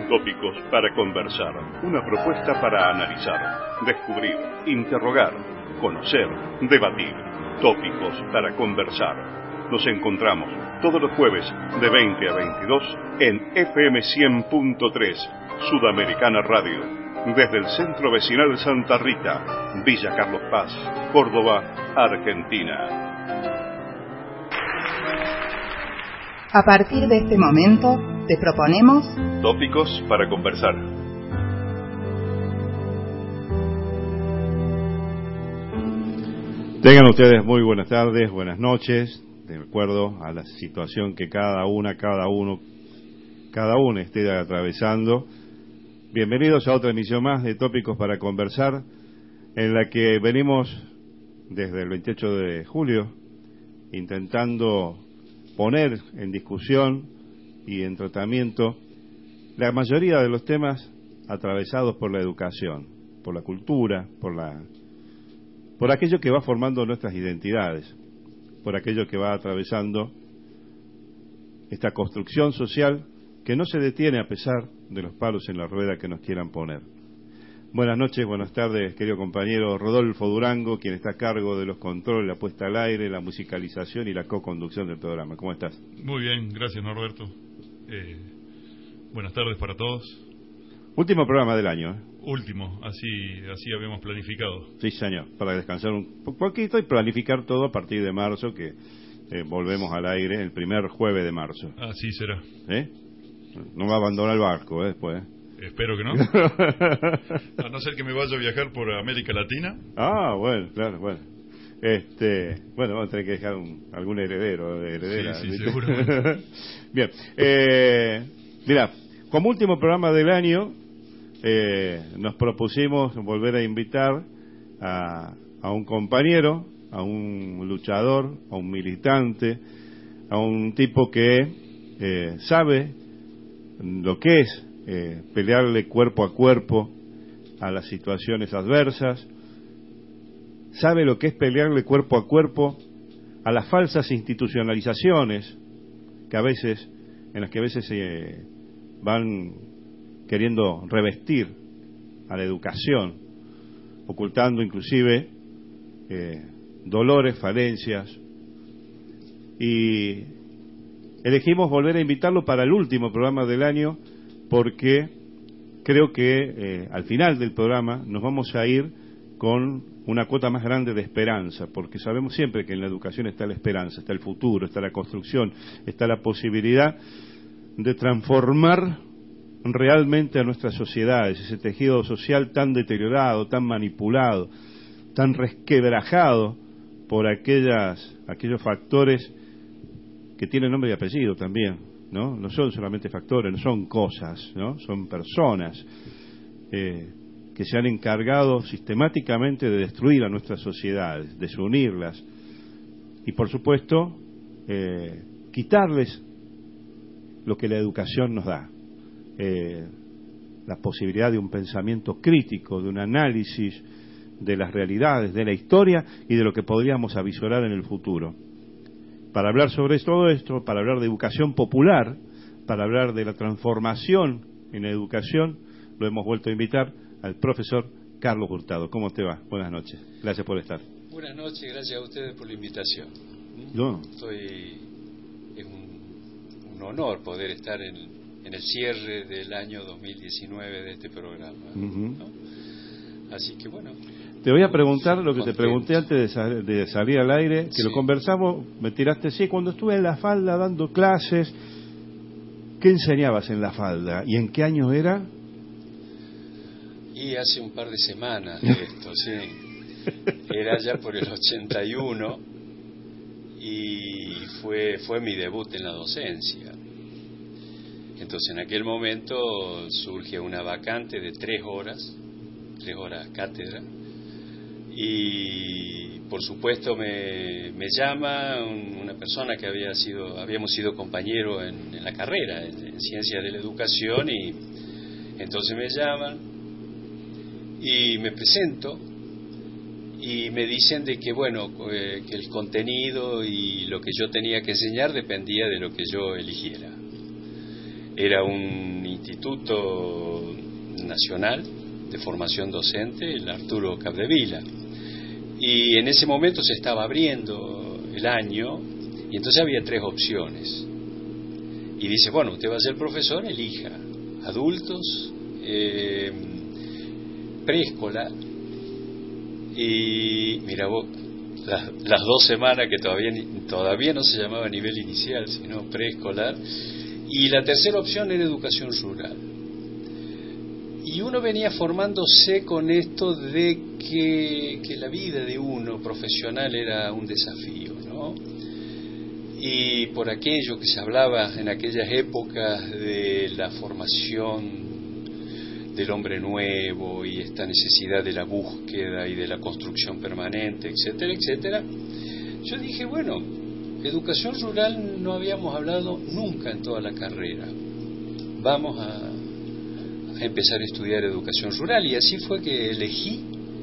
Tópicos para conversar, una propuesta para analizar, descubrir, interrogar, conocer, debatir. Tópicos para conversar. Nos encontramos todos los jueves de 20 a 22 en FM 100.3, Sudamericana Radio, desde el Centro Vecinal Santa Rita, Villa Carlos Paz, Córdoba, Argentina. A partir de este momento, te proponemos Tópicos para conversar. Tengan ustedes muy buenas tardes, buenas noches, de acuerdo a la situación que cada una esté atravesando. Bienvenidos a otra emisión más de Tópicos para conversar, en la que venimos desde el 28 de julio intentando poner en discusión y en tratamiento la mayoría de los temas atravesados por la educación, por la cultura, por aquello que va formando nuestras identidades, por aquello que va atravesando esta construcción social que no se detiene a pesar de los palos en la rueda que nos quieran poner. Buenas noches, buenas tardes, querido compañero Rodolfo Durango, quien está a cargo de los controles, la puesta al aire, la musicalización y la co-conducción del programa. ¿Cómo estás? Muy bien, gracias Norberto. Buenas tardes para todos. Último programa del año, ¿eh? Último, así habíamos planificado. Sí, señor, para descansar un poquito y planificar todo a partir de marzo, que volvemos al aire el primer jueves de marzo. Así será. No va a abandonar el barco, después. Espero que no. A no ser que me vaya a viajar por América Latina. Ah, bueno, claro, bueno. Bueno, vamos a tener que dejar algún heredera. Sí, seguro. Bien. Mira, como último programa del año, nos propusimos volver a invitar a un compañero, a un luchador, a un militante, a un tipo que sabe lo que es pelearle cuerpo a cuerpo a las situaciones adversas, sabe lo que es pelearle cuerpo a cuerpo a las falsas institucionalizaciones en las que a veces se van queriendo revestir a la educación, ocultando inclusive dolores, falencias, y elegimos volver a invitarlo para el último programa del año porque creo que al final del programa nos vamos a ir con una cuota más grande de esperanza, porque sabemos siempre que en la educación está la esperanza, está el futuro, está la construcción, está la posibilidad de transformar realmente a nuestras sociedades, ese tejido social tan deteriorado, tan manipulado, tan resquebrajado por aquellos factores que tienen nombre y apellido también, ¿no? No son solamente factores, no son cosas, ¿no? Son personas que se han encargado sistemáticamente de destruir a nuestras sociedades, desunirlas y, por supuesto, quitarles lo que la educación nos da, la posibilidad de un pensamiento crítico, de un análisis de las realidades, de la historia y de lo que podríamos avisorar en el futuro. Para hablar sobre todo esto, para hablar de educación popular, para hablar de la transformación en la educación, lo hemos vuelto a invitar al profesor Carlos Hurtado. ¿Cómo te va? Buenas noches. Gracias por estar. Buenas noches, gracias a ustedes por la invitación. No. Es un honor poder estar en el cierre del año 2019 de este programa, ¿no? Así que bueno. Te voy a preguntar lo que te pregunté antes de salir al aire, que lo conversamos, me tiraste, cuando estuve en la falda dando clases, ¿qué enseñabas en la falda? ¿Y en qué año era? Y hace un par de semanas de esto, sí. Era ya por el 81 y fue mi debut en la docencia. Entonces en aquel momento surge una vacante de 3 horas cátedra, y por supuesto me llama una persona que habíamos sido compañeros en la carrera en Ciencias de la Educación, y entonces me llaman y me presento y me dicen de que que el contenido y lo que yo tenía que enseñar dependía de lo que yo eligiera. Era un Instituto Nacional de Formación Docente, el Arturo Capdevila. Y en ese momento se estaba abriendo el año, y entonces había 3 opciones. Y dice, bueno, usted va a ser profesor, elija adultos, preescolar, y mira vos, las 2 semanas que todavía no se llamaba nivel inicial, sino preescolar, y la tercera opción era educación rural. Y uno venía formándose con esto de que la vida de uno profesional era un desafío, ¿no? Y por aquello que se hablaba en aquellas épocas de la formación del hombre nuevo y esta necesidad de la búsqueda y de la construcción permanente, etcétera, etcétera, yo dije, bueno, educación rural no habíamos hablado nunca en toda la carrera. Vamos a empezar a estudiar educación rural, y así fue que elegí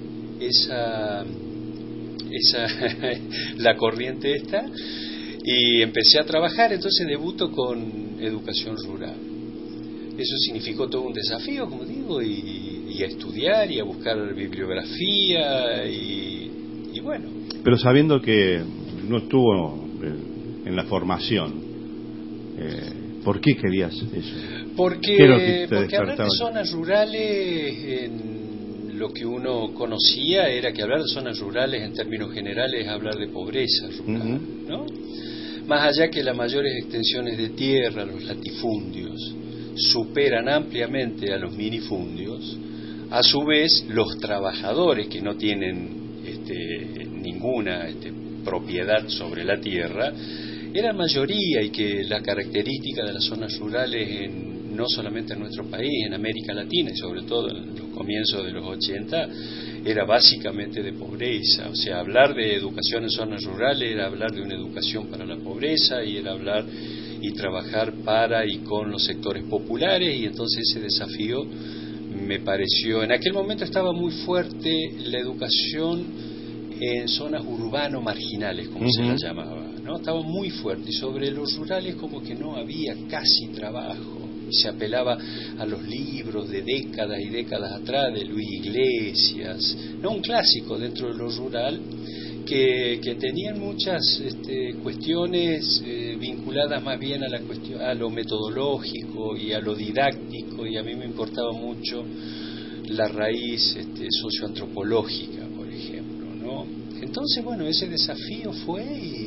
la corriente esta, y empecé a trabajar. Entonces debuto con educación rural. Eso significó todo un desafío, como digo, y a estudiar y a buscar bibliografía y bueno. Pero sabiendo que no estuvo en la formación, ¿por qué querías eso? Porque hablar de zonas rurales, en lo que uno conocía era que hablar de zonas rurales en términos generales es hablar de pobreza rural, ¿no? Más allá que las mayores extensiones de tierra, los latifundios, superan ampliamente a los minifundios, a su vez los trabajadores que no tienen ninguna propiedad sobre la tierra eran mayoría, y que la característica de las zonas rurales no solamente en nuestro país, en América Latina y sobre todo en los comienzos de los 80, era básicamente de pobreza. O sea, hablar de educación en zonas rurales era hablar de una educación para la pobreza, y era hablar y trabajar para y con los sectores populares. Y entonces ese desafío me pareció, en aquel momento estaba muy fuerte la educación en zonas urbano marginales, como se la llamaba, ¿no? Estaba muy fuerte, y sobre los rurales como que no había casi trabajo. Se apelaba a los libros de décadas y décadas atrás de Luis Iglesias, no, un clásico dentro de lo rural, que tenían muchas cuestiones vinculadas más bien a lo metodológico y a lo didáctico, y a mí me importaba mucho la raíz socioantropológica, por ejemplo, ¿no? Entonces, bueno, ese desafío fue,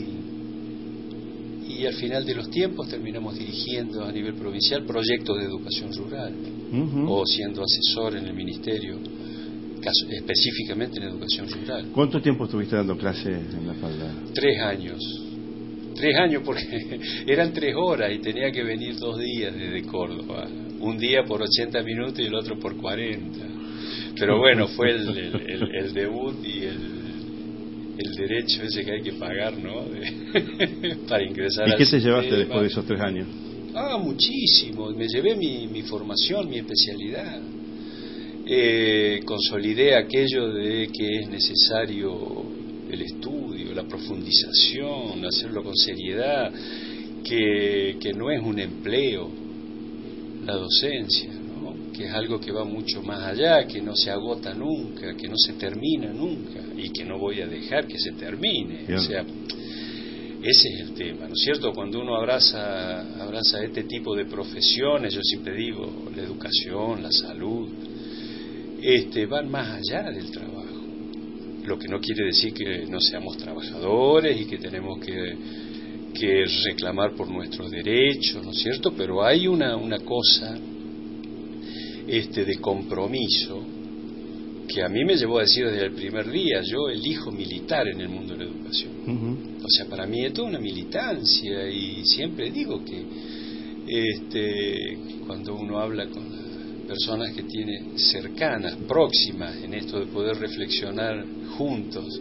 y al final de los tiempos terminamos dirigiendo a nivel provincial proyectos de educación rural, o siendo asesor en el ministerio, específicamente en educación rural. ¿Cuánto tiempo estuviste dando clases en La Falda? 3 años. 3 años porque eran 3 horas y tenía que venir 2 días desde Córdoba. Un día por 80 minutos y el otro por 40. Pero bueno, fue el debut y el derecho ese que hay que pagar, ¿no? Para ingresar. ¿Y qué te llevaste después de esos 3 años? Muchísimo. Me llevé mi formación, mi especialidad. Consolidé aquello de que es necesario el estudio, la profundización, hacerlo con seriedad, que no es un empleo la docencia, ¿no? Que es algo que va mucho más allá, que no se agota nunca, que no se termina nunca, y que no voy a dejar que se termine. Bien. O sea, ese es el tema, ¿no es cierto? Cuando uno abraza este tipo de profesiones, yo siempre digo, la educación, la salud, van más allá del trabajo. Lo que no quiere decir que no seamos trabajadores y que tenemos que reclamar por nuestros derechos, ¿no es cierto? Pero hay una cosa de compromiso que a mí me llevó a decir desde el primer día, yo elijo militar en el mundo de la educación. O sea, para mí es toda una militancia, y siempre digo que cuando uno habla con personas que tiene cercanas, próximas en esto de poder reflexionar juntos,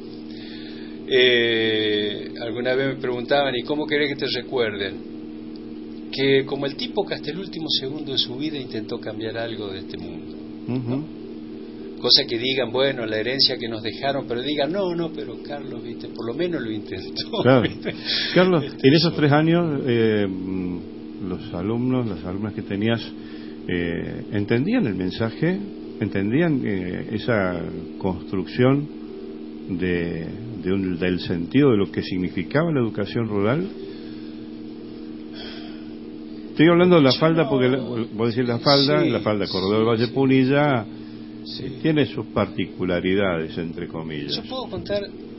alguna vez me preguntaban, ¿y cómo querés que te recuerden? Que como el tipo que hasta el último segundo de su vida intentó cambiar algo de este mundo, ¿no? Cosa que digan, bueno, la herencia que nos dejaron, pero digan, no, pero Carlos, viste, por lo menos lo intentó. Claro. Carlos, en esos 3 años, los alumnos, las alumnas que tenías, ¿entendían el mensaje? ¿Entendían esa construcción del sentido de lo que significaba la educación rural? Estoy hablando de la falda porque voy a decir la falda Corredor del Valle Punilla tiene sus particularidades, entre comillas. Yo puedo contar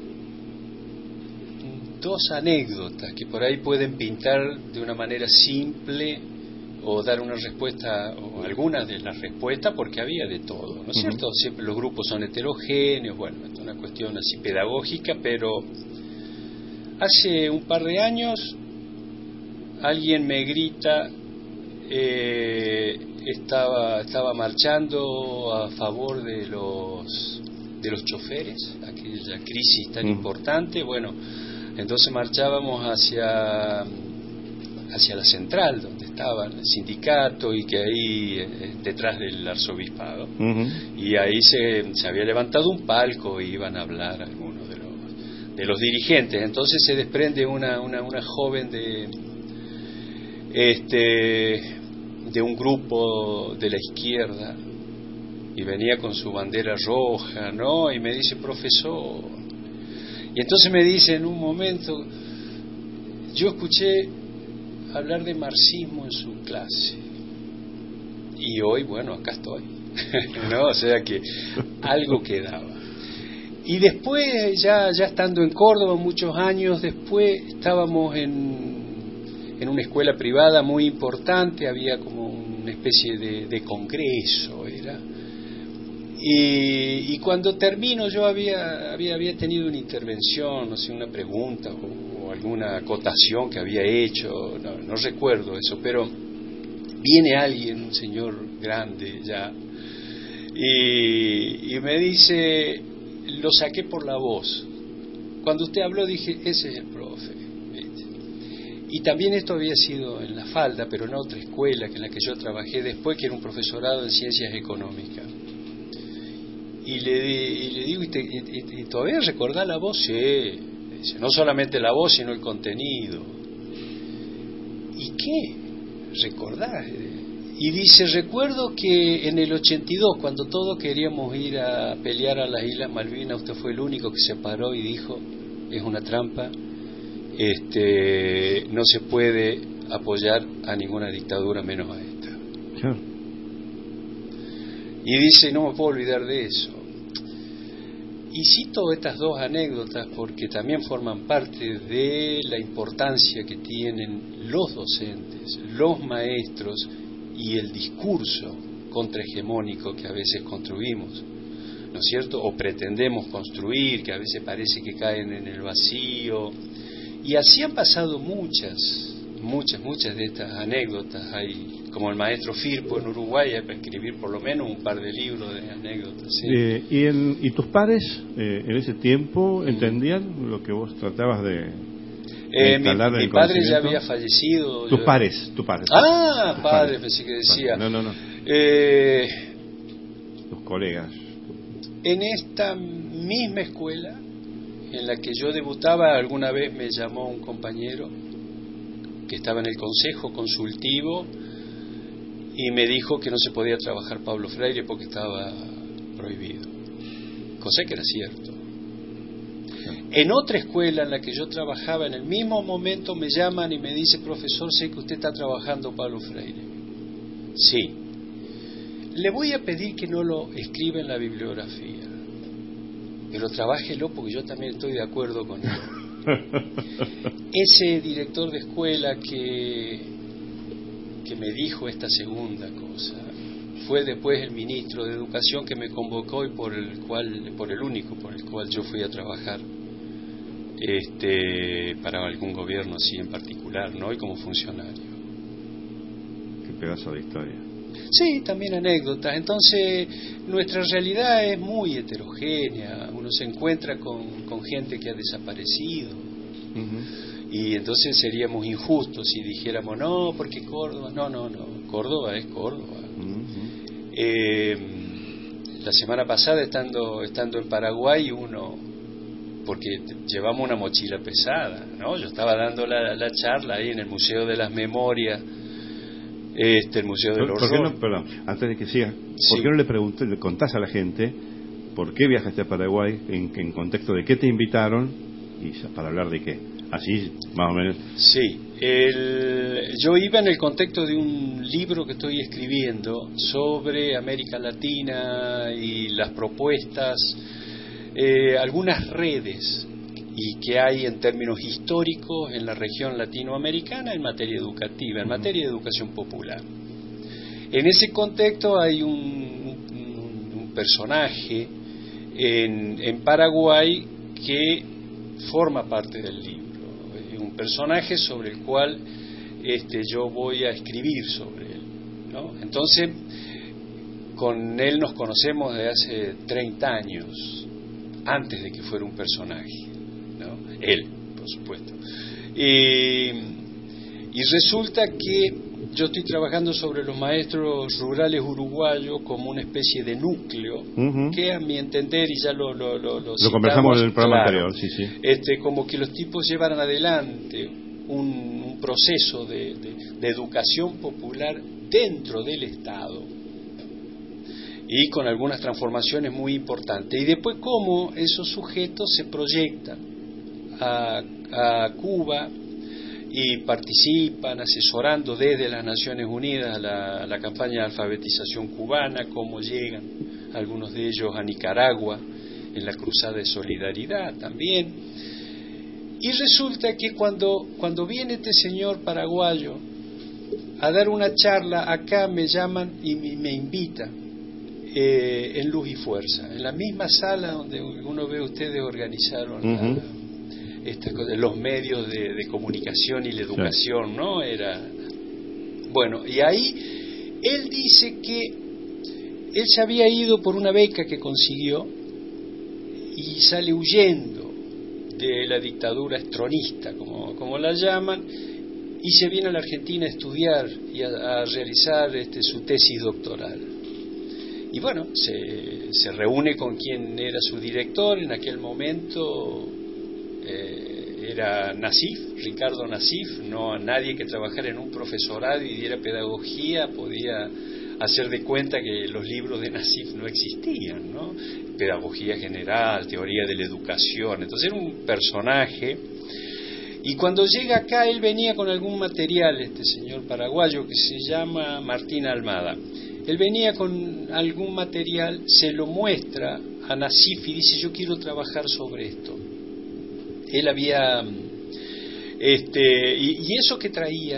dos anécdotas que por ahí pueden pintar de una manera simple o dar una respuesta, o algunas de las respuestas, porque había de todo, ¿no es cierto? Siempre los grupos son heterogéneos, bueno, es una cuestión así pedagógica, pero hace un par de años alguien me grita, estaba marchando a favor de los choferes, aquella crisis tan importante, bueno, entonces marchábamos hacia la central, donde estaba el sindicato y que ahí detrás del arzobispado. Y ahí se había levantado un palco y iban a hablar algunos de los dirigentes. Entonces se desprende una joven de un grupo de la izquierda y venía con su bandera roja, ¿no? Y me dice, profesor. Y entonces me dice en un momento, yo escuché hablar de marxismo en su clase y hoy, bueno, acá estoy. ¿No? O sea que algo quedaba. Y después, ya estando en Córdoba, muchos años después, estábamos en una escuela privada muy importante, había como una especie de congreso, era. Y cuando termino, yo había tenido una intervención, no sé, una pregunta o alguna acotación que había hecho, no recuerdo eso, pero viene alguien, un señor grande ya, y me dice, lo saqué por la voz. Cuando usted habló dije, ese es el profe. Y también esto había sido en La Falda, pero en otra escuela que en la que yo trabajé después, que era un profesorado en ciencias económicas. Y le digo, ¿y todavía recordás la voz? Sí. Dice, no solamente la voz, sino el contenido. ¿Y qué? ¿Recordás? Y dice, recuerdo que en el 82, cuando todos queríamos ir a pelear a las Islas Malvinas, usted fue el único que se paró y dijo, es una trampa, no se puede apoyar a ninguna dictadura menos a esta. Claro. Y dice, no me puedo olvidar de eso. Y cito estas dos anécdotas porque también forman parte de la importancia que tienen los docentes, los maestros y el discurso contrahegemónico que a veces construimos, ¿no es cierto? O pretendemos construir, que a veces parece que caen en el vacío. Y así han pasado muchas de estas anécdotas. Hay, como el maestro Firpo en Uruguay, hay para escribir por lo menos un par de libros de anécdotas. ¿Sí? ¿Y tus pares en ese tiempo entendían lo que vos tratabas de instalar en el mi padre ya conocimiento? había fallecido. Tu pares. Ah, padre, pensé que decía. No. Tus colegas. En esta misma escuela en la que yo debutaba, alguna vez me llamó un compañero que estaba en el consejo consultivo y me dijo que no se podía trabajar Pablo Freire porque estaba prohibido, cosa que era cierto. En otra escuela en la que yo trabajaba, en el mismo momento me llaman y me dice, profesor, sé que usted está trabajando Pablo Freire. Sí. Le voy a pedir que no lo escriba en la bibliografía, pero trabájelo porque yo también estoy de acuerdo con él. Ese director de escuela que me dijo esta segunda cosa fue después el ministro de Educación que me convocó y por el único por el cual yo fui a trabajar para algún gobierno así en particular, ¿no? Y como funcionario. Qué pedazo de historia. Sí, también anécdotas. Entonces, nuestra realidad es muy heterogénea. Uno se encuentra con gente que ha desaparecido. Y entonces seríamos injustos si dijéramos, no, porque Córdoba... No. Córdoba es Córdoba. La semana pasada, estando en Paraguay, porque llevamos una mochila pesada, ¿no? Yo estaba dando la charla ahí en el Museo de las Memorias, El Museo del Horror. Perdón, antes de que siga, Sí. ¿por qué no le contás a la gente por qué viajaste a Paraguay, en contexto de qué te invitaron y para hablar de qué? Así, más o menos. Sí, yo iba en el contexto de un libro que estoy escribiendo sobre América Latina y las propuestas, algunas redes y que hay en términos históricos en la región latinoamericana en materia educativa, en materia de educación popular. En ese contexto hay un personaje en Paraguay que forma parte del libro. Un personaje sobre el cual yo voy a escribir sobre él, ¿no? Entonces, con él nos conocemos desde hace 30 años, antes de que fuera un personaje, ¿no? Él, por supuesto. Y resulta que yo estoy trabajando sobre los maestros rurales uruguayos como una especie de núcleo que, a mi entender, y ya lo conversamos en el programa claro, anterior, sí. Como que los tipos llevan adelante un proceso de educación popular dentro del Estado y con algunas transformaciones muy importantes. Y después cómo esos sujetos se proyectan a Cuba y participan asesorando desde las Naciones Unidas a la campaña de alfabetización cubana, cómo llegan algunos de ellos a Nicaragua en la Cruzada de Solidaridad también. Y resulta que cuando viene este señor paraguayo a dar una charla, acá me llaman y me invitan en Luz y Fuerza, en la misma sala donde uno ve ustedes organizaron los medios de comunicación y la educación, ¿no? Bueno, y ahí él dice que él se había ido por una beca que consiguió y sale huyendo de la dictadura estronista, como la llaman, y se viene a la Argentina a estudiar y a realizar su tesis doctoral. Y bueno, se reúne con quien era su director en aquel momento. Era Nassif, Ricardo Nassif. No, nadie que trabajara en un profesorado y diera pedagogía podía hacer de cuenta que los libros de Nassif no existían, ¿no? Pedagogía general, teoría de la educación. Entonces era un personaje. Y cuando llega acá, él venía con algún material, este señor paraguayo que se llama Martín Almada. Él venía con algún material, se lo muestra a Nassif y dice: yo quiero trabajar sobre esto. Él había y eso que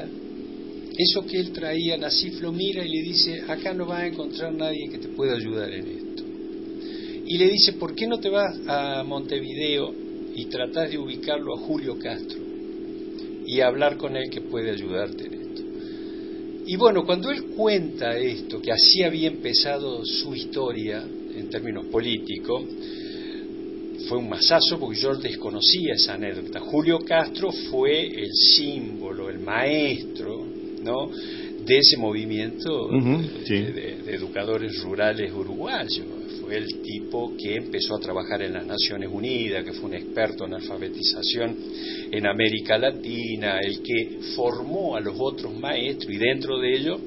él traía, Nassif lo mira y le dice: acá no vas a encontrar nadie que te pueda ayudar en esto. Y le dice: ¿por qué no te vas a Montevideo y tratás de ubicarlo a Julio Castro y hablar con él, que puede ayudarte en esto? Y bueno, cuando él cuenta esto, que así había empezado su historia en términos políticos, fue un masazo porque yo desconocía esa anécdota. Julio Castro fue el símbolo, el maestro, ¿no?, de ese movimiento de educadores rurales uruguayos. Fue el tipo que empezó a trabajar en las Naciones Unidas, que fue un experto en alfabetización en América Latina, el que formó a los otros maestros y dentro de ellos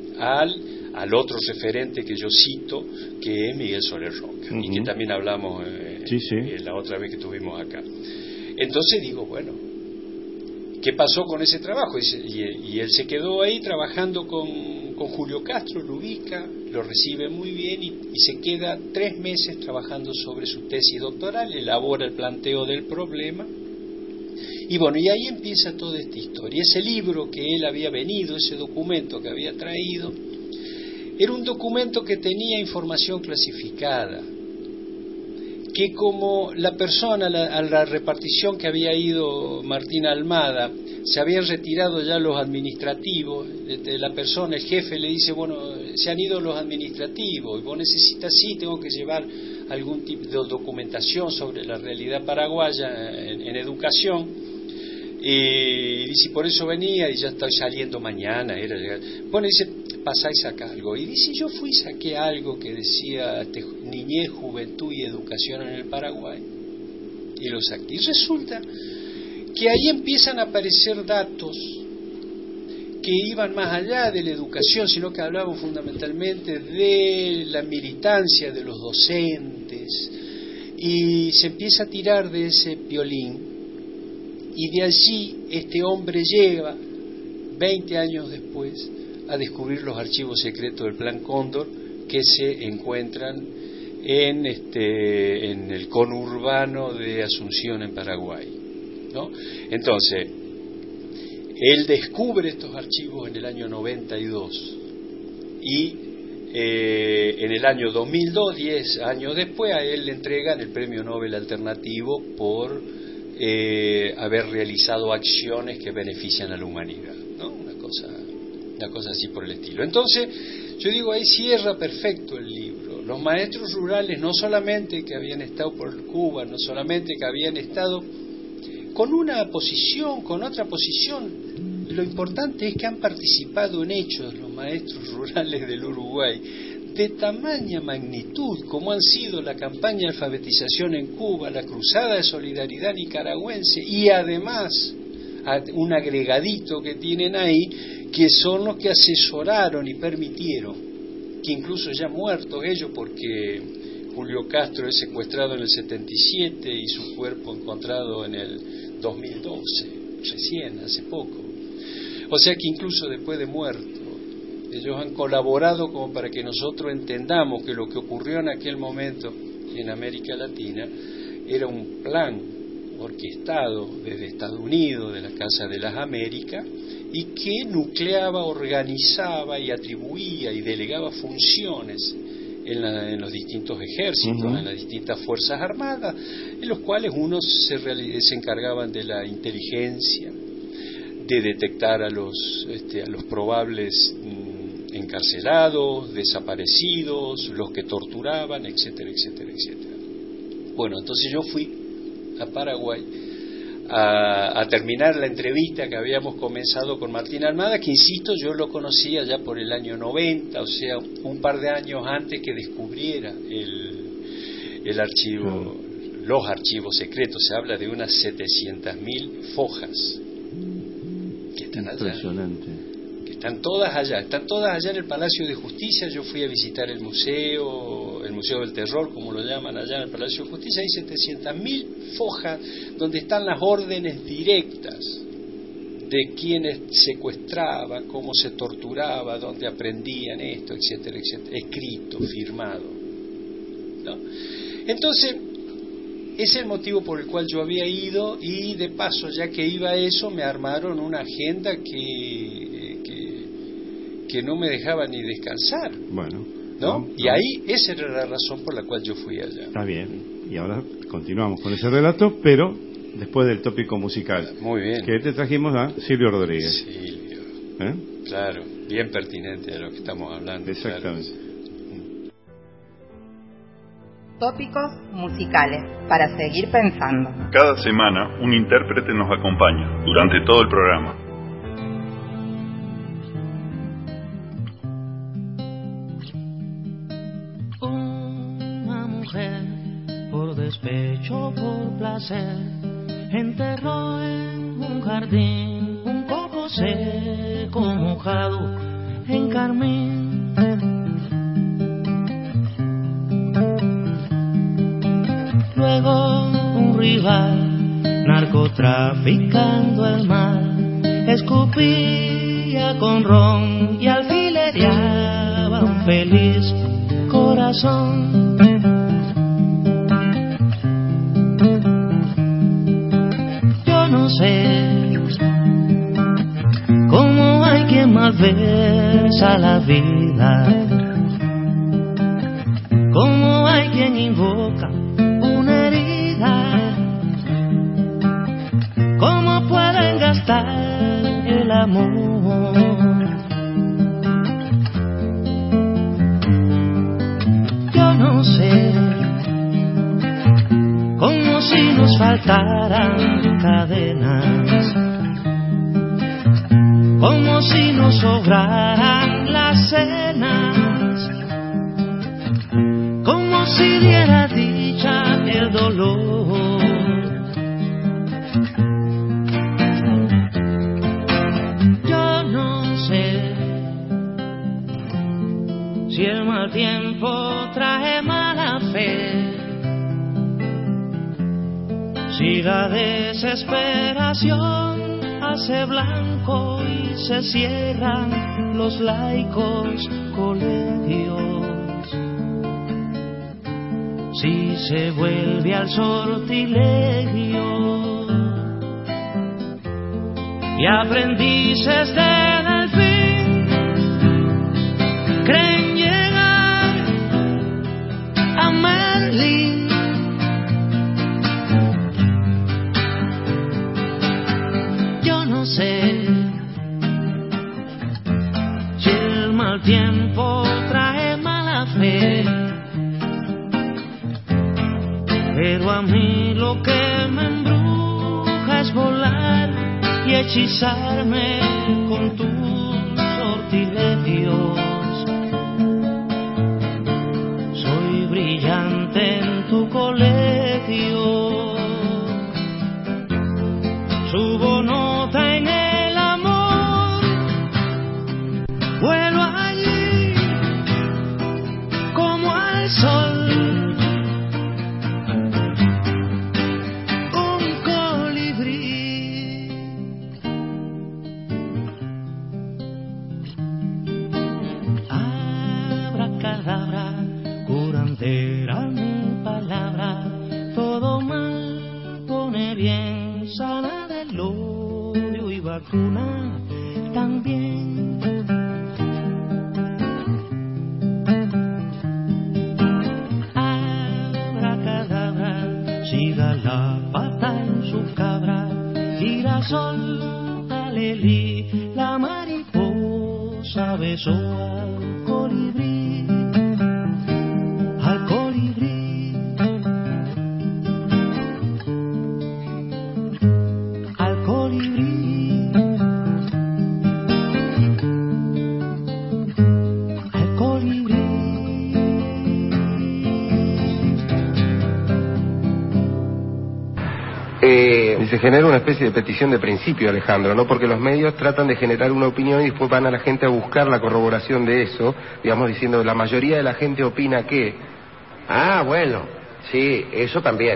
al otro referente que yo cito, que es Miguel Soler Roca, y que también hablamos la otra vez que estuvimos acá. Entonces digo, bueno, ¿qué pasó con ese trabajo? Y él se quedó ahí trabajando con Julio Castro, lo ubica, lo recibe muy bien y se queda 3 meses trabajando sobre su tesis doctoral, elabora el planteo del problema. Y bueno, y ahí empieza toda esta historia. Ese libro que él había venido, ese documento que había traído, era un documento que tenía información clasificada, que como la persona, a la repartición que había ido Martín Almada, se habían retirado ya los administrativos, la persona, el jefe le dice: bueno, se han ido los administrativos, y vos necesitas, sí, tengo que llevar algún tipo de documentación sobre la realidad paraguaya en educación. Y dice: por eso venía y ya estoy saliendo mañana. Bueno, dice: pasáis acá algo. Y dice: yo fui y saqué algo que decía niñez, juventud y educación en el Paraguay. Y lo saqué. Y resulta que ahí empiezan a aparecer datos que iban más allá de la educación, sino que hablaban fundamentalmente de la militancia de los docentes, y se empieza a tirar de ese violín, y de allí este hombre llega 20 años después a descubrir los archivos secretos del Plan Cóndor, que se encuentran en el conurbano de Asunción, en Paraguay, ¿no? Entonces, él descubre estos archivos en el año 92 y en el año 2002, 10 años después, a él le entregan el Premio Nobel Alternativo por haber realizado acciones que benefician a la humanidad, ¿no? Una cosa así por el estilo. Entonces, yo digo, ahí cierra perfecto el libro. Los maestros rurales, no solamente que habían estado por Cuba, no solamente que habían estado con una posición, con otra posición, lo importante es que han participado en hechos los maestros rurales del Uruguay de tamaña magnitud como han sido la campaña de alfabetización en Cuba, la cruzada de solidaridad nicaragüense y además un agregadito que tienen ahí, que son los que asesoraron y permitieron que incluso ya muertos ellos, porque Julio Castro es secuestrado en el 77 y su cuerpo encontrado en el 2012, recién, hace poco. O sea que incluso después de muerto, ellos han colaborado como para que nosotros entendamos que lo que ocurrió en aquel momento en América Latina era un plan orquestado desde Estados Unidos, de la Casa de las Américas, y que nucleaba, organizaba y atribuía y delegaba funciones en los distintos ejércitos, en las distintas fuerzas armadas, en los cuales unos se encargaban de la inteligencia, de detectar a los probables encarcelados, desaparecidos, los que torturaban, etcétera, etcétera, etcétera. Bueno, entonces yo fui a Paraguay a terminar la entrevista que habíamos comenzado con Martín Almada, que insisto, yo lo conocía ya por el año 90, o sea, un par de años antes que descubriera el archivo, los archivos secretos. Se habla de unas 700.000 fojas que están allá. Impresionante. Que están todas allá en el Palacio de Justicia. Yo fui a visitar el Museo del Terror, como lo llaman allá en el Palacio de Justicia. Hay 700.000 fojas donde están las órdenes directas de quienes secuestraban, cómo se torturaba, dónde aprendían esto, etcétera, etcétera, escrito, firmado, ¿no? Entonces, ese es el motivo por el cual yo había ido, y de paso, ya que iba a eso, me armaron una agenda que no me dejaba ni descansar. Bueno, ¿no? Y ahí, esa era la razón por la cual yo fui allá. Está bien, y ahora continuamos con ese relato, pero después del tópico musical. Muy bien. Que te trajimos a Silvio Rodríguez. Silvio. Claro, bien pertinente de lo que estamos hablando. Exactamente. Claro. Tópicos musicales para seguir pensando. Cada semana un intérprete nos acompaña durante todo el programa. Una mujer, por despecho, por placer, enterró en un jardín un coco seco mojado en carmín. Luego un rival, narcotraficando el mal, escupía con ron y alfilereaba un feliz corazón. Yo no sé cómo hay quien malversa la vida, cómo hay quien invoca una herida, cómo pueden gastar el amor. Yo no sé, como si nos faltaran cadenas, como si nos sobraran las cenas, como si diera dicha el dolor. Yo no Si el mal tiempo trae mala fe, si la desesperación hace blanco y se cierran los laicos colegios, si se vuelve al sortilegio y aprendices del delfín creen llegar a Merlín. Yo no sé si el mal tiempo trae mala fe, pero a mí lo que me embruja es volar y hechizarme con tus sortilegios. Soy brillante en tu colegio, subo nota en el amor, vuelo allí como al sol. Curandera mi palabra, todo mal pone bien, sana del odio y vacuna también. Abracadabra, siga la pata en su cabra, girasol, alelí, la mariposa besó al colibrí. Se genera una especie de petición de principio, Alejandro, ¿no? Porque los medios tratan de generar una opinión y después van a la gente a buscar la corroboración de eso, digamos, diciendo la mayoría de la gente opina que... Ah, bueno, sí, eso también.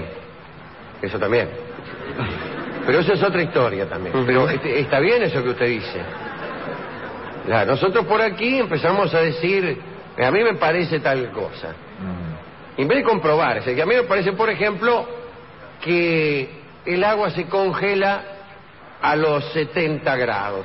Pero eso es otra historia también. Pero está bien eso que usted dice. Nosotros por aquí empezamos a decir, a mí me parece tal cosa. En vez de comprobarse, que a mí me parece, por ejemplo, que el agua se congela a los 70 grados.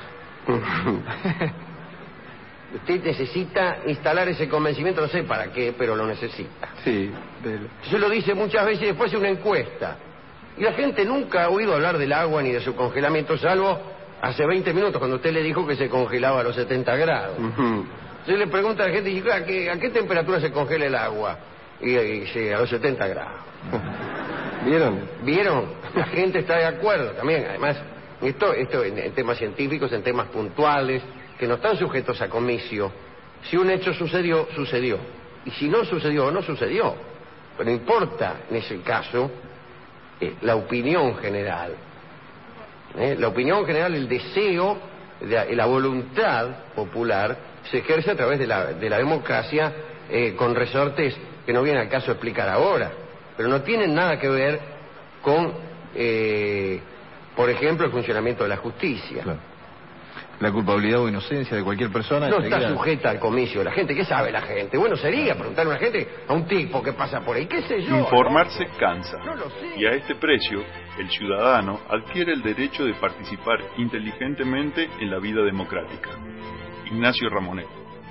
Usted necesita instalar ese convencimiento, no sé para qué, pero lo necesita. Sí. Se lo dice muchas veces y después hace una encuesta. Y la gente nunca ha oído hablar del agua ni de su congelamiento, salvo hace 20 minutos, cuando usted le dijo que se congelaba a los 70 grados. Usted le pregunta a la gente, ¿a qué temperatura se congela el agua? Y dice, a los 70 grados. ¿Vieron? La gente está de acuerdo también. Además, esto en temas científicos, en temas puntuales, que no están sujetos a comicio. Si un hecho sucedió, sucedió. Y si no sucedió, no sucedió. Pero importa, en ese caso, la opinión general. La opinión general, el deseo, la voluntad popular, se ejerce a través de la democracia con resortes que no viene al caso explicar ahora. Pero no tienen nada que ver con, por ejemplo, el funcionamiento de la justicia. Claro. La culpabilidad o inocencia de cualquier persona no está sujeta al comicio de la gente. ¿Qué sabe la gente? Bueno, sería preguntarle a una gente, a un tipo que pasa por ahí, qué sé yo. Informarse cansa. No lo sé. Y a este precio, el ciudadano adquiere el derecho de participar inteligentemente en la vida democrática. Ignacio Ramonet.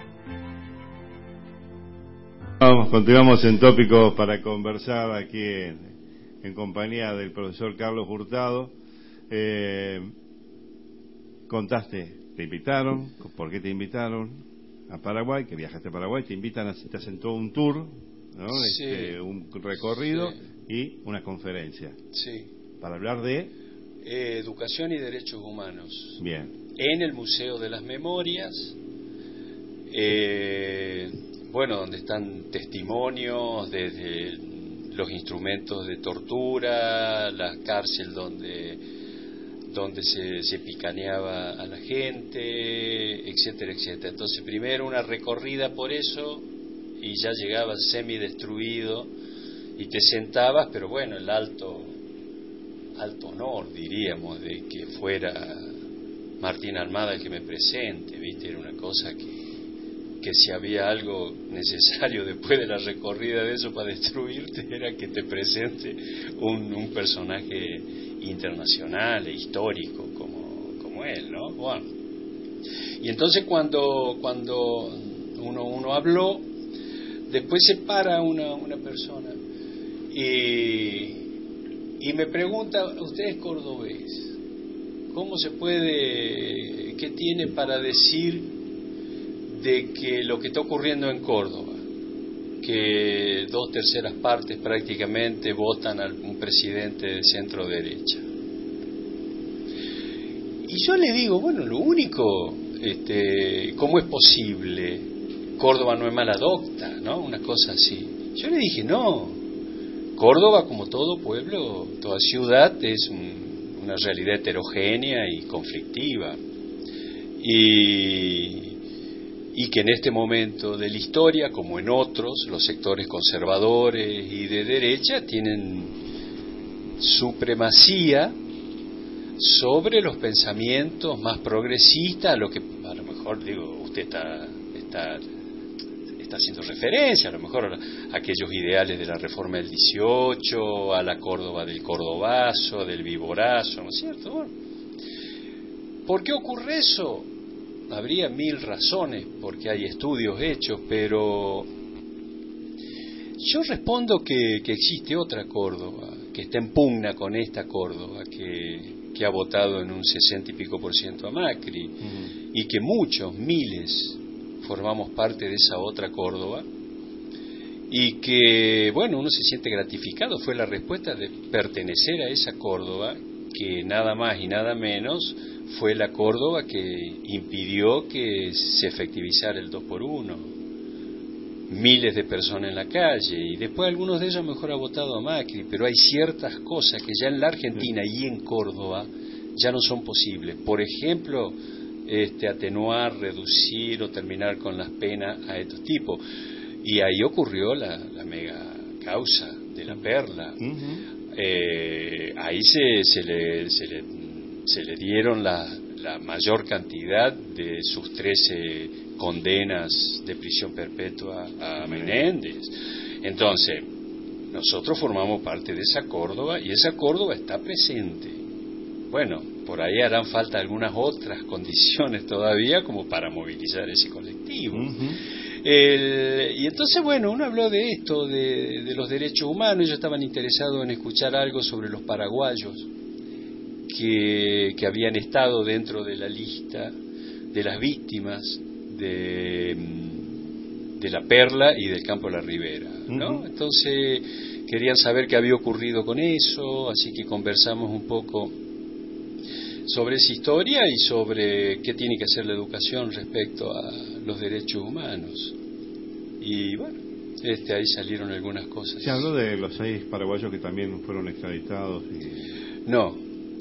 Continuamos en Tópicos para conversar aquí en compañía del profesor Carlos Hurtado. Contaste, te invitaron, ¿por qué te invitaron a Paraguay? Que viajaste a Paraguay, te invitan, te hacen todo un tour, ¿no? Sí. Un recorrido, Sí. Y una conferencia. Sí. Para hablar de... Educación y Derechos Humanos. Bien. En el Museo de las Memorias, bueno, donde están testimonios desde los instrumentos de tortura, la cárcel donde se picaneaba a la gente, etcétera, etcétera. Entonces, primero una recorrida por eso, y ya llegabas semidestruido y te sentabas, pero bueno, el alto honor, diríamos, de que fuera Martín Almada el que me presente, ¿viste? Era una cosa que si había algo necesario después de la recorrida de eso para destruirte, era que te presente un personaje internacional e histórico como él, ¿no? Bueno. Y entonces cuando uno habló, después se para una persona y me pregunta, ¿usted es cordobés? ¿Cómo se puede, qué tiene para decir de que lo que está ocurriendo en Córdoba, que 2/3 partes prácticamente votan a un presidente de centro derecha? Y yo le digo, bueno, lo único, ¿cómo es posible? Córdoba no es mala docta, ¿no? Una cosa así. Yo le dije, no, Córdoba, como todo pueblo, toda ciudad, es una realidad heterogénea y conflictiva. Y que en este momento de la historia, como en otros, los sectores conservadores y de derecha tienen supremacía sobre los pensamientos más progresistas, a lo que a lo mejor, digo, usted está haciendo referencia, a lo mejor a aquellos ideales de la reforma del 18, a la Córdoba del cordobazo, del viborazo, ¿no es cierto? Bueno, ¿por qué ocurre eso? Habría 1000 razones, porque hay estudios hechos, pero yo respondo que existe otra Córdoba, que está en pugna con esta Córdoba, que ha votado en un 60 y pico % a Macri, y que muchos, miles, formamos parte de esa otra Córdoba, y que, bueno, uno se siente gratificado. Fue la respuesta de pertenecer a esa Córdoba, que nada más y nada menos fue la Córdoba que impidió que se efectivizara el 2x1. Miles de personas en la calle, y después algunos de ellos mejor han votado a Macri, pero hay ciertas cosas que ya en la Argentina y en Córdoba ya no son posibles. Por ejemplo, atenuar, reducir o terminar con las penas a estos tipos. Y ahí ocurrió la mega causa de la Perla. Ahí se le dieron la mayor cantidad de sus 13 condenas de prisión perpetua a Menéndez. Entonces, nosotros formamos parte de esa Córdoba y esa Córdoba está presente. Bueno, por ahí harán falta algunas otras condiciones todavía como para movilizar ese colectivo. Y entonces, bueno, uno habló de esto, de los derechos humanos. Ellos estaban interesados en escuchar algo sobre los paraguayos que habían estado dentro de la lista de las víctimas de la Perla y del Campo de la Ribera, ¿no? Entonces querían saber qué había ocurrido con eso, así que conversamos un poco sobre esa historia y sobre qué tiene que hacer la educación respecto a los derechos humanos. Y bueno, ahí salieron algunas cosas. ¿Se habló de los 6 paraguayos que también fueron extraditados? No.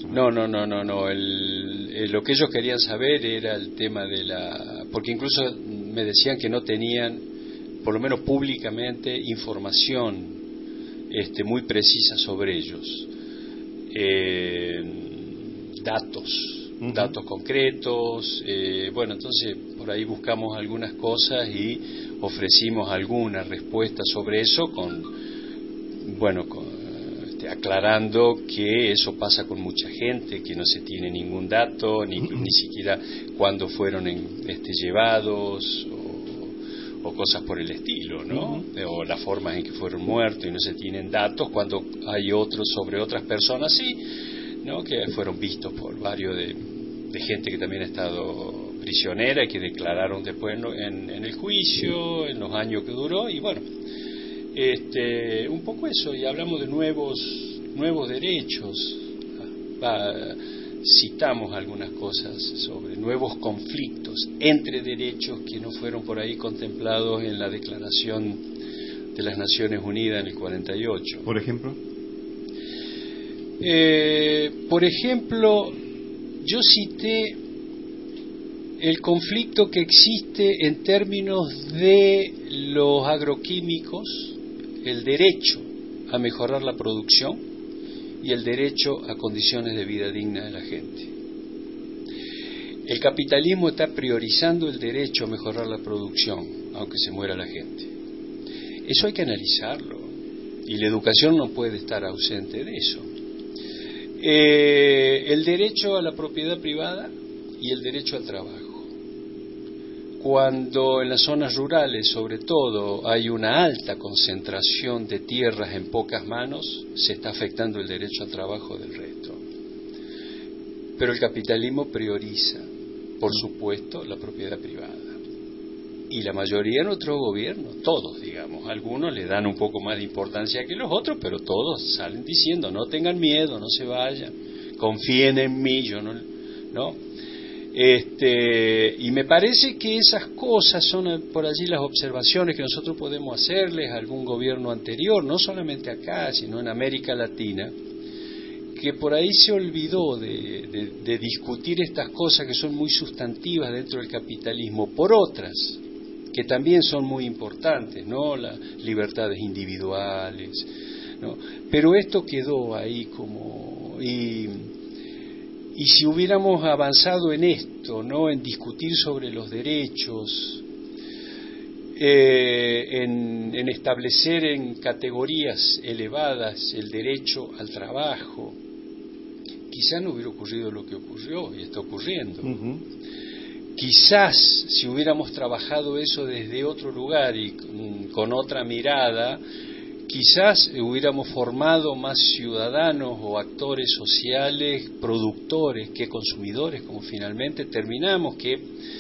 Lo que ellos querían saber era el tema de porque incluso me decían que no tenían, por lo menos públicamente, información muy precisa sobre ellos. Datos concretos. Bueno, entonces por ahí buscamos algunas cosas y ofrecimos alguna respuesta sobre eso aclarando que eso pasa con mucha gente, que no se tiene ningún dato, ni siquiera cuándo fueron llevados o cosas por el estilo, ¿no? O las formas en que fueron muertos, y no se tienen datos, cuando hay otros sobre otras personas, sí, ¿no? Que fueron vistos por varios de gente que también ha estado prisionera y que declararon después en el juicio, en los años que duró, y bueno, un poco eso. Y hablamos de nuevos derechos, citamos algunas cosas sobre nuevos conflictos entre derechos que no fueron por ahí contemplados en la Declaración de las Naciones Unidas en el 48. ¿Por ejemplo? Por ejemplo, yo cité el conflicto que existe en términos de los agroquímicos, el derecho a mejorar la producción y el derecho a condiciones de vida digna de la gente. El capitalismo está priorizando el derecho a mejorar la producción, aunque se muera la gente. Eso hay que analizarlo, y la educación no puede estar ausente de eso. El derecho a la propiedad privada y el derecho al trabajo. Cuando en las zonas rurales, sobre todo, hay una alta concentración de tierras en pocas manos, se está afectando el derecho al trabajo del resto. Pero el capitalismo prioriza, por supuesto, la propiedad privada. Y la mayoría de nuestros gobiernos, todos, digamos, algunos le dan un poco más de importancia que los otros, pero todos salen diciendo, no tengan miedo, no se vayan, confíen en mí, yo no. Y me parece que esas cosas son por allí las observaciones que nosotros podemos hacerles a algún gobierno anterior, no solamente acá, sino en América Latina, que por ahí se olvidó de discutir estas cosas que son muy sustantivas dentro del capitalismo, por otras que también son muy importantes, ¿no? Las libertades individuales, ¿no? Pero esto quedó ahí como... Y si hubiéramos avanzado en esto, ¿no? En discutir sobre los derechos, en establecer en categorías elevadas el derecho al trabajo, quizás no hubiera ocurrido lo que ocurrió y está ocurriendo. Quizás si hubiéramos trabajado eso desde otro lugar y con otra mirada, quizás hubiéramos formado más ciudadanos o actores sociales, productores que consumidores, como finalmente terminamos, que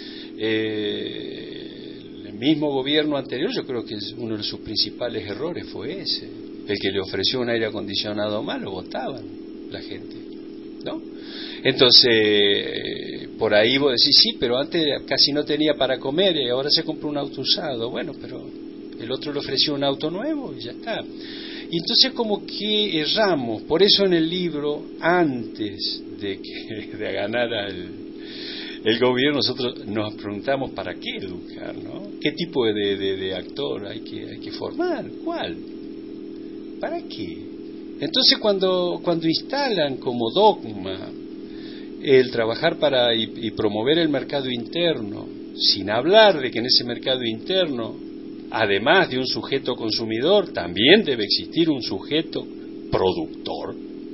el mismo gobierno anterior, yo creo que uno de sus principales errores fue ese, el que le ofreció un aire acondicionado más, lo votaban la gente, ¿no? Entonces, por ahí vos decís, sí, pero antes casi no tenía para comer y ahora se compró un auto usado. Bueno, pero el otro le ofreció un auto nuevo y ya está. Y entonces como que erramos. Por eso en el libro, antes de ganar el gobierno, nosotros nos preguntamos ¿para qué educar, no? ¿Qué tipo de actor hay que formar? ¿Cuál? ¿Para qué? Entonces cuando instalan como dogma el trabajar para y promover el mercado interno, sin hablar de que en ese mercado interno, además de un sujeto consumidor, también debe existir un sujeto productor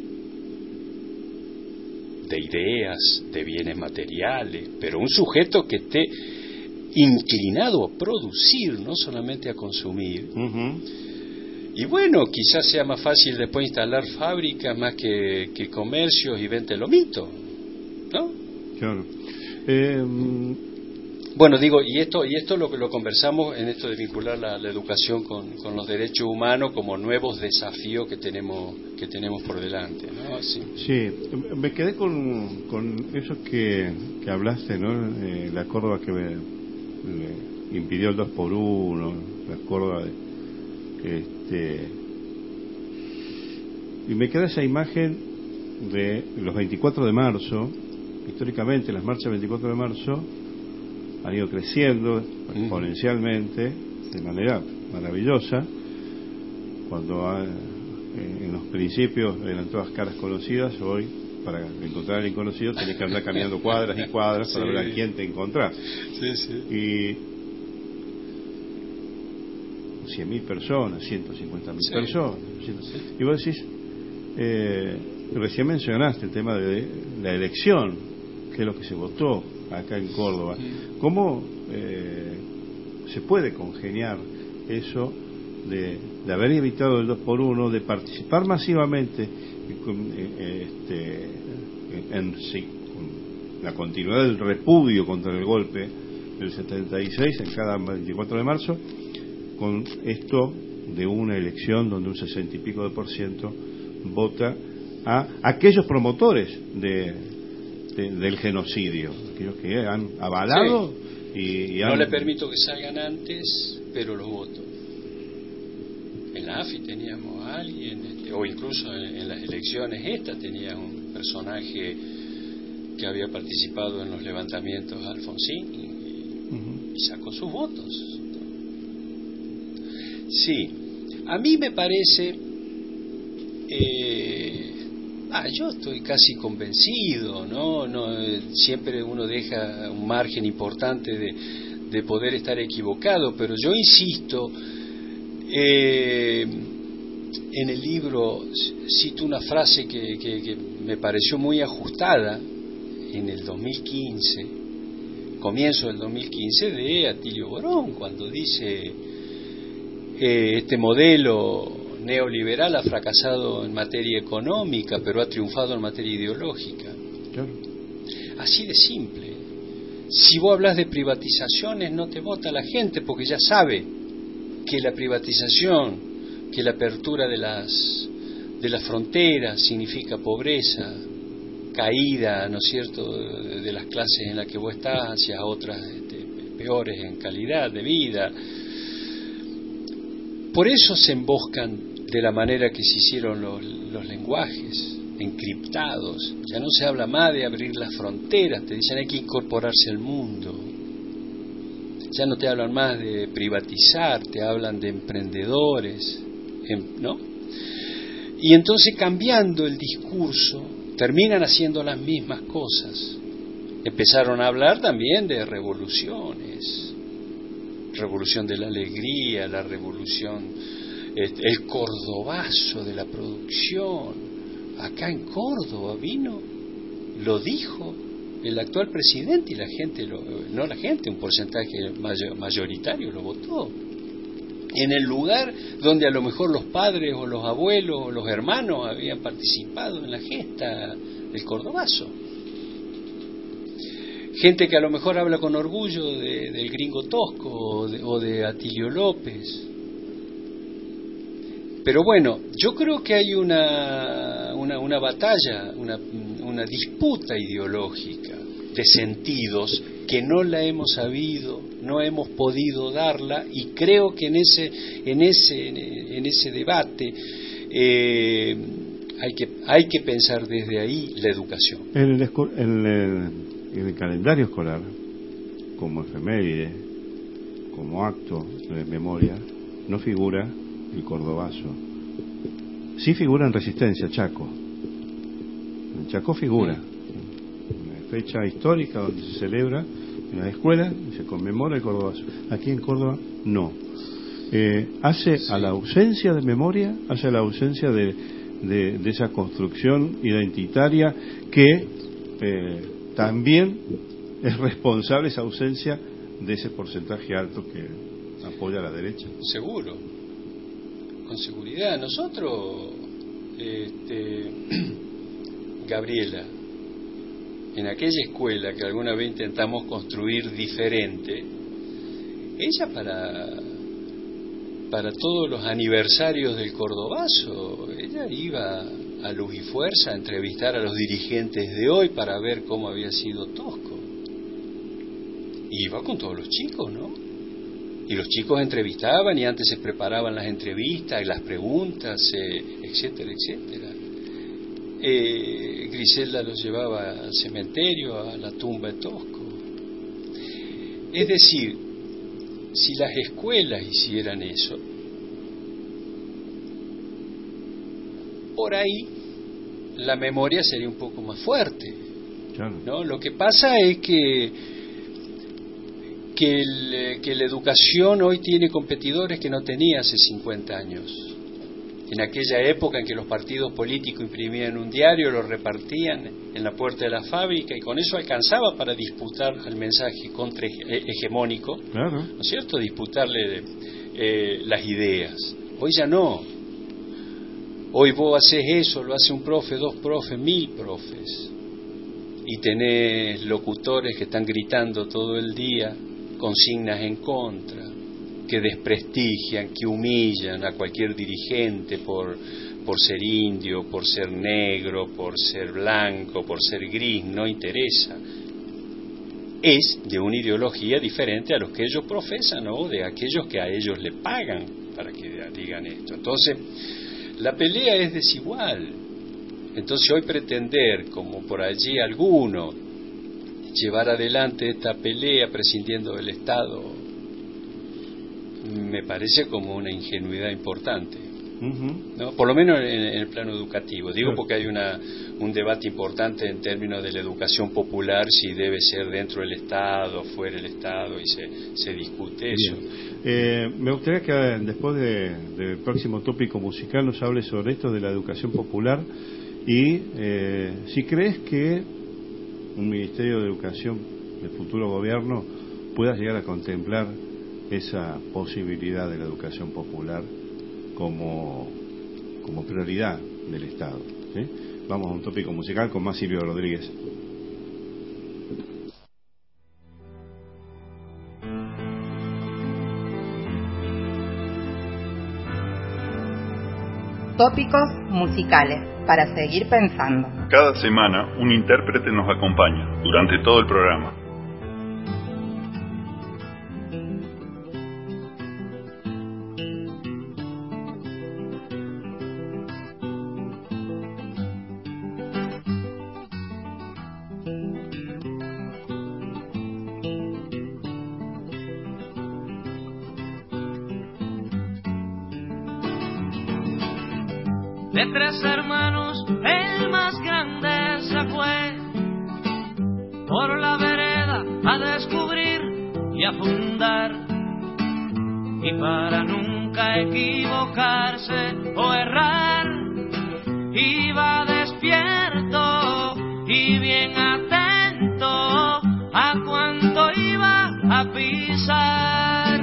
de ideas, de bienes materiales, pero un sujeto que esté inclinado a producir, no solamente a consumir. Y bueno, quizás sea más fácil después instalar fábricas más que comercios y vente lomito, ¿no? Claro. Bueno, digo, y esto lo conversamos en esto de vincular la educación con los derechos humanos como nuevos desafíos que tenemos por delante, ¿no? Sí, me quedé con eso que hablaste, ¿no? La Córdoba que me impidió el 2x1, la Córdoba y me queda esa imagen de los 24 de marzo. Históricamente las marchas del 24 de marzo han ido creciendo exponencialmente de manera maravillosa. Cuando en los principios eran todas caras conocidas, hoy para encontrar al inconocido tenés que andar caminando cuadras y cuadras para ver a quién te encontrás. Y 100.000 personas, 150.000 personas. Y vos decís, recién mencionaste el tema de la elección, que es lo que se votó acá en Córdoba. ¿Cómo se puede congeniar eso de haber evitado el 2x1, de participar masivamente con la continuidad del repudio contra el golpe del 76 en cada 24 de marzo, con esto de una elección donde un 60 y pico % vota a aquellos promotores del genocidio, aquellos que han avalado y no le permito que salgan antes, pero los voto. En la AFI teníamos a alguien, o incluso en las elecciones tenía un personaje que había participado en los levantamientos a Alfonsín y sacó sus votos. Sí, a mí me parece, yo estoy casi convencido, ¿no? Siempre uno deja un margen importante de poder estar equivocado, pero yo insisto, en el libro cito una frase que me pareció muy ajustada en el 2015, comienzo del 2015, de Atilio Borón, cuando dice: este modelo neoliberal ha fracasado en materia económica, pero ha triunfado en materia ideológica. Claro. Así de simple. Si vos hablas de privatizaciones, no te vota la gente, porque ya sabe que la privatización, que la apertura de las fronteras significa pobreza, caída, ¿no es cierto?, de las clases en las que vos estás hacia otras peores en calidad de vida. Por eso se emboscan de la manera que se hicieron los lenguajes encriptados. Ya no se habla más de abrir las fronteras, te dicen hay que incorporarse al mundo. Ya no te hablan más de privatizar, te hablan de emprendedores, ¿no? Y entonces, cambiando el discurso, terminan haciendo las mismas cosas. Empezaron a hablar también de revoluciones, revolución de la alegría, la revolución, el cordobazo de la producción. Acá en Córdoba vino, lo dijo el actual presidente, y la gente, un porcentaje mayoritario lo votó. En el lugar donde a lo mejor los padres o los abuelos o los hermanos habían participado en la gesta del cordobazo. Gente que a lo mejor habla con orgullo del Gringo Tosco o de Atilio López. Pero bueno, yo creo que hay una batalla, una disputa ideológica de sentidos que no la hemos sabido, no hemos podido darla, y creo que en ese debate hay que pensar desde ahí la educación. En el calendario escolar, como efeméride, como acto de memoria, no figura el cordobazo. Sí figura en Resistencia, Chaco. En Chaco figura. Una fecha histórica donde se celebra en las escuelas y se conmemora el cordobazo. Aquí en Córdoba, no. Hace a la ausencia de memoria, hace a la ausencia de esa construcción identitaria que también es responsable esa ausencia de ese porcentaje alto que apoya a la derecha. Seguro, con seguridad. Nosotros, Gabriela, en aquella escuela que alguna vez intentamos construir diferente, ella para todos los aniversarios del cordobazo, ella iba a Luz y Fuerza a entrevistar a los dirigentes de hoy para ver cómo había sido Tosco. Y iba con todos los chicos, ¿no? Y los chicos entrevistaban y antes se preparaban las entrevistas y las preguntas, etcétera, etcétera. Griselda los llevaba al cementerio, a la tumba de Tosco. Es decir, si las escuelas hicieran eso, por ahí la memoria sería un poco más fuerte, claro, ¿no? Lo que pasa es que la educación hoy tiene competidores que no tenía hace 50 años. En aquella época en que los partidos políticos imprimían un diario, lo repartían en la puerta de la fábrica y con eso alcanzaba para disputar al mensaje hegemónico, claro, ¿no es cierto?, disputarle las ideas. Hoy ya no. Hoy vos haces eso, lo hace un profe, 2 profes, 1000 profes. Y tenés locutores que están gritando todo el día consignas en contra, que desprestigian, que humillan a cualquier dirigente por ser indio, por ser negro, por ser blanco, por ser gris, no interesa. Es de una ideología diferente a los que ellos profesan, o de aquellos que a ellos le pagan para que digan esto. Entonces, la pelea es desigual. Entonces hoy pretender, como por allí alguno, llevar adelante esta pelea prescindiendo del Estado me parece como una ingenuidad importante. ¿No? Por lo menos en el plano educativo. Digo porque hay un debate importante en términos de la educación popular, si debe ser dentro del Estado, fuera del Estado, y se discute eso. Me gustaría que después del próximo tópico musical nos hable sobre esto de la educación popular y si crees que un Ministerio de Educación del futuro gobierno pueda llegar a contemplar esa posibilidad de la educación popular como prioridad del Estado, ¿sí? Vamos a un tópico musical con más Silvio Rodríguez. Tópicos musicales para seguir pensando. Cada semana un intérprete nos acompaña durante todo el programa. De 3 hermanos, el más grande se fue por la vereda a descubrir y a fundar. Y para nunca equivocarse o errar, iba despierto y bien atento a cuánto iba a pisar.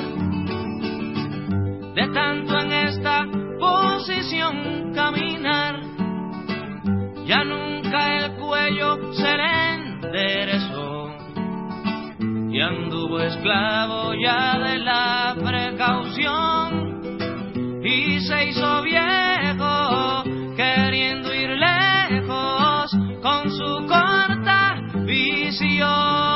De tanto en esta posición caminar, ya nunca el cuello se le enderezó y anduvo esclavo ya de la precaución y se hizo viejo queriendo ir lejos con su corta visión.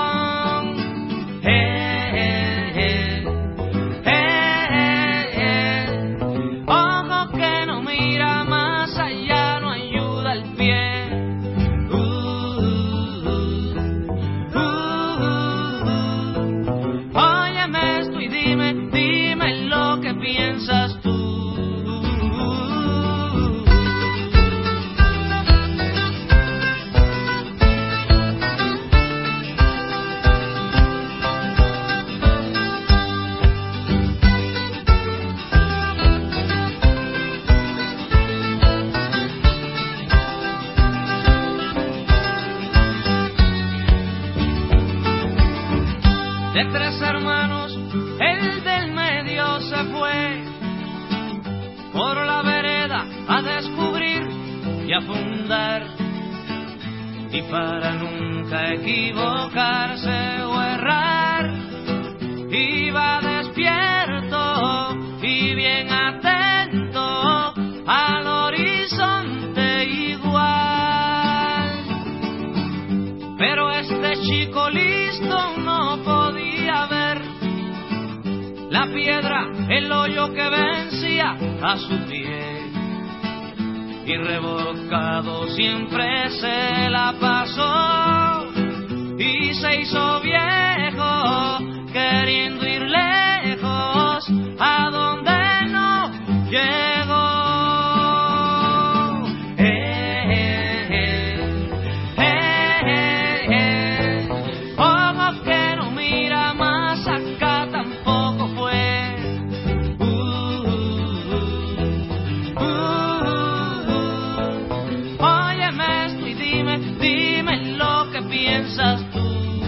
De 3 hermanos, el del medio se fue por la vereda a descubrir y a fundar. Y para nunca equivocarse o errar, iba despierto y bien atento al horizonte igual. Pero este chico listo no podía ver la piedra, el hoyo que vencía a su pie, y revolcado siempre se la pasó y se hizo viejo queriendo ir lejos a donde no llegó. Ojo que no mira más acá tampoco fue. Óyeme esto y dime lo que piensas tú.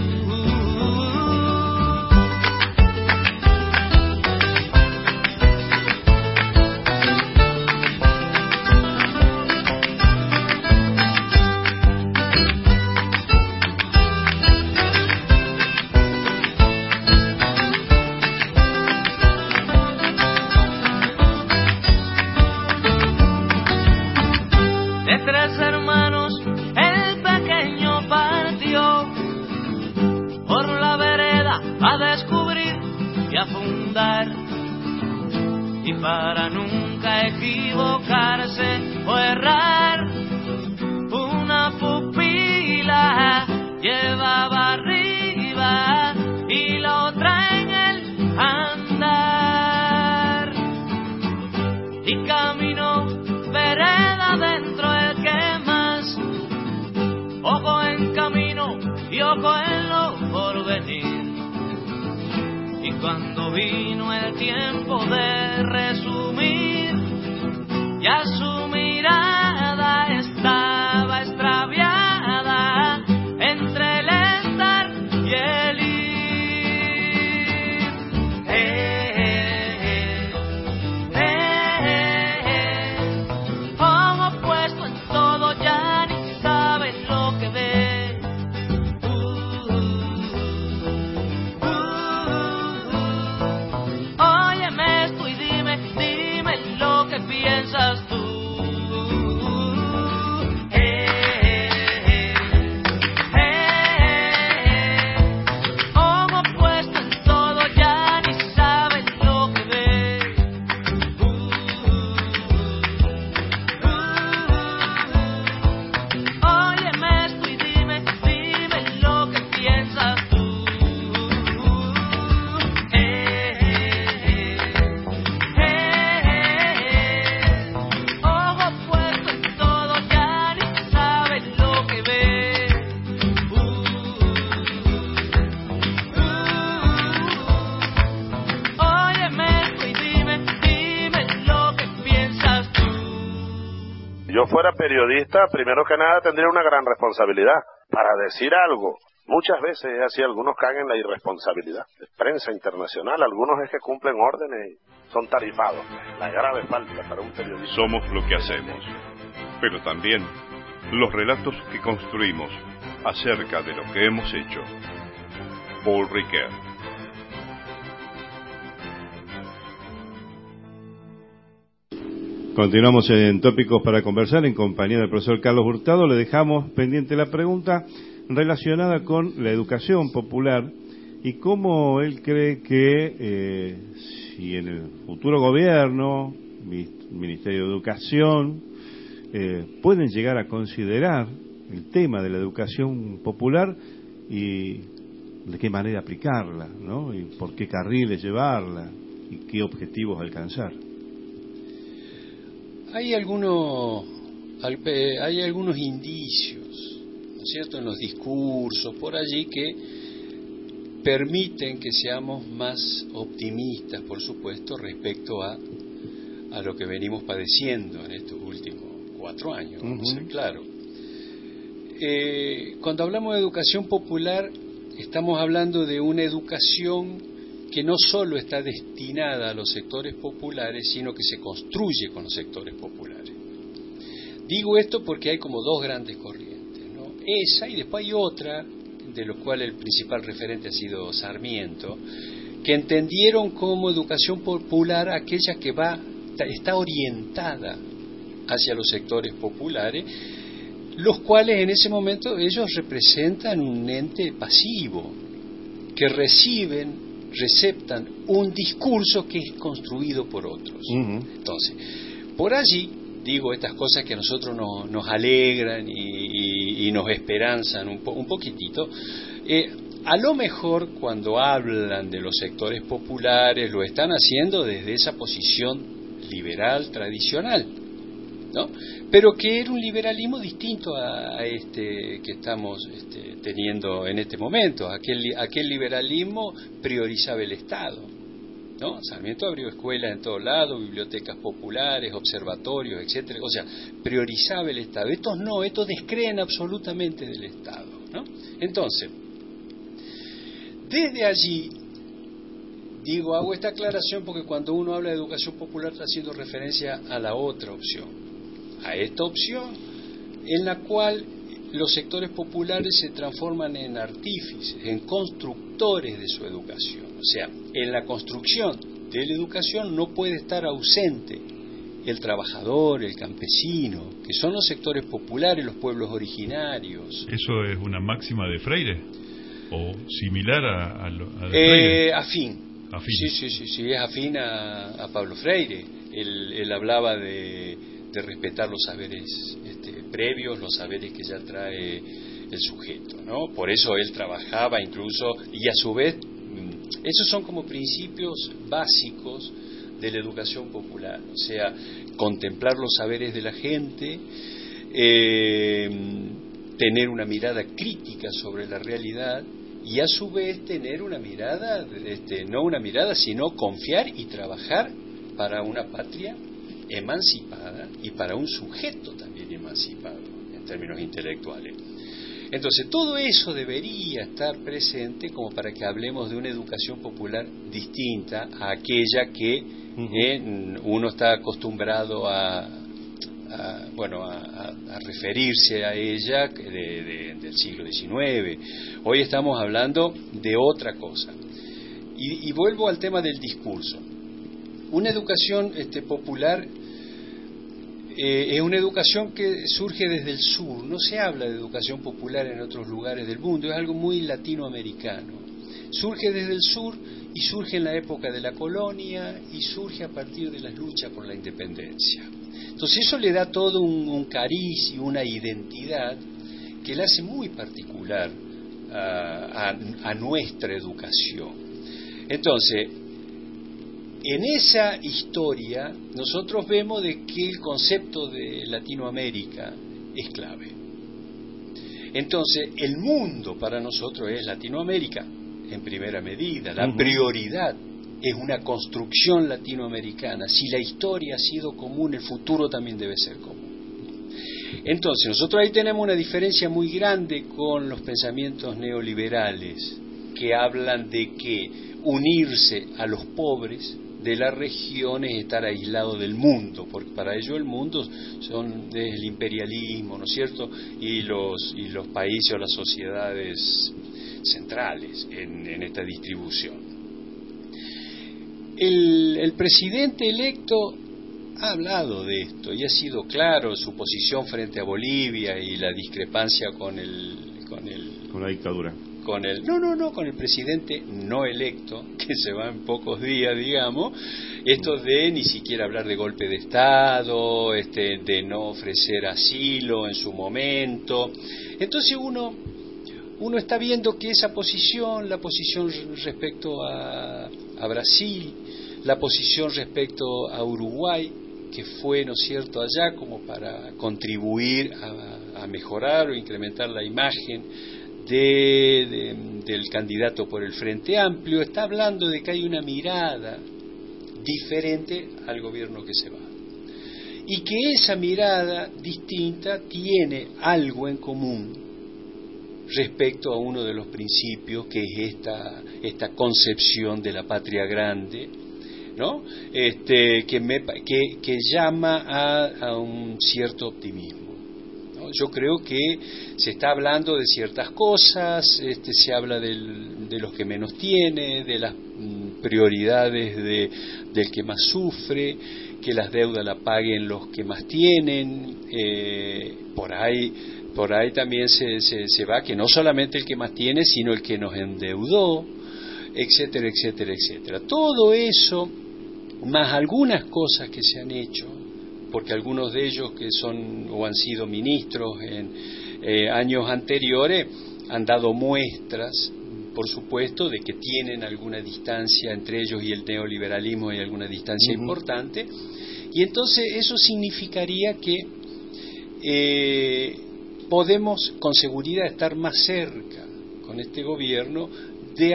De 3 hermanos, el pequeño partió por la vereda a descubrir y a fundar. Y para nunca equivocarse o errar, una pupila llevaba y camino vereda dentro el que más. Ojo en camino y ojo en lo por venir. Y cuando vino el tiempo de resumir, ya su mirada estaba extraviada entre el estar y el ir. Ojo puesto en todo, ya ni sabe lo que ve. Óyeme esto y dime lo que piensas tú. Ojo puesto en todo, ya ni sabe lo que ve. Óyeme esto y dime lo que piensas tú. Ojo puesto en todo, ya ni sabe lo que ve. Óyeme esto y dime lo que piensas tú. Si yo fuera periodista, primero que nada tendría una gran responsabilidad para decir algo. Muchas veces es así, algunos caen en la irresponsabilidad. Prensa internacional, algunos es que cumplen órdenes y son tarifados. La grave falta para un periodista. Somos lo que hacemos, pero también los relatos que construimos acerca de lo que hemos hecho. Paul Ricoeur. Continuamos en Tópicos para Conversar en compañía del profesor Carlos Hurtado. Le dejamos pendiente la pregunta relacionada con la educación popular y cómo él cree que si en el futuro gobierno, Ministerio de Educación, pueden llegar a considerar el tema de la educación popular y de qué manera aplicarla, ¿no? Y por qué carriles llevarla y qué objetivos alcanzar. Hay algunos indicios, ¿no es cierto?, en los discursos por allí que permiten que seamos más optimistas, por supuesto, respecto a lo que venimos padeciendo en estos últimos 4 años, vamos a ser claros. Cuando hablamos de educación popular, estamos hablando de una educación que no solo está destinada a los sectores populares, sino que se construye con los sectores populares. Digo esto porque hay como 2 grandes corrientes, ¿no? Esa y después hay otra, de los cuales el principal referente ha sido Sarmiento, que entendieron como educación popular aquella que está orientada hacia los sectores populares, los cuales en ese momento ellos representan un ente pasivo, que receptan un discurso que es construido por otros. Entonces, por allí, digo estas cosas que a nosotros nos alegran y nos esperanzan un poquitito, a lo mejor cuando hablan de los sectores populares lo están haciendo desde esa posición liberal tradicional, ¿no? Pero que era un liberalismo distinto a este que estamos teniendo en este momento. Aquel liberalismo priorizaba el Estado, ¿no? Sarmiento abrió escuelas en todos lados, bibliotecas populares, observatorios, etcétera. O sea, priorizaba el Estado. Estos no, estos descreen absolutamente del Estado, ¿no? Entonces, desde allí, hago esta aclaración porque cuando uno habla de educación popular está haciendo referencia a la otra opción, a esta opción en la cual los sectores populares se transforman en artífices, en constructores de su educación. O sea, en la construcción de la educación no puede estar ausente el trabajador, el campesino, que son los sectores populares, los pueblos originarios. ¿Eso es una máxima de Freire? ¿O similar a Freire? Afín. Sí, es afín a Pablo Freire. Él hablaba de respetar los saberes previos, los saberes que ya trae el sujeto, ¿no? Por eso él trabajaba incluso, y a su vez, esos son como principios básicos de la educación popular, o sea, contemplar los saberes de la gente, tener una mirada crítica sobre la realidad y a su vez tener una mirada, no una mirada, sino confiar y trabajar para una patria emancipada y para un sujeto también emancipado en términos intelectuales. Entonces todo eso debería estar presente como para que hablemos de una educación popular distinta a aquella que uno está acostumbrado a referirse a ella del siglo XIX. Hoy estamos hablando de otra cosa. Y vuelvo al tema del discurso. Una educación popular es una educación que surge desde el sur. No se habla de educación popular en otros lugares del mundo, es algo muy latinoamericano. Surge desde el sur y surge en la época de la colonia y surge a partir de las luchas por la independencia. Entonces eso le da todo un cariz y una identidad que la hace muy particular a nuestra educación. Entonces, en esa historia nosotros vemos de que el concepto de Latinoamérica es clave. Entonces, el mundo para nosotros es Latinoamérica, en primera medida. La prioridad es una construcción latinoamericana. Si la historia ha sido común, el futuro también debe ser común. Entonces, nosotros ahí tenemos una diferencia muy grande con los pensamientos neoliberales, que hablan de que unirse a los pobres de la región es estar aislado del mundo, porque para ello el mundo es el imperialismo, ¿no es cierto?, y los países o las sociedades centrales en esta distribución. El presidente electo ha hablado de esto y ha sido claro su posición frente a Bolivia y la discrepancia con la dictadura. Con el presidente no electo, que se va en pocos días, digamos, esto de ni siquiera hablar de golpe de Estado, de no ofrecer asilo en su momento. Entonces uno está viendo que esa posición, la posición respecto a Brasil, la posición respecto a Uruguay, que fue, ¿no es cierto?, allá como para contribuir a mejorar o incrementar la imagen del candidato por el Frente Amplio, está hablando de que hay una mirada diferente al gobierno que se va. Y que esa mirada distinta tiene algo en común respecto a uno de los principios, que es esta concepción de la patria grande, ¿no? Que llama a un cierto optimismo. Yo creo que se está hablando de ciertas cosas, se habla de los que menos tiene, de las prioridades del que más sufre, que las deudas la paguen los que más tienen, por ahí también se va que no solamente el que más tiene, sino el que nos endeudó, etcétera, etcétera, etcétera. Todo eso, más algunas cosas que se han hecho, porque algunos de ellos que son o han sido ministros en años anteriores han dado muestras, por supuesto, de que tienen alguna distancia entre ellos y el neoliberalismo, hay alguna distancia importante, y entonces eso significaría que podemos con seguridad estar más cerca con este gobierno de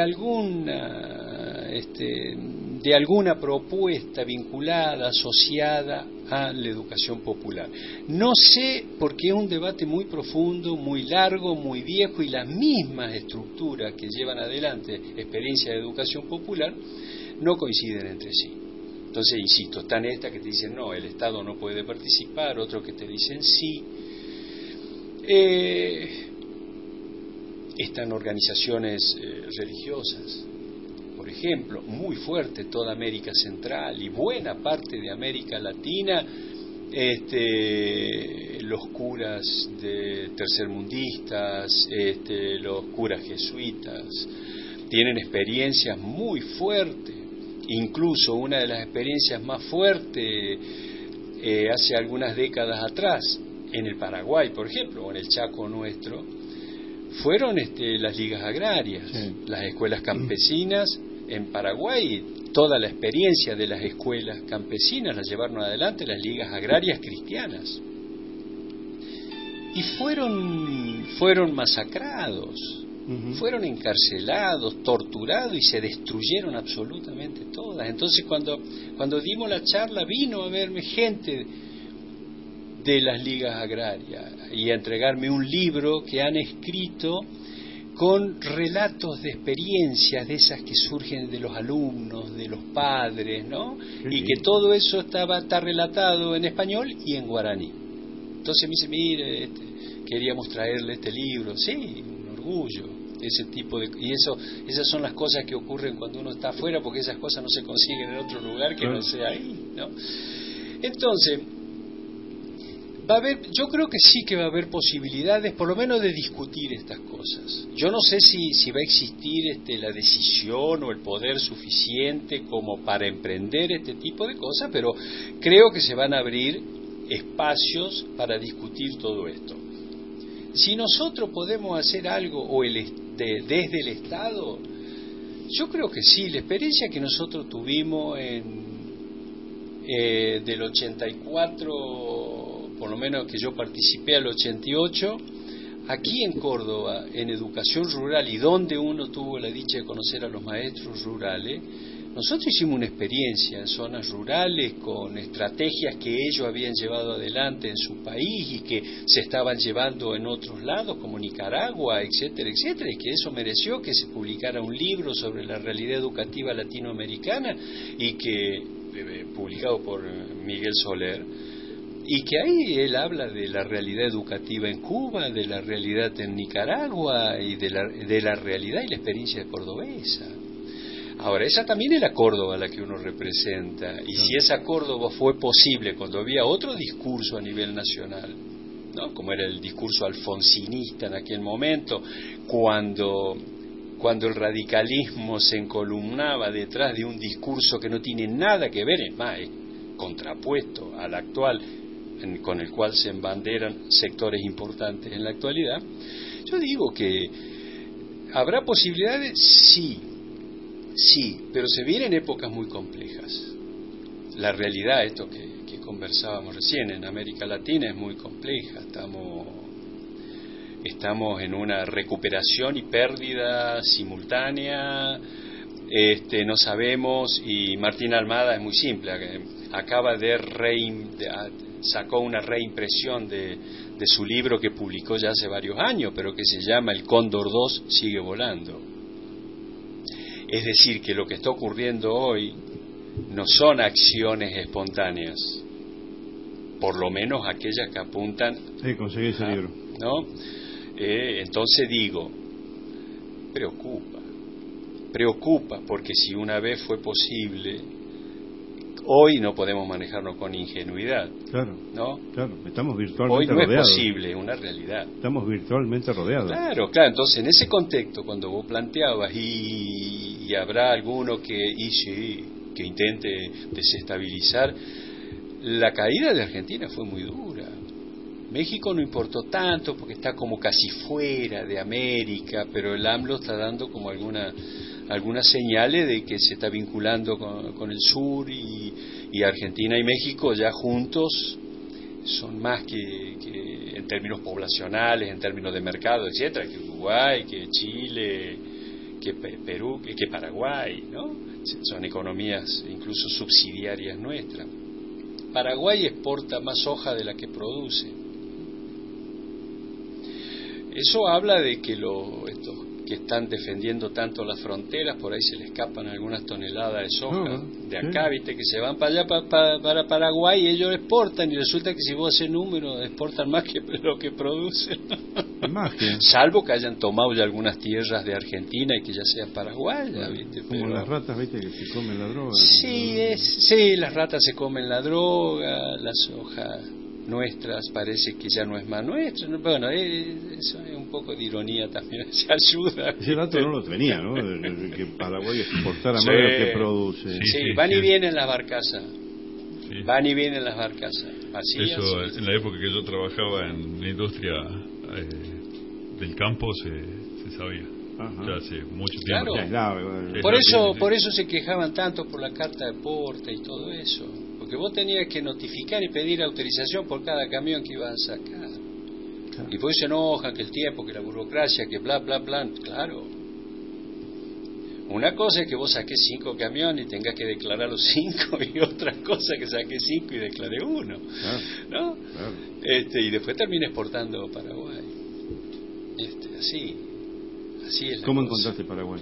alguna propuesta vinculada, asociada a la educación popular. No sé, porque es un debate muy profundo, muy largo, muy viejo, y las mismas estructuras que llevan adelante experiencias de educación popular no coinciden entre sí. Entonces, insisto, están estas que te dicen no, el Estado no puede participar, otros que te dicen sí. Están organizaciones religiosas, por ejemplo, muy fuerte toda América Central y buena parte de América Latina, los curas tercermundistas, los curas jesuitas, tienen experiencias muy fuertes. Incluso una de las experiencias más fuertes hace algunas décadas atrás, en el Paraguay, por ejemplo, o en el Chaco nuestro, fueron las ligas agrarias, las escuelas campesinas en Paraguay toda la experiencia de las escuelas campesinas la llevaron adelante las ligas agrarias cristianas. Y fueron masacrados, fueron encarcelados, torturados y se destruyeron absolutamente todas. Entonces cuando dimos la charla vino a verme gente de las ligas agrarias y a entregarme un libro que han escrito con relatos de experiencias de esas que surgen de los alumnos, de los padres, ¿no? Y que todo eso está relatado en español y en guaraní. Entonces me dice, mire, queríamos traerle este libro. Sí, un orgullo, ese tipo de... Y esas son las cosas que ocurren cuando uno está afuera, porque esas cosas no se consiguen en otro lugar que no sea ahí, ¿no? Entonces, yo creo que sí que va a haber posibilidades, por lo menos de discutir estas cosas. Yo no sé si va a existir la decisión o el poder suficiente como para emprender este tipo de cosas, pero creo que se van a abrir espacios para discutir todo esto. Si nosotros podemos hacer algo desde el Estado, yo creo que sí. La experiencia que nosotros tuvimos del 84, por lo menos que yo participé al 88, aquí en Córdoba, en educación rural, y donde uno tuvo la dicha de conocer a los maestros rurales, nosotros hicimos una experiencia en zonas rurales con estrategias que ellos habían llevado adelante en su país y que se estaban llevando en otros lados, como Nicaragua, etcétera, etcétera, y que eso mereció que se publicara un libro sobre la realidad educativa latinoamericana, y que publicado por Miguel Soler, y que ahí él habla de la realidad educativa en Cuba, de la realidad en Nicaragua y de la realidad y la experiencia cordobesa. Ahora, esa también es la Córdoba la que uno representa, y si esa Córdoba fue posible cuando había otro discurso a nivel nacional, ¿no? Como era el discurso alfonsinista en aquel momento, cuando el radicalismo se encolumnaba detrás de un discurso que no tiene nada que ver, es más, es contrapuesto al actual, con el cual se embanderan sectores importantes en la actualidad. Yo digo que habrá posibilidades, sí, pero se vienen épocas muy complejas. La realidad, esto que conversábamos recién, en América Latina es muy compleja. Estamos en una recuperación y pérdida simultánea. No sabemos, y Martín Almada es muy simple, acaba sacó una reimpresión de su libro que publicó ya hace varios años, pero que se llama El Cóndor 2 sigue volando. Es decir, que lo que está ocurriendo hoy no son acciones espontáneas, por lo menos aquellas que apuntan conseguí ese libro, ¿no? Entonces digo, preocupa, porque si una vez fue posible, hoy no podemos manejarnos con ingenuidad. Claro, ¿no? Claro, estamos virtualmente hoy no rodeados. Es posible, es una realidad. Estamos virtualmente rodeados. Claro, entonces en ese contexto, cuando vos planteabas y habrá alguno que intente desestabilizar, la caída de Argentina fue muy dura. México no importó tanto porque está como casi fuera de América, pero el AMLO está dando como algunas señales de que se está vinculando con el sur, y Argentina y México ya juntos son más que en términos poblacionales, en términos de mercado, etcétera, que Uruguay, que Chile, que Perú, que Paraguay, ¿no? Son economías incluso subsidiarias nuestras. Paraguay exporta más soja de la que produce. Eso habla de que estos que están defendiendo tanto las fronteras, por ahí se le escapan algunas toneladas de soja de acá, viste, que se van para allá, para Paraguay, y ellos exportan, y resulta que si vos haces números, exportan más que lo que producen. Salvo que hayan tomado ya algunas tierras de Argentina y que ya sean paraguayas, viste. Como las ratas, viste, que se comen la droga. Sí, las ratas se comen la droga, la soja nuestras parece que ya no es más nuestra. Bueno, eso es un poco de ironía también, se ayuda. Ese dato no lo tenía, ¿no? Que Paraguay exportara más de lo que produce. Sí, van y vienen las barcazas. Sí. Van y vienen las barcazas. Así, en la época que yo trabajaba en la industria del campo se sabía. ya hace mucho Claro. tiempo. Por eso se quejaban tanto por la carta de porte y todo eso. Porque vos tenías que notificar y pedir autorización por cada camión que ibas a sacar. Claro. Y por eso se enojan que el tiempo, que la burocracia, que bla, bla, bla. Claro. Una cosa es que vos saques 5 camiones y tengas que declarar los 5, y otra cosa que saques 5 y declare 1. Claro. ¿No? Claro. Y después termina exportando a Paraguay. Así es la ¿Cómo cosa. encontraste Paraguay?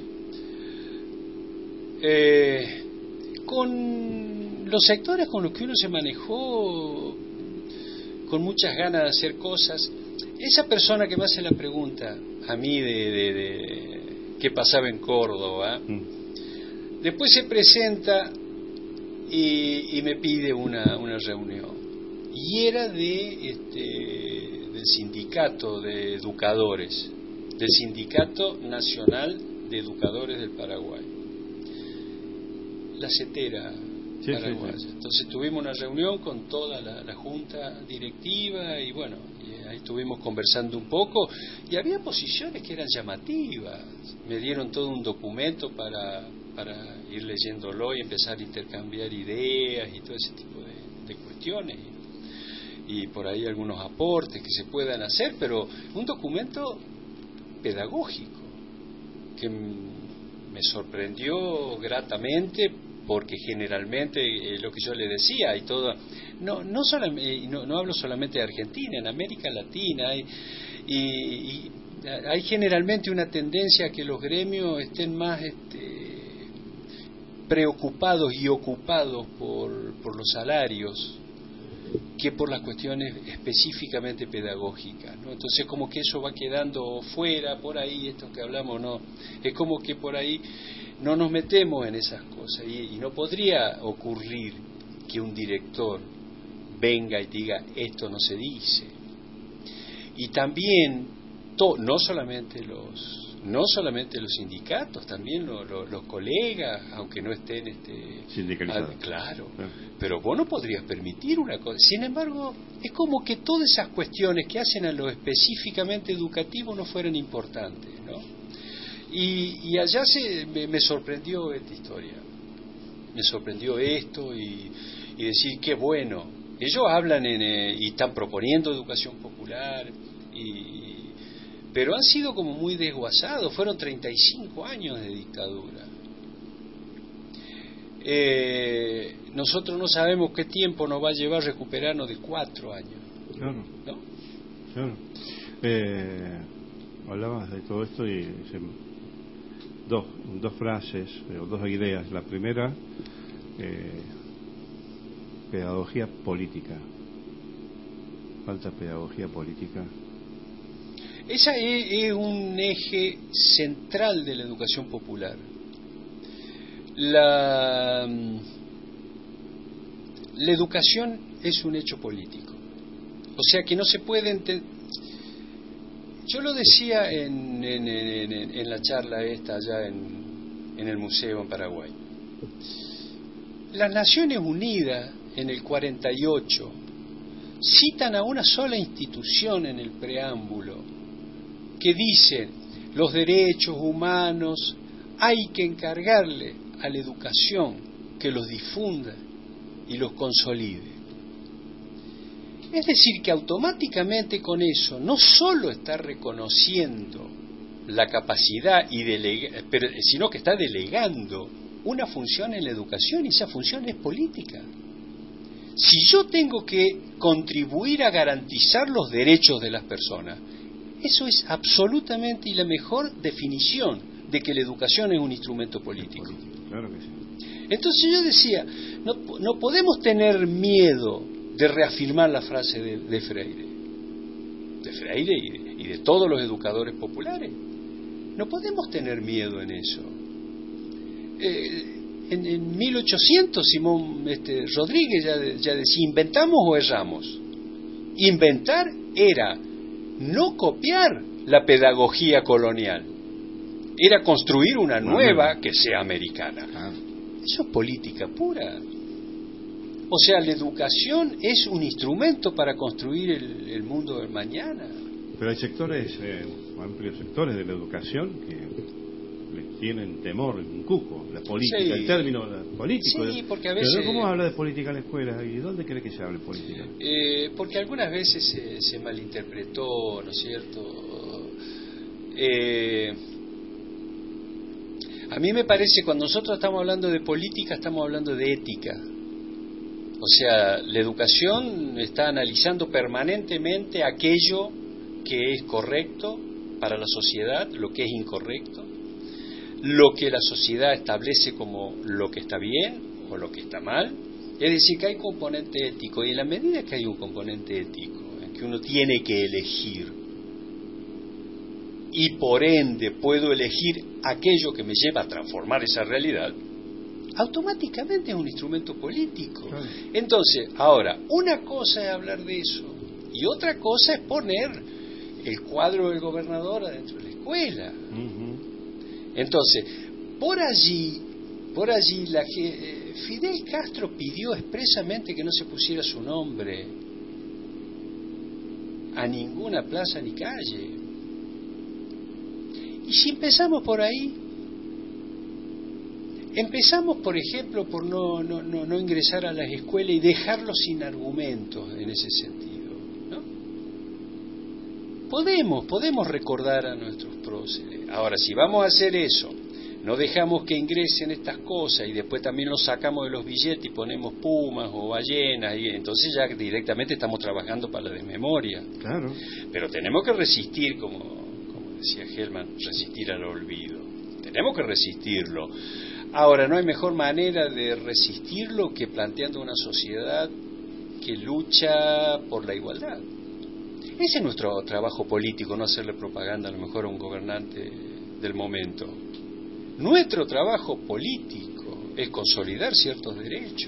Con los sectores con los que uno se manejó, con muchas ganas de hacer cosas. Esa persona que me hace la pregunta a mí de qué pasaba en Córdoba, después se presenta y me pide una reunión, y era del sindicato de educadores, del Sindicato Nacional de Educadores del Paraguay, la CETERA paraguaya. Sí. Entonces tuvimos una reunión con toda la junta directiva y bueno, ahí estuvimos conversando un poco y había posiciones que eran llamativas. Me dieron todo un documento para ir leyéndolo y empezar a intercambiar ideas y todo ese tipo de cuestiones y por ahí algunos aportes que se puedan hacer, pero un documento pedagógico que me sorprendió gratamente, porque generalmente lo que yo le decía y todo, no hablo solamente de Argentina, en América Latina hay generalmente una tendencia a que los gremios estén más preocupados y ocupados por los salarios que por las cuestiones específicamente pedagógicas, ¿no? Entonces como que eso va quedando fuera, por ahí, esto que hablamos, no, es como que por ahí no nos metemos en esas cosas y no podría ocurrir que un director venga y diga esto no se dice. Y también no solamente los sindicatos, también los colegas, aunque no estén sindicalizados. Claro, pero vos no podrías permitir una cosa. Sin embargo, es como que todas esas cuestiones que hacen a lo específicamente educativo no fueran importantes, ¿no? Y allá me sorprendió esta historia, me sorprendió esto y decir qué bueno. Ellos hablan y están proponiendo educación popular pero han sido como muy desguazados. Fueron 35 años de dictadura. Nosotros no sabemos qué tiempo nos va a llevar recuperarnos de 4 años. Claro. ¿No? Claro. Hablabas de todo esto y dos frases o dos ideas. La primera, pedagogía política. Falta pedagogía política. Esa es un eje central de la educación popular. La educación es un hecho político. O sea que no se puede entender. Yo lo decía en la charla esta allá en el museo en Paraguay. Las Naciones Unidas en el 48 citan a una sola institución en el preámbulo que dice los derechos humanos hay que encargarle a la educación que los difunda y los consolide. Es decir, que automáticamente con eso no solo está reconociendo la capacidad sino que está delegando una función en la educación, y esa función es política. Si yo tengo que contribuir a garantizar los derechos de las personas, eso es absolutamente y la mejor definición de que la educación es un instrumento político. Claro que sí. Entonces yo decía, no podemos tener miedo de reafirmar la frase de Freire y de todos los educadores populares. No podemos tener miedo en eso. En 1800 Simón Rodríguez ya decía, ¿inventamos o erramos? Inventar era no copiar la pedagogía colonial, era construir una nueva que sea americana. Eso es política pura. O sea, la educación es un instrumento para construir el mundo del mañana. Pero hay sectores amplios sectores de la educación que les tienen temor, un cuco, la política, Sí. el término político. Sí, porque a veces... Pero ¿cómo habla de política en la escuela? ¿Y dónde cree que se hable política? Porque algunas veces se malinterpretó, ¿no es cierto? A mí me parece, cuando nosotros estamos hablando de política, estamos hablando de ética. O sea, la educación está analizando permanentemente aquello que es correcto para la sociedad, lo que es incorrecto, lo que la sociedad establece como lo que está bien o lo que está mal. Es decir, que hay componente ético, y en la medida que hay un componente ético, en que uno tiene que elegir, y por ende puedo elegir aquello que me lleva a transformar esa realidad, automáticamente es un instrumento político. Claro. Entonces, ahora, una cosa es hablar de eso, y otra cosa es poner el cuadro del gobernador adentro de la escuela. Entonces, por allí Fidel Castro pidió expresamente que no se pusiera su nombre a ninguna plaza ni calle. Y si empezamos por ahí, empezamos, por ejemplo, por no ingresar a las escuelas y dejarlos sin argumentos en ese sentido, ¿no? Podemos recordar a nuestros próceres. Ahora, si vamos a hacer eso, no dejamos que ingresen estas cosas y después también los sacamos de los billetes y ponemos pumas o ballenas, y entonces ya directamente estamos trabajando para la desmemoria. Claro. Pero tenemos que resistir, como decía Hellman, resistir al olvido. Tenemos que resistirlo. Ahora, no hay mejor manera de resistirlo que planteando una sociedad que lucha por la igualdad. Ese es nuestro trabajo político, no hacerle propaganda a lo mejor a un gobernante del momento. Nuestro trabajo político es consolidar ciertos derechos,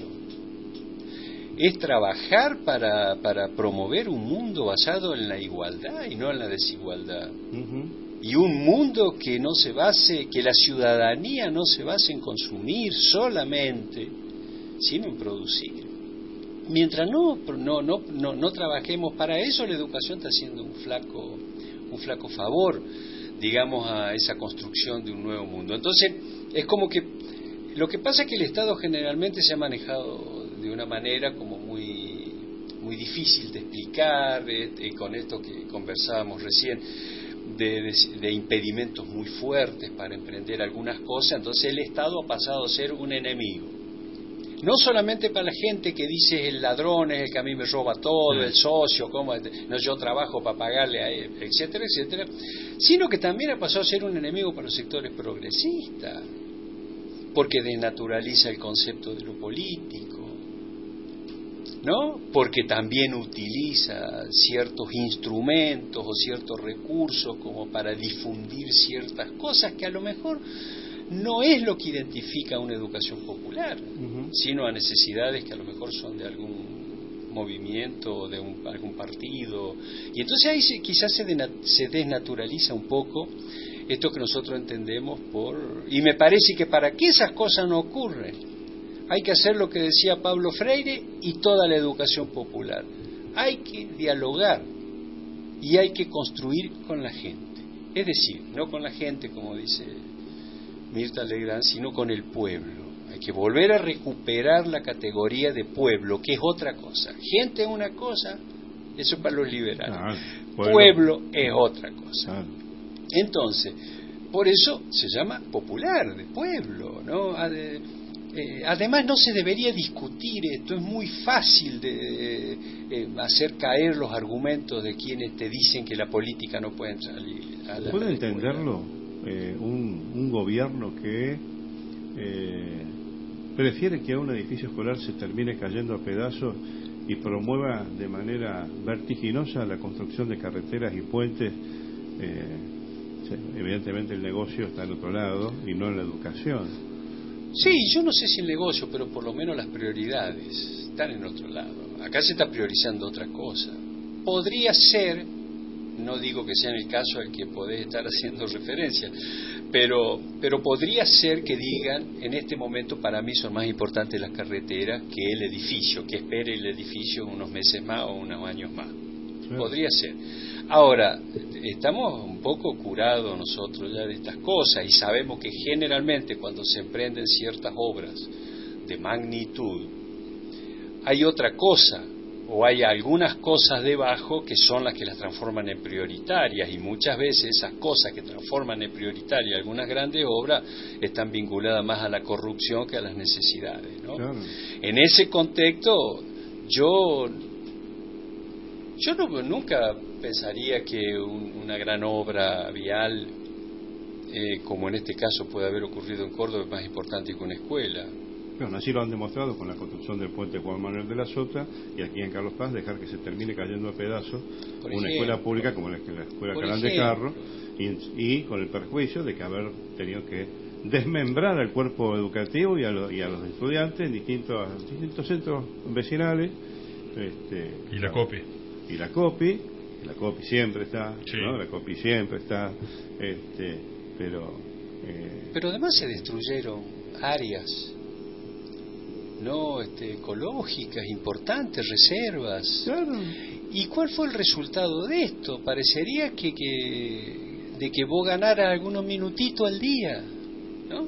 es trabajar para promover un mundo basado en la igualdad y no en la desigualdad. Y un mundo que no se base, que la ciudadanía no se base en consumir solamente, sino en producir. Mientras no trabajemos para eso, la educación está haciendo un flaco favor, digamos, a esa construcción de un nuevo mundo. Entonces, es como que lo que pasa es que el Estado generalmente se ha manejado de una manera como muy difícil de explicar, con esto que conversábamos recién, de impedimentos muy fuertes para emprender algunas cosas. Entonces el Estado ha pasado a ser un enemigo. No solamente para la gente que dice el ladrón es el que a mí me roba todo, el socio, no, yo trabajo para pagarle a él, etcétera, etcétera, sino que también ha pasado a ser un enemigo para los sectores progresistas, porque desnaturaliza el concepto de lo político, ¿no? Porque también utiliza ciertos instrumentos o ciertos recursos como para difundir ciertas cosas que a lo mejor no es lo que identifica a una educación popular, sino a necesidades que a lo mejor son de algún movimiento o de algún partido. Y entonces ahí quizás se desnaturaliza un poco esto que nosotros entendemos y me parece que para que esas cosas no ocurran, hay que hacer lo que decía Pablo Freire y toda la educación popular. Hay que dialogar y hay que construir con la gente. Es decir, no con la gente, como dice Mirta Legrand, sino con el pueblo. Hay que volver a recuperar la categoría de pueblo, que es otra cosa. Gente es una cosa, eso es para los liberales. Pueblo es otra cosa. Entonces, por eso se llama popular, de pueblo, ¿no? Además no se debería discutir esto, es muy fácil de hacer caer los argumentos de quienes te dicen que la política no puede salir a la ¿Puede entenderlo un gobierno que prefiere que a un edificio escolar se termine cayendo a pedazos y promueva de manera vertiginosa la construcción de carreteras y puentes? Evidentemente el negocio está en otro lado y no en la educación. Sí, yo no sé si el negocio, pero por lo menos las prioridades están en otro lado. Acá se está priorizando otra cosa. Podría ser, no digo que sea en el caso al que podés estar haciendo referencia, pero podría ser que digan, en este momento para mí son más importantes las carreteras que el edificio, que espere el edificio unos meses más o unos años más. Podría ser. Ahora, estamos un poco curados nosotros ya de estas cosas y sabemos que generalmente cuando se emprenden ciertas obras de magnitud, hay otra cosa, o hay algunas cosas debajo que son las que las transforman en prioritarias, y muchas veces esas cosas que transforman en prioritarias algunas grandes obras están vinculadas más a la corrupción que a las necesidades, ¿no? Claro. En ese contexto, yo nunca pensaría que una gran obra vial, como en este caso puede haber ocurrido en Córdoba, es más importante que una escuela. Bueno, así lo han demostrado con la construcción del puente Juan Manuel de la Sota, y aquí en Carlos Paz dejar que se termine cayendo a pedazos una escuela pública como la Escuela Calán de Carro, y con el perjuicio de que haber tenido que desmembrar al cuerpo educativo y a los estudiantes en distintos centros vecinales. Y la COPI. Y la COPI siempre está, sí, ¿no? La COPI siempre está, pero además se destruyeron áreas ecológicas importantes, reservas. Claro. ¿Y cuál fue el resultado de esto? Parecería que vos ganaras algunos minutitos al día, ¿no?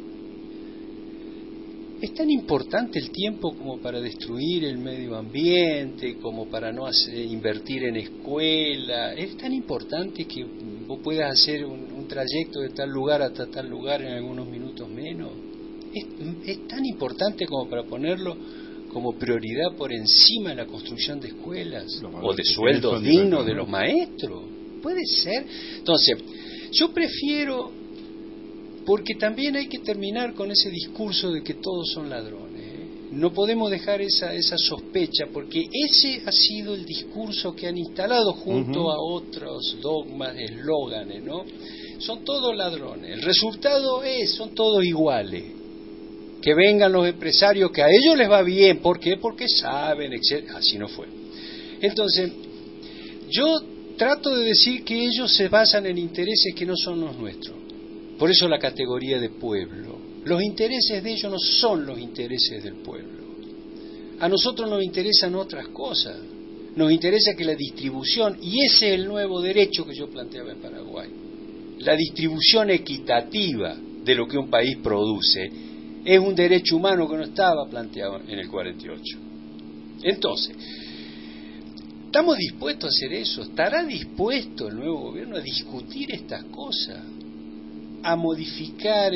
Es tan importante el tiempo como para destruir el medio ambiente, como para no invertir en escuela. Es tan importante que vos puedas hacer un trayecto de tal lugar hasta tal lugar en algunos minutos menos. Es tan importante como para ponerlo como prioridad por encima de la construcción de escuelas o de sueldos dignos de los maestros. Puede ser. Entonces, yo prefiero, porque también hay que terminar con ese discurso de que todos son ladrones, ¿eh? No podemos dejar esa sospecha, porque ese ha sido el discurso que han instalado junto a otros dogmas, eslóganes, ¿no? Son todos ladrones. El resultado son todos iguales. Que vengan los empresarios, que a ellos les va bien. ¿Por qué? Porque saben, etc. Así no fue. Entonces, yo trato de decir que ellos se basan en intereses que no son los nuestros. Por eso la categoría de pueblo. Los intereses de ellos no son los intereses del pueblo. A nosotros nos interesan otras cosas. Nos interesa que la distribución, y ese es el nuevo derecho que yo planteaba en Paraguay, la distribución equitativa de lo que un país produce, es un derecho humano que no estaba planteado en el 48. Entonces, ¿estamos dispuestos a hacer eso? ¿Estará dispuesto el nuevo gobierno a discutir estas cosas? ¿A modificar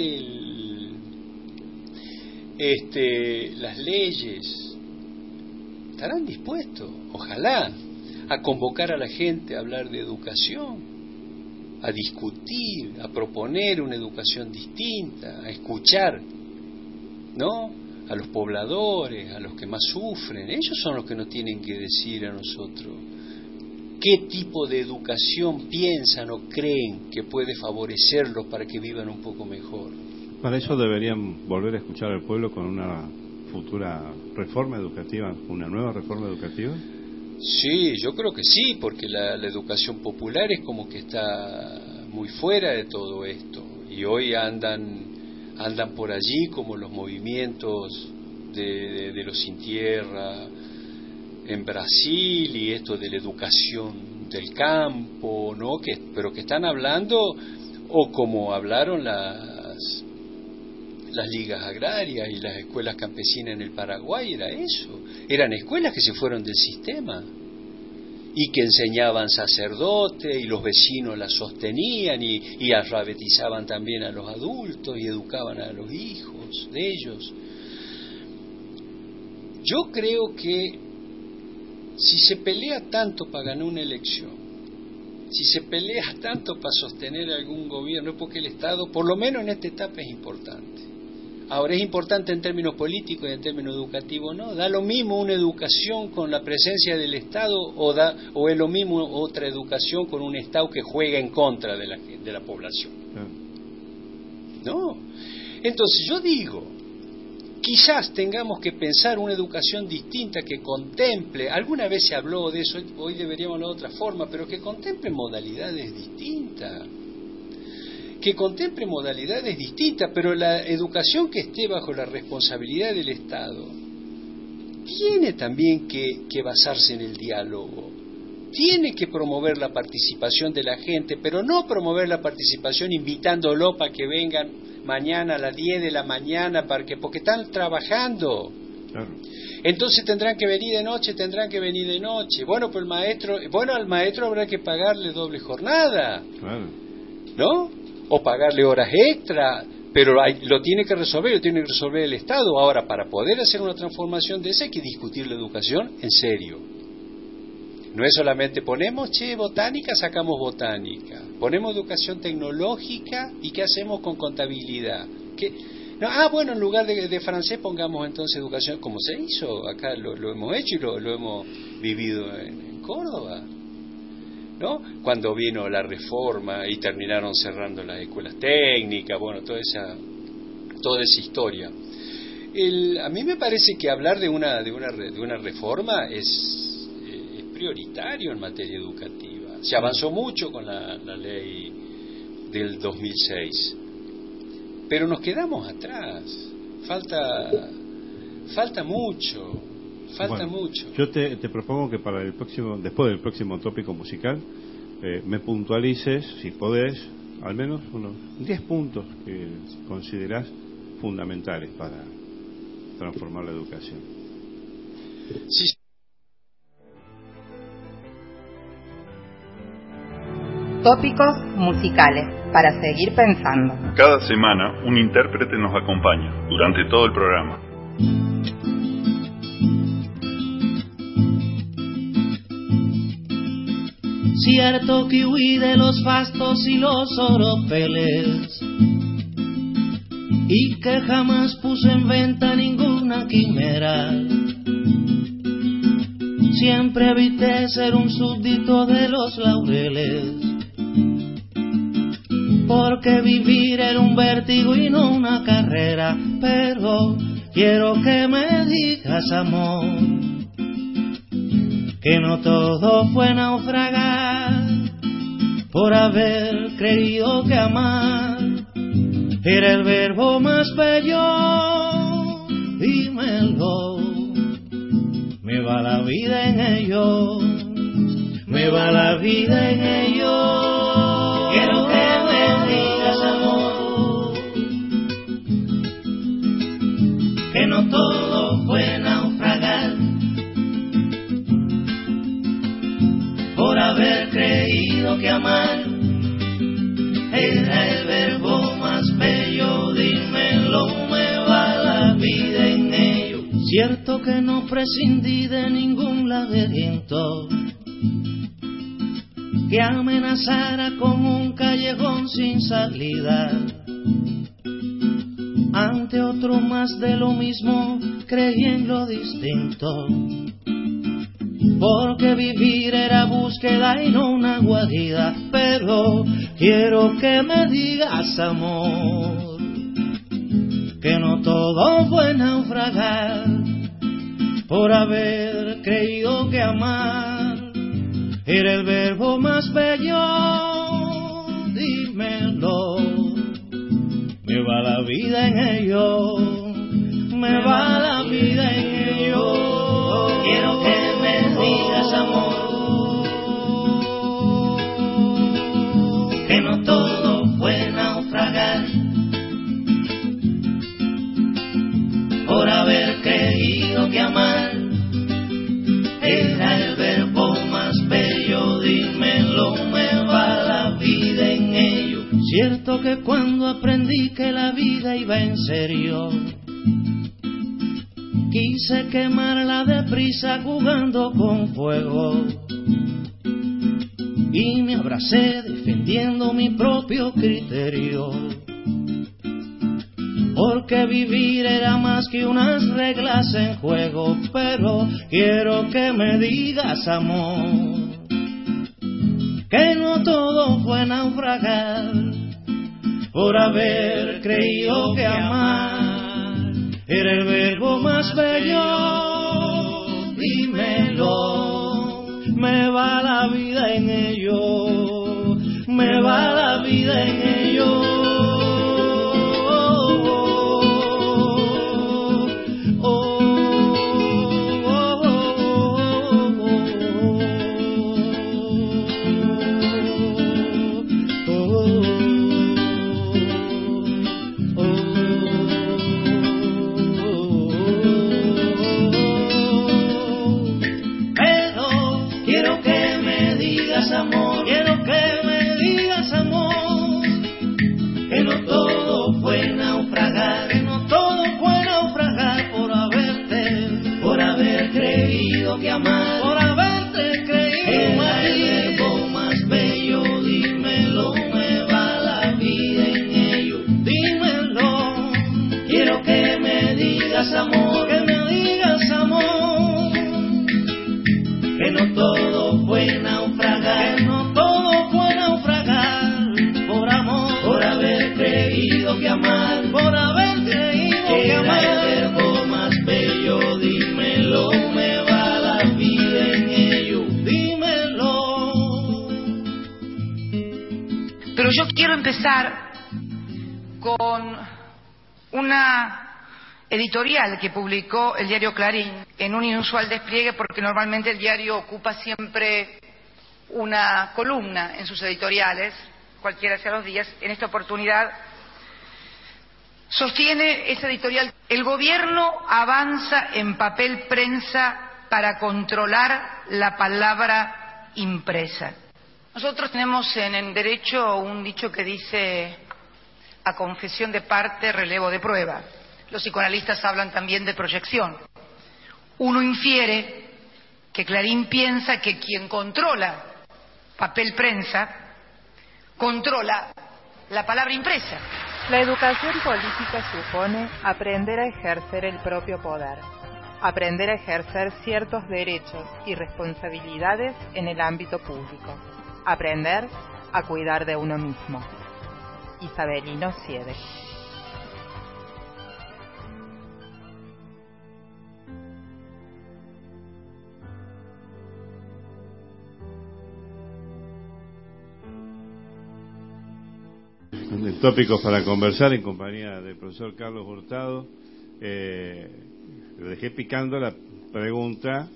las leyes? ¿Estarán dispuestos? Ojalá. A convocar a la gente a hablar de educación, a discutir, a proponer una educación distinta, a escuchar, ¿no? A los pobladores, a los que más sufren. Ellos son los que nos tienen que decir a nosotros qué tipo de educación piensan o creen que puede favorecerlos para que vivan un poco mejor. Para eso deberían volver a escuchar al pueblo con una futura reforma educativa, una nueva reforma educativa. Sí, yo creo que sí, porque la educación popular es como que está muy fuera de todo esto, y hoy andan por allí como los movimientos de los sin tierra en Brasil, y esto de la educación del campo, ¿no? Pero que están hablando, o como hablaron las ligas agrarias y las escuelas campesinas en el Paraguay, era eso. Eran escuelas que se fueron del sistema y que enseñaban sacerdotes, y los vecinos las sostenían y alfabetizaban también a los adultos y educaban a los hijos de ellos. Yo creo que si se pelea tanto para ganar una elección, si se pelea tanto para sostener algún gobierno, es porque el Estado, por lo menos en esta etapa, es importante. Ahora, ¿es importante en términos políticos y en términos educativos? No, da lo mismo una educación con la presencia del Estado o es lo mismo otra educación con un Estado que juega en contra de la población. No. Entonces yo digo, quizás tengamos que pensar una educación distinta que contemple, alguna vez se habló de eso, hoy deberíamos hablar de otra forma, pero que contemple modalidades distintas. Pero la educación que esté bajo la responsabilidad del Estado tiene también que basarse en el diálogo tiene que promover la participación de la gente, pero no promover la participación invitándolo para que vengan mañana a las 10 de la mañana, porque están trabajando. Claro. Entonces tendrán que venir de noche. Bueno, pues al maestro habrá que pagarle doble jornada, Claro. ¿no? O pagarle horas extra, pero lo tiene que resolver el Estado. Ahora, para poder hacer una transformación de esa hay que discutir la educación en serio. No es solamente ponemos, botánica, sacamos botánica. Ponemos educación tecnológica, ¿y qué hacemos con contabilidad? En lugar de francés pongamos entonces educación, como se hizo, acá lo hemos hecho y lo hemos vivido en Córdoba, ¿no? Cuando vino la reforma y terminaron cerrando las escuelas técnicas, toda esa historia. A mí me parece que hablar de una reforma es prioritario en materia educativa. Se avanzó mucho con la ley del 2006, pero nos quedamos atrás. Falta mucho. Yo te propongo que después del próximo tópico musical, me puntualices, si podés, al menos unos 10 puntos que considerás fundamentales para transformar la educación. Sí. Tópicos musicales para seguir pensando. Cada semana un intérprete nos acompaña durante todo el programa. Cierto que huí de los fastos y los oropeles, y que jamás puse en venta ninguna quimera. Siempre evité ser un súbdito de los laureles, porque vivir era un vértigo y no una carrera. Pero quiero que me digas, amor, que no todo fue naufragar por haber creído que amar era el verbo más bello. Dímelo, me va la vida en ello, me va la vida en ello. Quiero que me digas, amor, que no todo fue naufragar por haber creído que amar era el verbo más bello. Dímelo, me va la vida en ello. Cierto que no prescindí de ningún laberinto que amenazara con un callejón sin salida. Ante otro más de lo mismo creí en lo distinto, porque vivir era búsqueda y no una guarida. Pero quiero que me digas, amor, que no todo fue naufragar por haber creído que amar era el verbo más bello. Dímelo, me va la vida en ello, me va la vida en ello. Quiero que me digas, amor, que no todo fue naufragar por haber creído que amar era el verbo más bello. Dímelo, me va la vida en ello. Cierto que cuando aprendí que la vida iba en serio, quise quemarla deprisa jugando con fuego, y me abracé defendiendo mi propio criterio, porque vivir era más que unas reglas en juego. Pero quiero que me digas, amor, que no todo fue naufragar por haber creído que amar era el verbo más bello. Dímelo, me va la vida en ello, me va la vida en ello. Quiero que me digas amor, quiero que me digas amor, que no todo fue naufragar, que no todo fue naufragar por haber creído que amar, por haberte creído amar. El verbo más bello, dímelo, me va la vida en ello, dímelo. Quiero que me digas amor, que me digas amor, que no todo fue naufragar, que no todo fue naufragar por amor, por haber creído que amar, por haber creído que amar. El verbo más bello, dímelo, me va la vida en ello, dímelo. Pero yo quiero empezar con una editorial que publicó el diario Clarín en un inusual despliegue, porque normalmente el diario ocupa siempre una columna en sus editoriales, cualquiera sea los días. En esta oportunidad sostiene esa editorial: el gobierno avanza en papel prensa para controlar la palabra impresa. Nosotros tenemos en derecho un dicho que dice: a confesión de parte, relevo de prueba. Los psicoanalistas hablan también de proyección. Uno infiere que Clarín piensa que quien controla papel prensa controla la palabra impresa. La educación política supone aprender a ejercer el propio poder, aprender a ejercer ciertos derechos y responsabilidades en el ámbito público, aprender a cuidar de uno mismo. Isabelino Siede. Tópicos para conversar en compañía del profesor Carlos Hurtado. Le dejé picando la pregunta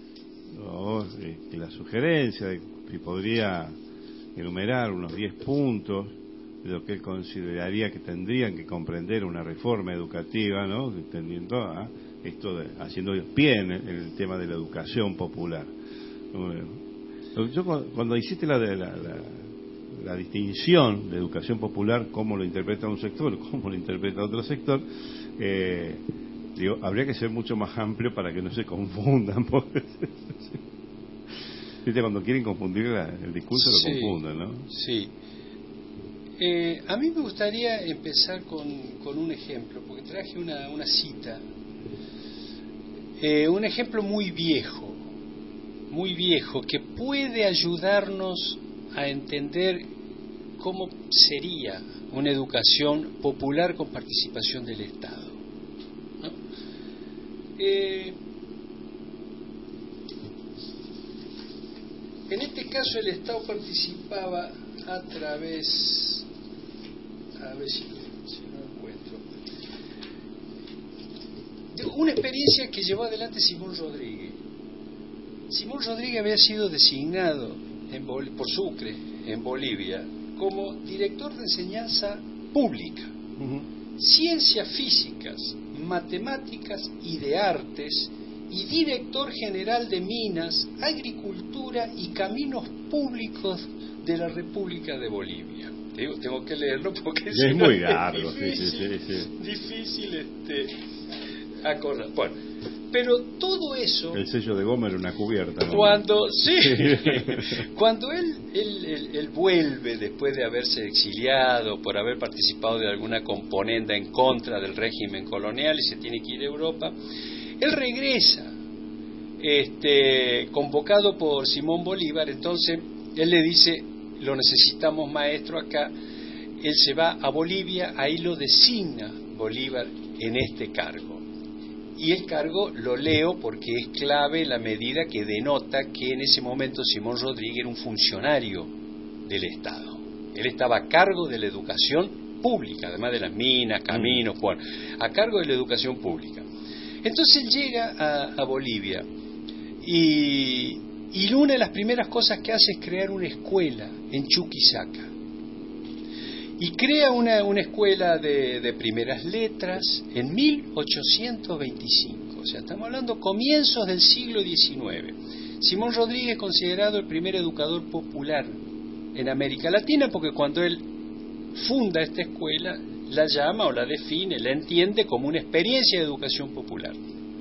y la sugerencia de si podría enumerar unos 10 puntos de lo que él consideraría que tendrían que comprender una reforma educativa, ¿no? Entendiendo a esto haciendo pie en el tema de la educación popular. Yo cuando hiciste la distinción de educación popular, cómo lo interpreta un sector, cómo lo interpreta otro sector, digo, habría que ser mucho más amplio para que no se confundan. ¿Viste? Cuando quieren confundir el discurso, lo confunden, ¿no? Sí. A mí me gustaría empezar con un ejemplo, porque traje una cita. Un ejemplo muy viejo, que puede ayudarnos a entender cómo sería una educación popular con participación del Estado, ¿no? En este caso el Estado participaba a través, a ver si no encuentro, de una experiencia que llevó adelante Simón Rodríguez. Simón Rodríguez había sido designado por Sucre, en Bolivia, como director de enseñanza pública, ciencias físicas, matemáticas y de artes, y director general de minas, agricultura y caminos públicos de la República de Bolivia. Tengo que leerlo porque es muy largo, difícil acordar. Bueno, pero todo eso, el sello de goma era una cubierta, ¿no? Cuando él vuelve después de haberse exiliado por haber participado de alguna componenda en contra del régimen colonial y se tiene que ir a Europa, él regresa, convocado por Simón Bolívar. Entonces él le dice: lo necesitamos maestro acá. Él se va a Bolivia, ahí lo designa Bolívar en este cargo. Y el cargo lo leo porque es clave la medida que denota que en ese momento Simón Rodríguez era un funcionario del Estado. Él estaba a cargo de la educación pública, además de las minas, caminos, a cargo de la educación pública. Entonces él llega a Bolivia y una de las primeras cosas que hace es crear una escuela en Chuquisaca. Y crea una escuela de primeras letras en 1825, o sea, estamos hablando comienzos del siglo XIX. Simón Rodríguez es considerado el primer educador popular en América Latina, porque cuando él funda esta escuela, la llama o la define, la entiende como una experiencia de educación popular.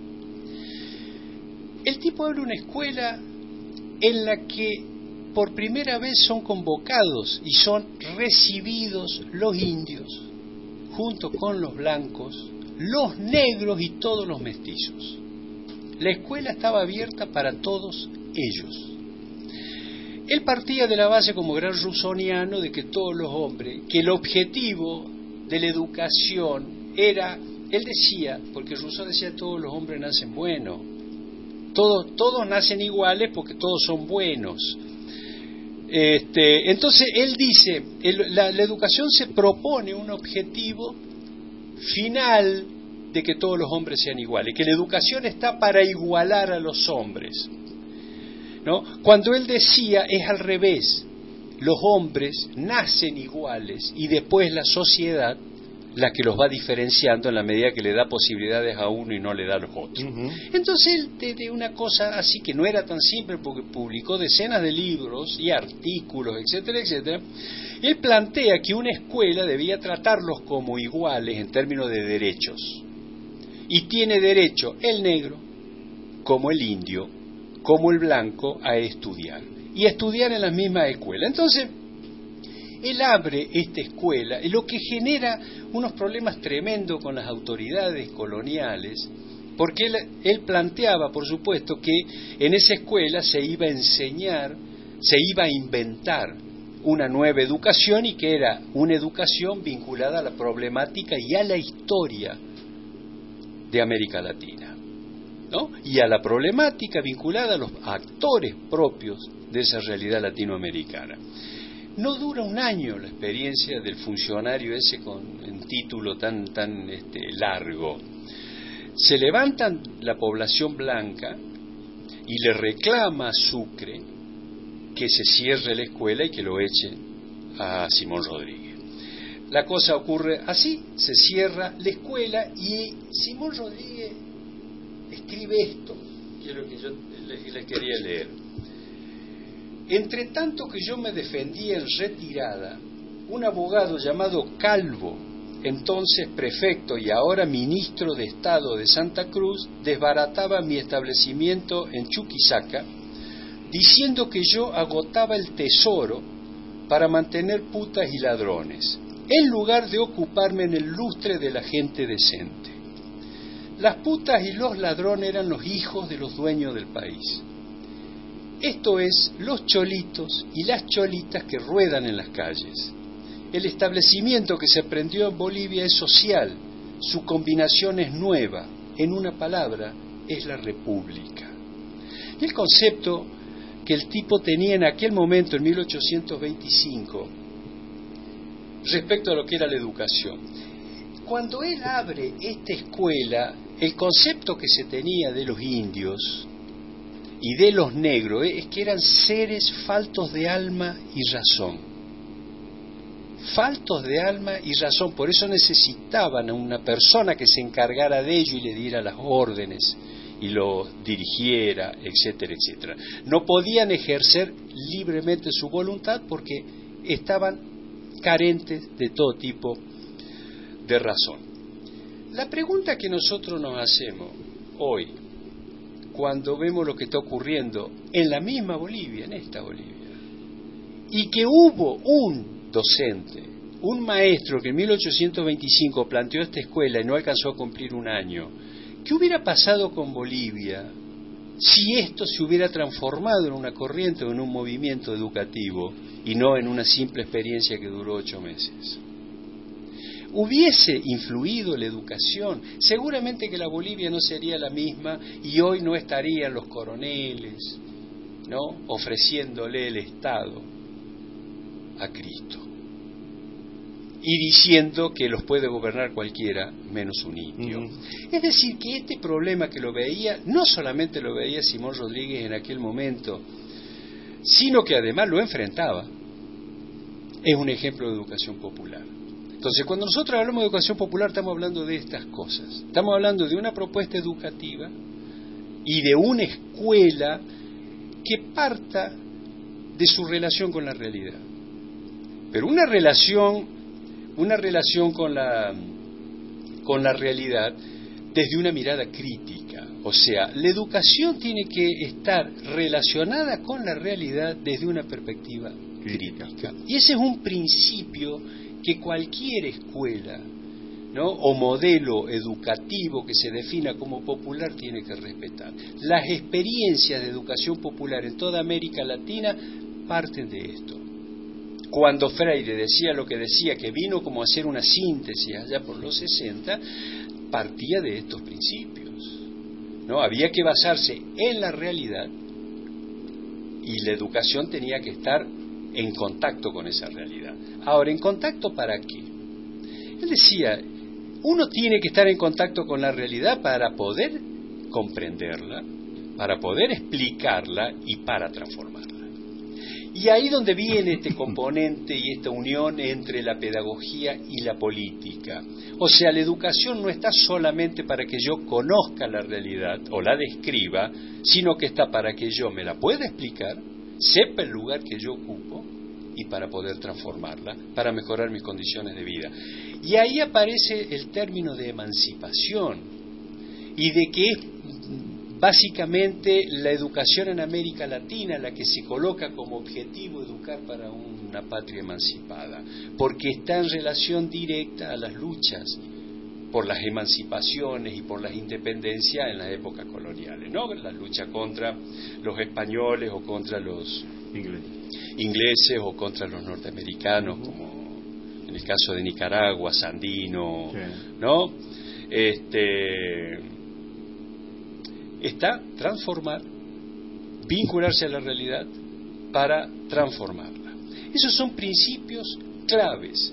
El tipo abre una escuela en la que por primera vez son convocados y son recibidos los indios, junto con los blancos, los negros y todos los mestizos. La escuela estaba abierta para todos ellos. Él partía de la base como gran rusoniano de que todos los hombres, que el objetivo de la educación era, él decía, porque Rousseau decía todos los hombres nacen buenos, todos nacen iguales porque todos son buenos. Entonces él dice, la educación se propone un objetivo final de que todos los hombres sean iguales, que la educación está para igualar a los hombres, ¿no? Cuando él decía es al revés, los hombres nacen iguales y después la sociedad la que los va diferenciando en la medida que le da posibilidades a uno y no le da a los otros. Entonces él, de una cosa así que no era tan simple, porque publicó decenas de libros y artículos, etcétera, etcétera, él plantea que una escuela debía tratarlos como iguales en términos de derechos. Y tiene derecho el negro, como el indio, como el blanco, a estudiar. Y estudiar en las mismas escuelas. Entonces, él abre esta escuela, lo que genera unos problemas tremendos con las autoridades coloniales, porque él planteaba, por supuesto, que en esa escuela se iba a enseñar, se iba a inventar una nueva educación, y que era una educación vinculada a la problemática y a la historia de América Latina, ¿no? Y a la problemática vinculada a los actores propios de esa realidad latinoamericana. No dura un año la experiencia del funcionario ese con un título tan largo. Se levantan la población blanca y le reclama a Sucre que se cierre la escuela y que lo eche a Simón Rodríguez. La cosa ocurre así, se cierra la escuela y Simón Rodríguez escribe esto, que es lo que yo les quería leer. Entre tanto que yo me defendía en retirada, un abogado llamado Calvo, entonces prefecto y ahora ministro de Estado de Santa Cruz, desbarataba mi establecimiento en Chuquisaca, diciendo que yo agotaba el tesoro para mantener putas y ladrones, en lugar de ocuparme en el lustre de la gente decente. Las putas y los ladrones eran los hijos de los dueños del país. Esto es, los cholitos y las cholitas que ruedan en las calles. El establecimiento que se prendió en Bolivia es social, su combinación es nueva, en una palabra, es la república. Y el concepto que el tipo tenía en aquel momento, en 1825, respecto a lo que era la educación. Cuando él abre esta escuela, el concepto que se tenía de los indios y de los negros es que eran seres faltos de alma y razón. Faltos de alma y razón, por eso necesitaban a una persona que se encargara de ello y le diera las órdenes y lo dirigiera, etcétera, etcétera. No podían ejercer libremente su voluntad porque estaban carentes de todo tipo de razón. La pregunta que nosotros nos hacemos hoy, cuando vemos lo que está ocurriendo en la misma Bolivia, en esta Bolivia, y que hubo un docente, un maestro que en 1825 planteó esta escuela y no alcanzó a cumplir un año, ¿qué hubiera pasado con Bolivia si esto se hubiera transformado en una corriente o en un movimiento educativo y no en una simple experiencia que duró 8 meses? ¿Hubiese influido la educación? Seguramente que la Bolivia no sería la misma y hoy no estarían los coroneles, ¿no?, ofreciéndole el Estado a Cristo y diciendo que los puede gobernar cualquiera menos un indio. Es decir, que este problema que lo veía, no solamente lo veía Simón Rodríguez en aquel momento, sino que además lo enfrentaba, es un ejemplo de educación popular. Entonces, cuando nosotros hablamos de educación popular, estamos hablando de estas cosas. Estamos hablando de una propuesta educativa y de una escuela que parta de su relación con la realidad. Pero una relación con la realidad desde una mirada crítica. O sea, la educación tiene que estar relacionada con la realidad desde una perspectiva crítica. Y ese es un principio que cualquier escuela, ¿no?, o modelo educativo que se defina como popular tiene que respetar. Las experiencias de educación popular en toda América Latina parten de esto. Cuando Freire decía lo que decía, que vino como a hacer una síntesis allá por los 60, partía de estos principios, ¿no? Había que basarse en la realidad y la educación tenía que estar en contacto con esa realidad. Ahora, ¿en contacto para qué? Él decía, uno tiene que estar en contacto con la realidad para poder comprenderla, para poder explicarla y para transformarla. Y ahí donde viene este componente y esta unión entre la pedagogía y la política. O sea, la educación no está solamente para que yo conozca la realidad o la describa, sino que está para que yo me la pueda explicar, sepa el lugar que yo ocupo y para poder transformarla, para mejorar mis condiciones de vida. Y ahí aparece el término de emancipación y de que es básicamente la educación en América Latina la que se coloca como objetivo educar para una patria emancipada, porque está en relación directa a las luchas por las emancipaciones y por las independencias en las épocas coloniales, ¿no? La lucha contra los españoles o contra los ingleses o contra los norteamericanos, como en el caso de Nicaragua, Sandino, ¿no? Está transformar, vincularse a la realidad para transformarla. Esos son principios claves.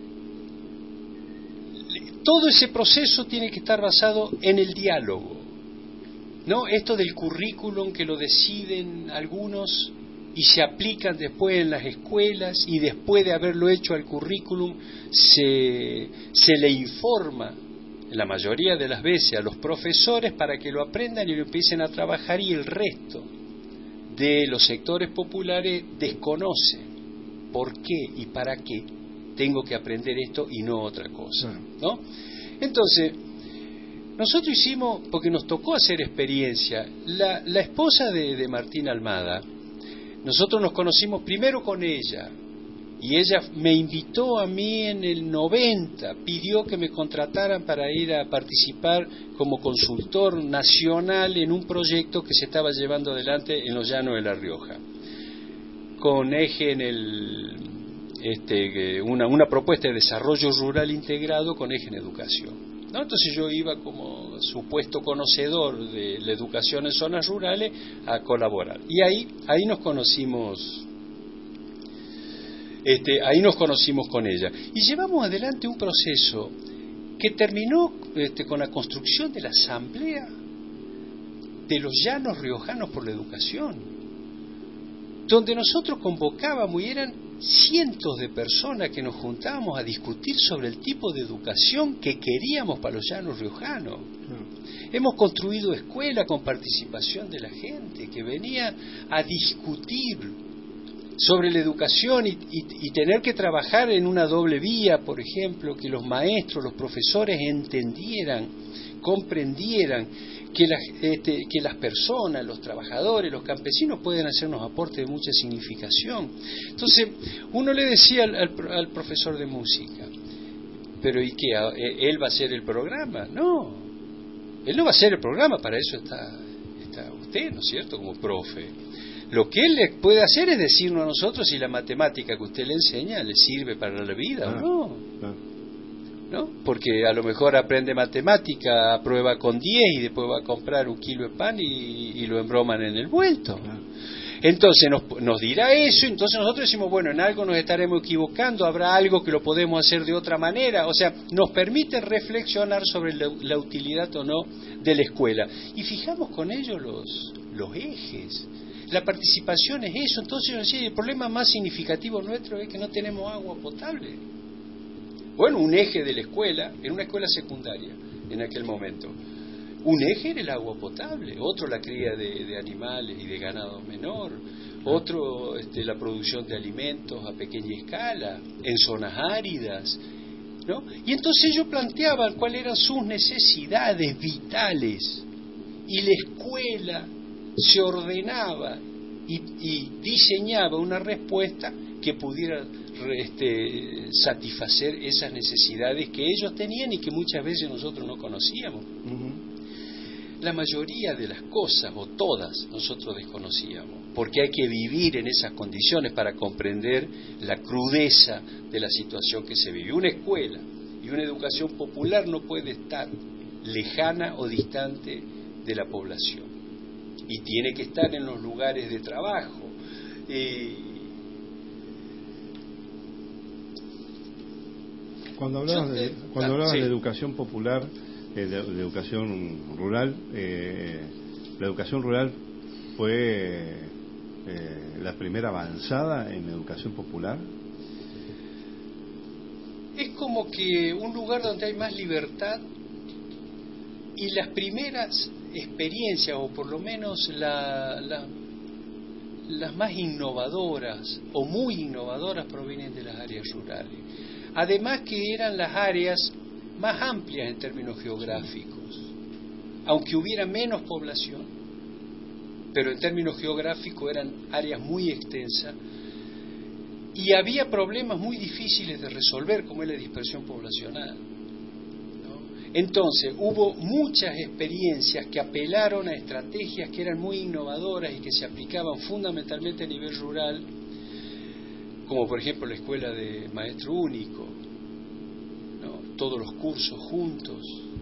Todo ese proceso tiene que estar basado en el diálogo, ¿no? Esto del currículum que lo deciden algunos y se aplican después en las escuelas y después de haberlo hecho al currículum se le informa la mayoría de las veces a los profesores para que lo aprendan y lo empiecen a trabajar, y el resto de los sectores populares desconoce por qué y para qué tengo que aprender esto y no otra cosa, ¿no? Entonces, nosotros hicimos, porque nos tocó hacer experiencia, la esposa de Martín Almada, nosotros nos conocimos primero con ella, y ella me invitó a mí en el 90, pidió que me contrataran para ir a participar como consultor nacional en un proyecto que se estaba llevando adelante en los llanos de La Rioja, con eje en una propuesta de desarrollo rural integrado con eje en educación, ¿no? Entonces yo iba como supuesto conocedor de la educación en zonas rurales a colaborar. Y ahí nos conocimos. Ahí nos conocimos con ella y llevamos adelante un proceso que terminó con la construcción de la Asamblea de los Llanos Riojanos por la Educación, donde nosotros convocábamos y eran cientos de personas que nos juntábamos a discutir sobre el tipo de educación que queríamos para los Llanos Riojanos. Hemos construido escuelas con participación de la gente que venía a discutir sobre la educación y tener que trabajar en una doble vía, por ejemplo, que los maestros, los profesores entendieran, comprendieran que las personas, los trabajadores, los campesinos pueden hacernos aportes de mucha significación. Entonces, uno le decía al profesor de música, pero ¿y qué? ¿Él va a hacer el programa? No, él no va a hacer el programa, para eso está usted, ¿no es cierto?, como profe. Lo que él le puede hacer es decirnos a nosotros si la matemática que usted le enseña le sirve para la vida o no. ¿No? Porque a lo mejor aprende matemática, aprueba con 10 y después va a comprar un kilo de pan y lo embroman en el vuelto. Entonces nos dirá eso, entonces nosotros decimos, bueno, en algo nos estaremos equivocando, habrá algo que lo podemos hacer de otra manera. O sea, nos permite reflexionar sobre la utilidad o no de la escuela. Y fijamos con ello los ejes. La participación es eso. Entonces yo decía, el problema más significativo nuestro es que no tenemos agua potable. Bueno, un eje de la escuela, en una escuela secundaria en aquel momento, Un eje era el agua potable, otro la cría de animales y de ganado menor, otro la producción de alimentos a pequeña escala, en zonas áridas, ¿no? Y entonces ellos planteaban cuáles eran sus necesidades vitales, y la escuela se ordenaba y diseñaba una respuesta que pudiera satisfacer esas necesidades que ellos tenían y que muchas veces nosotros no conocíamos. La mayoría de las cosas, o todas, nosotros desconocíamos, porque hay que vivir en esas condiciones para comprender la crudeza de la situación que se vive. Una escuela y una educación popular no puede estar lejana o distante de la población, y tiene que estar en los lugares de trabajo. Cuando hablabas de educación popular, de educación rural, la educación rural fue la primera avanzada en educación popular. Es como que un lugar donde hay más libertad, y las primeras experiencias, o por lo menos las más innovadoras o muy innovadoras, provienen de las áreas rurales. Además que eran las áreas más amplias en términos geográficos, aunque hubiera menos población, pero en términos geográficos eran áreas muy extensas, y había problemas muy difíciles de resolver, como es la dispersión poblacional, ¿no? Entonces hubo muchas experiencias que apelaron a estrategias que eran muy innovadoras y que se aplicaban fundamentalmente a nivel rural, como por ejemplo la escuela de maestro único, ¿no? Todos los cursos juntos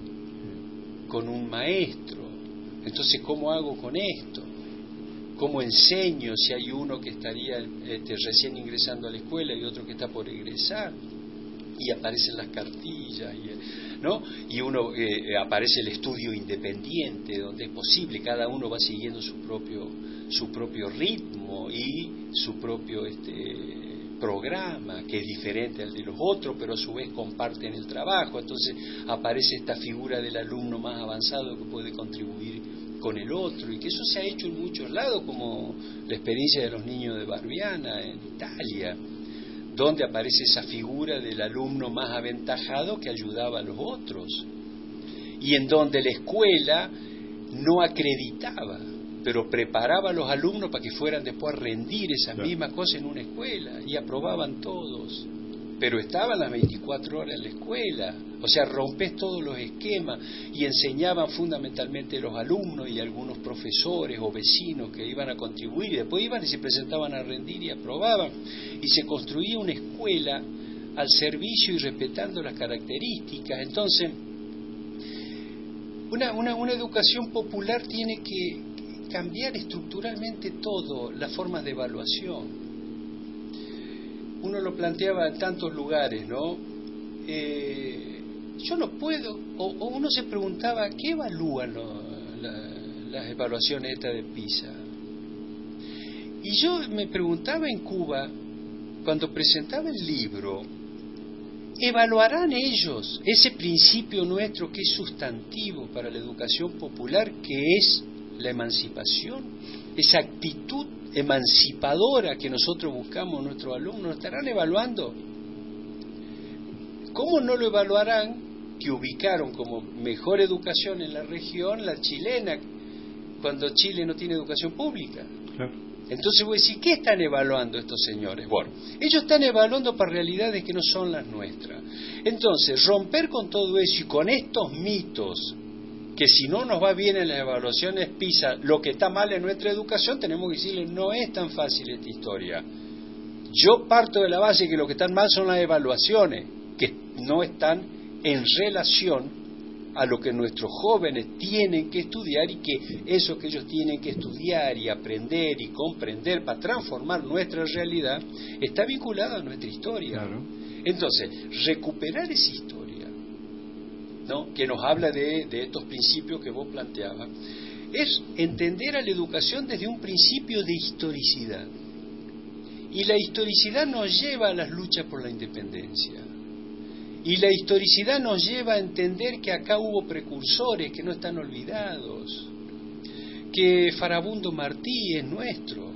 con un maestro. Entonces, ¿cómo hago con esto? ¿Cómo enseño si hay uno que estaría recién ingresando a la escuela y otro que está por egresar? Y aparecen las cartillas, ¿no? Y aparece el estudio independiente, donde es posible, cada uno va siguiendo su propio ritmo y su propio programa, que es diferente al de los otros, pero a su vez comparten el trabajo. Entonces aparece esta figura del alumno más avanzado que puede contribuir con el otro, y que eso se ha hecho en muchos lados, como la experiencia de los niños de Barbiana en Italia, donde aparece esa figura del alumno más aventajado que ayudaba a los otros, y en donde la escuela no acreditaba, pero preparaba a los alumnos para que fueran después a rendir esas mismas cosas en una escuela, y aprobaban todos, pero estaban las 24 horas en la escuela. O sea, rompes todos los esquemas, y enseñaban fundamentalmente los alumnos y algunos profesores o vecinos que iban a contribuir, y después iban y se presentaban a rendir y aprobaban, y se construía una escuela al servicio y respetando las características. Entonces, una educación popular tiene que cambiar estructuralmente todo, las formas de evaluación. Uno lo planteaba en tantos lugares, ¿no? Yo no puedo, o uno se preguntaba, ¿qué evalúan las evaluaciones estas de PISA? Y yo me preguntaba en Cuba, cuando presentaba el libro, ¿evaluarán ellos ese principio nuestro que es sustantivo para la educación popular, que es la emancipación? Esa actitud emancipadora que nosotros buscamos en nuestros alumnos, ¿lo estarán evaluando? ¿Cómo no lo evaluarán que ubicaron como mejor educación en la región la chilena, cuando Chile no tiene educación pública? Claro. Entonces voy a decir, ¿qué están evaluando estos señores? Bueno, ellos están evaluando para realidades que no son las nuestras. Entonces, romper con todo eso y con estos mitos, que si no nos va bien en las evaluaciones PISA, lo que está mal en nuestra educación, tenemos que decirles, no es tan fácil esta historia. Yo parto de la base que lo que están mal son las evaluaciones, que no están en relación a lo que nuestros jóvenes tienen que estudiar, y que eso que ellos tienen que estudiar y aprender y comprender para transformar nuestra realidad está vinculado a nuestra historia. Claro. Entonces, recuperar esa historia, ¿no?, que nos habla de estos principios que vos planteabas, es entender a la educación desde un principio de historicidad. Y la historicidad nos lleva a las luchas por la independencia. Y la historicidad nos lleva a entender que acá hubo precursores que no están olvidados, que Farabundo Martí es nuestro,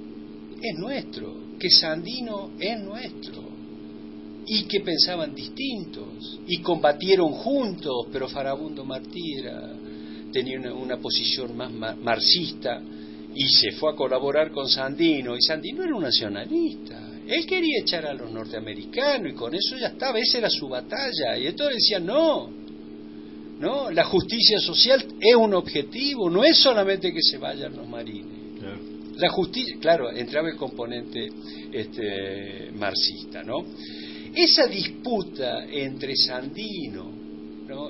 que Sandino es nuestro, y que pensaban distintos, y combatieron juntos, pero Farabundo Martí tenía una posición más marxista, y se fue a colaborar con Sandino, y Sandino era un nacionalista. Él quería echar a los norteamericanos y con eso ya estaba, esa era su batalla. Y entonces decían, no, la justicia social es un objetivo, no es solamente que se vayan los marines. Claro. La justicia, claro, entraba el componente marxista, ¿no? Esa disputa entre Sandino, ¿no?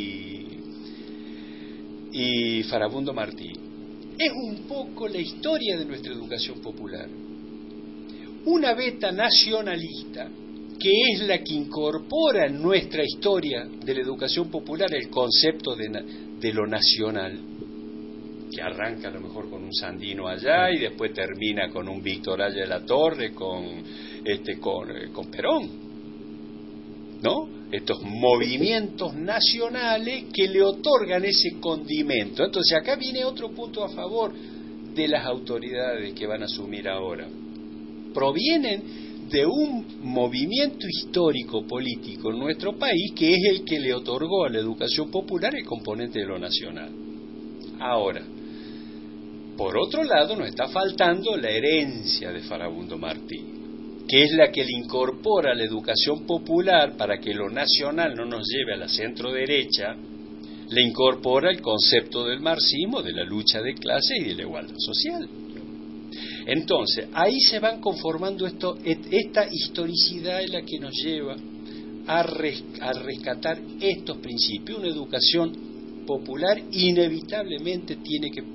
y Farabundo Martí es un poco la historia de nuestra educación popular. Una beta nacionalista, que es la que incorpora en nuestra historia de la educación popular el concepto de lo nacional, que arranca a lo mejor con un Sandino allá y después termina con un Víctor Haya de la Torre, con Perón, ¿no? Estos movimientos nacionales que le otorgan ese condimento. Entonces acá viene otro punto a favor de las autoridades que van a asumir ahora. Provienen de un movimiento histórico político en nuestro país que es el que le otorgó a la educación popular el componente de lo nacional. Ahora, por otro lado, nos está faltando la herencia de Farabundo Martí, que es la que le incorpora a la educación popular para que lo nacional no nos lleve a la centro derecha, le incorpora el concepto del marxismo, de la lucha de clases y de la igualdad social. Entonces, ahí se van conformando esta historicidad es la que nos lleva a rescatar estos principios. Una educación popular inevitablemente tiene que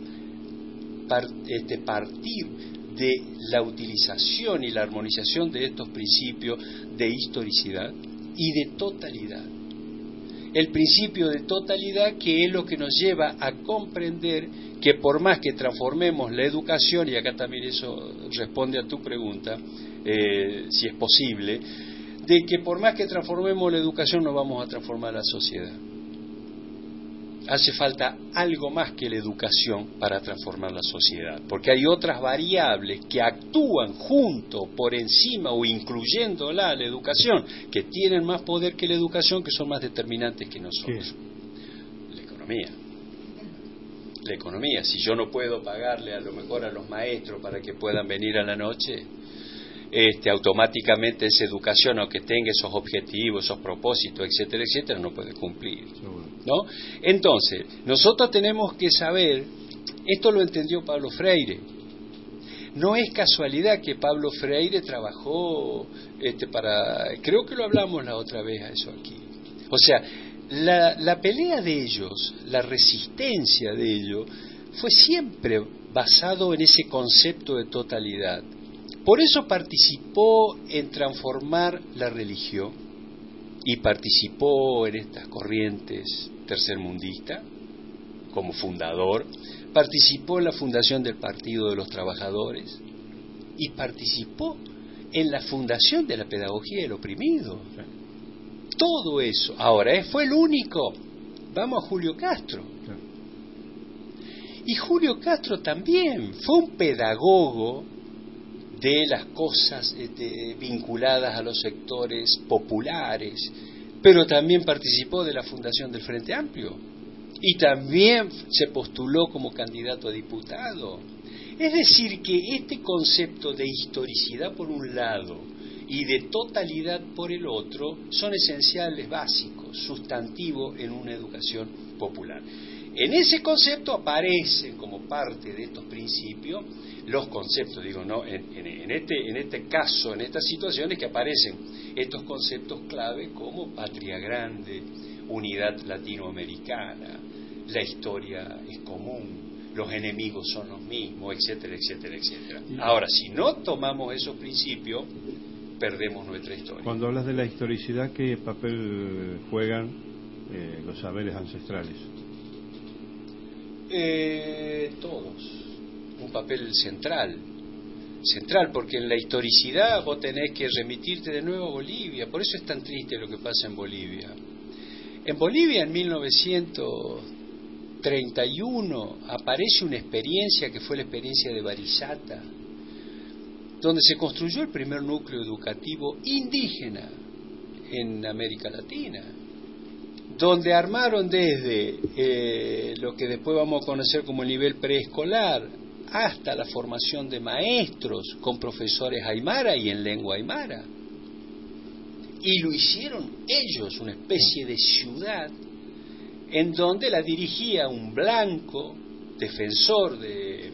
partir de la utilización y la armonización de estos principios de historicidad y de totalidad. El principio de totalidad, que es lo que nos lleva a comprender que por más que transformemos la educación, y acá también eso responde a tu pregunta, si es posible, de que por más que transformemos la educación no vamos a transformar la sociedad. Hace falta algo más que la educación para transformar la sociedad, porque hay otras variables que actúan junto, por encima o incluyéndola a la educación, que tienen más poder que la educación, que son más determinantes que nosotros. ¿Qué? La economía. Si yo no puedo pagarle a lo mejor a los maestros para que puedan venir a la noche, automáticamente esa educación, aunque tenga esos objetivos, esos propósitos, etcétera, etcétera, no puede cumplir, ¿no? Entonces, nosotros tenemos que saber, esto lo entendió Pablo Freire. No es casualidad que Pablo Freire trabajó creo que lo hablamos la otra vez a eso aquí. O sea, la pelea de ellos, la resistencia de ellos, fue siempre basado en ese concepto de totalidad. Por eso participó en transformar la religión y participó en estas corrientes tercermundistas como fundador, participó en la fundación del Partido de los Trabajadores y participó en la fundación de la pedagogía del oprimido. Todo eso. Ahora, ¿fue el único? Vamos a Julio Castro. Y Julio Castro también fue un pedagogo de las cosas vinculadas a los sectores populares, pero también participó de la fundación del Frente Amplio y también se postuló como candidato a diputado. Es decir, que este concepto de historicidad por un lado y de totalidad por el otro son esenciales, básicos, sustantivos en una educación popular. En ese concepto aparecen como parte de estos principios los conceptos, digo, no, en este caso, en estas situaciones que aparecen estos conceptos clave como patria grande, unidad latinoamericana, la historia es común, los enemigos son los mismos, etcétera, etcétera, etcétera. Ahora, si no tomamos esos principios, perdemos nuestra historia. Cuando hablas de la historicidad, ¿qué papel juegan los saberes ancestrales? Todos, un papel central. central, porque en la historicidad vos tenés que remitirte de nuevo a Bolivia. Por eso es tan triste lo que pasa en Bolivia. En Bolivia, en 1931, aparece una experiencia que fue la experiencia de Barizata, donde se construyó el primer núcleo educativo indígena en América Latina, donde armaron desde lo que después vamos a conocer como el nivel preescolar hasta la formación de maestros con profesores aymara y en lengua aymara. Y lo hicieron ellos, una especie de ciudad en donde la dirigía un blanco defensor de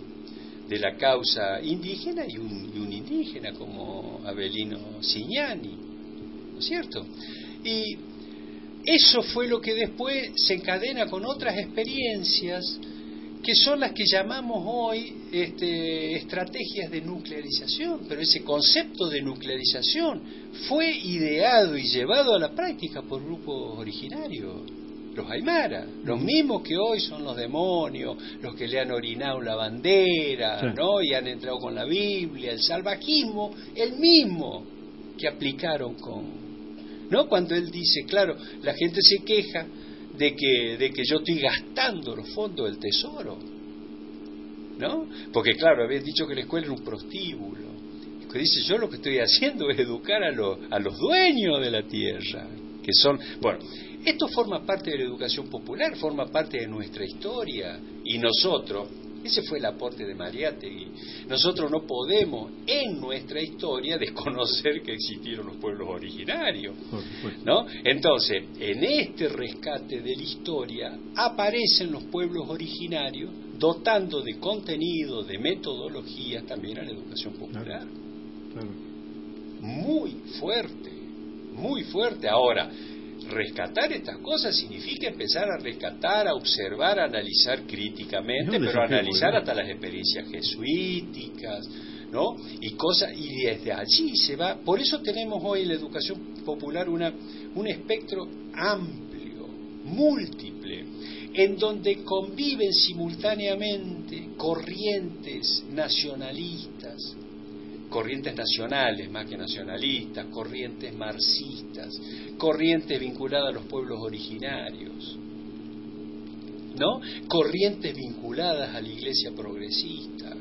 la causa indígena y un indígena como Avelino Cignani, ¿no es cierto? Y eso fue lo que después se encadena con otras experiencias que son las que llamamos hoy estrategias de nuclearización, pero ese concepto de nuclearización fue ideado y llevado a la práctica por grupos originarios, los aymara, los mismos que hoy son los demonios, los que le han orinado la bandera, sí, ¿no? Y han entrado con la Biblia, el salvajismo, el mismo que aplicaron ¿no? Cuando él dice, claro, la gente se queja de que yo estoy gastando los fondos del tesoro, ¿no? Porque claro, habían dicho que la escuela era un prostíbulo. Que dice, yo lo que estoy haciendo es educar a los dueños de la tierra, que son, bueno, esto forma parte de la educación popular, forma parte de nuestra historia, y nosotros, ese fue el aporte de Mariátegui, nosotros no podemos en nuestra historia desconocer que existieron los pueblos originarios, ¿no? Entonces, en este rescate de la historia aparecen los pueblos originarios dotando de contenido, de metodologías también a la educación popular. Claro. Muy fuerte. Ahora, rescatar estas cosas significa empezar a rescatar, a observar, a analizar críticamente, pero a analizar hasta las experiencias jesuíticas, ¿no? Y desde allí se va. Por eso tenemos hoy en la educación popular un espectro amplio, múltiple, en donde conviven simultáneamente corrientes nacionalistas, corrientes nacionales más que nacionalistas, corrientes marxistas, corrientes vinculadas a los pueblos originarios, ¿no? Corrientes vinculadas a la iglesia progresista.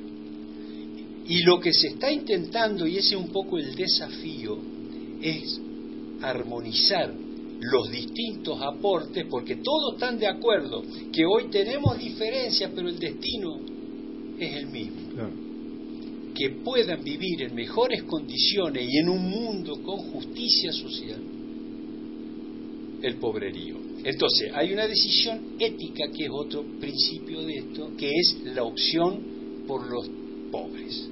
Y lo que se está intentando, y ese es un poco el desafío, es armonizar los distintos aportes, porque todos están de acuerdo que hoy tenemos diferencias, pero el destino es el mismo. Claro. Que puedan vivir en mejores condiciones y en un mundo con justicia social el pobrerío. Entonces, hay una decisión ética que es otro principio de esto, que es la opción por los pobres.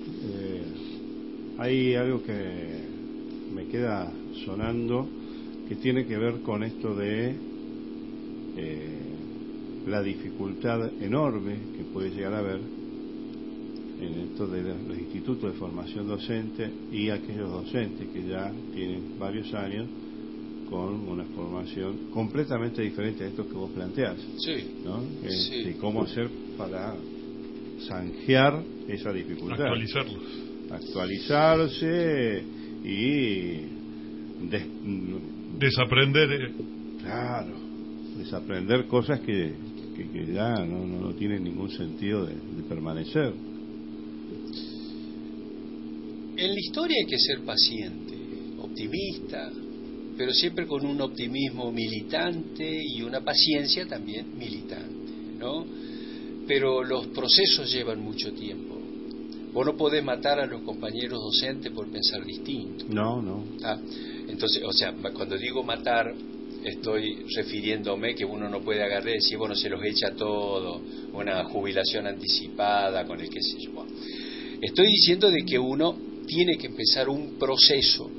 Hay algo que me queda sonando que tiene que ver con esto de la dificultad enorme que puede llegar a haber en esto de los institutos de formación docente y aquellos docentes que ya tienen varios años con una formación completamente diferente a esto que vos planteás, sí, ¿no? Sí. Cómo hacer para zanjear esa dificultad, actualizarse y desaprender, claro, desaprender cosas que ya no tienen ningún sentido de permanecer. En la historia hay que ser paciente, optimista, pero siempre con un optimismo militante y una paciencia también militante, ¿no? Pero los procesos llevan mucho tiempo. Vos no podés matar a los compañeros docentes por pensar distinto. No. Entonces, o sea, cuando digo matar, estoy refiriéndome que uno no puede agarrar y decir, bueno, se los echa todo, una jubilación anticipada con el qué sé yo. Estoy diciendo de que uno tiene que empezar un proceso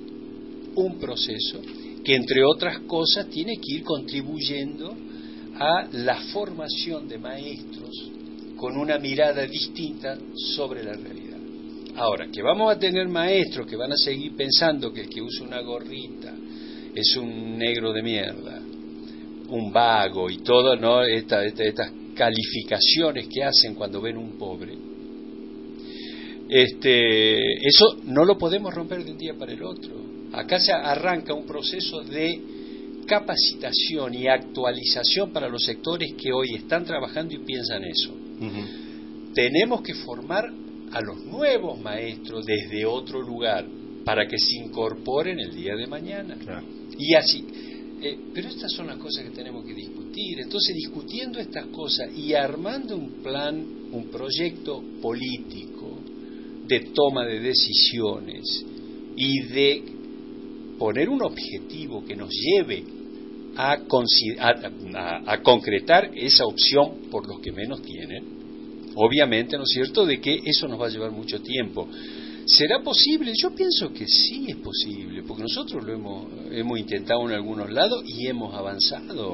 que entre otras cosas tiene que ir contribuyendo a la formación de maestros con una mirada distinta sobre la realidad. Ahora, que vamos a tener maestros que van a seguir pensando que el que usa una gorrita es un negro de mierda, un vago y todo, ¿no? Estas calificaciones que hacen cuando ven un pobre. Eso no lo podemos romper de un día para el otro. Acá se arranca un proceso de capacitación y actualización para los sectores que hoy están trabajando y piensan eso. Tenemos que formar a los nuevos maestros desde otro lugar para que se incorporen el día de mañana. Claro. Y así. Pero estas son las cosas que tenemos que discutir. Entonces, discutiendo estas cosas y armando un plan, un proyecto político de toma de decisiones y de poner un objetivo que nos lleve a concretar esa opción por los que menos tienen, obviamente, ¿no es cierto?, de que eso nos va a llevar mucho tiempo. ¿Será posible? Yo pienso que sí es posible, porque nosotros lo hemos intentado en algunos lados y hemos avanzado.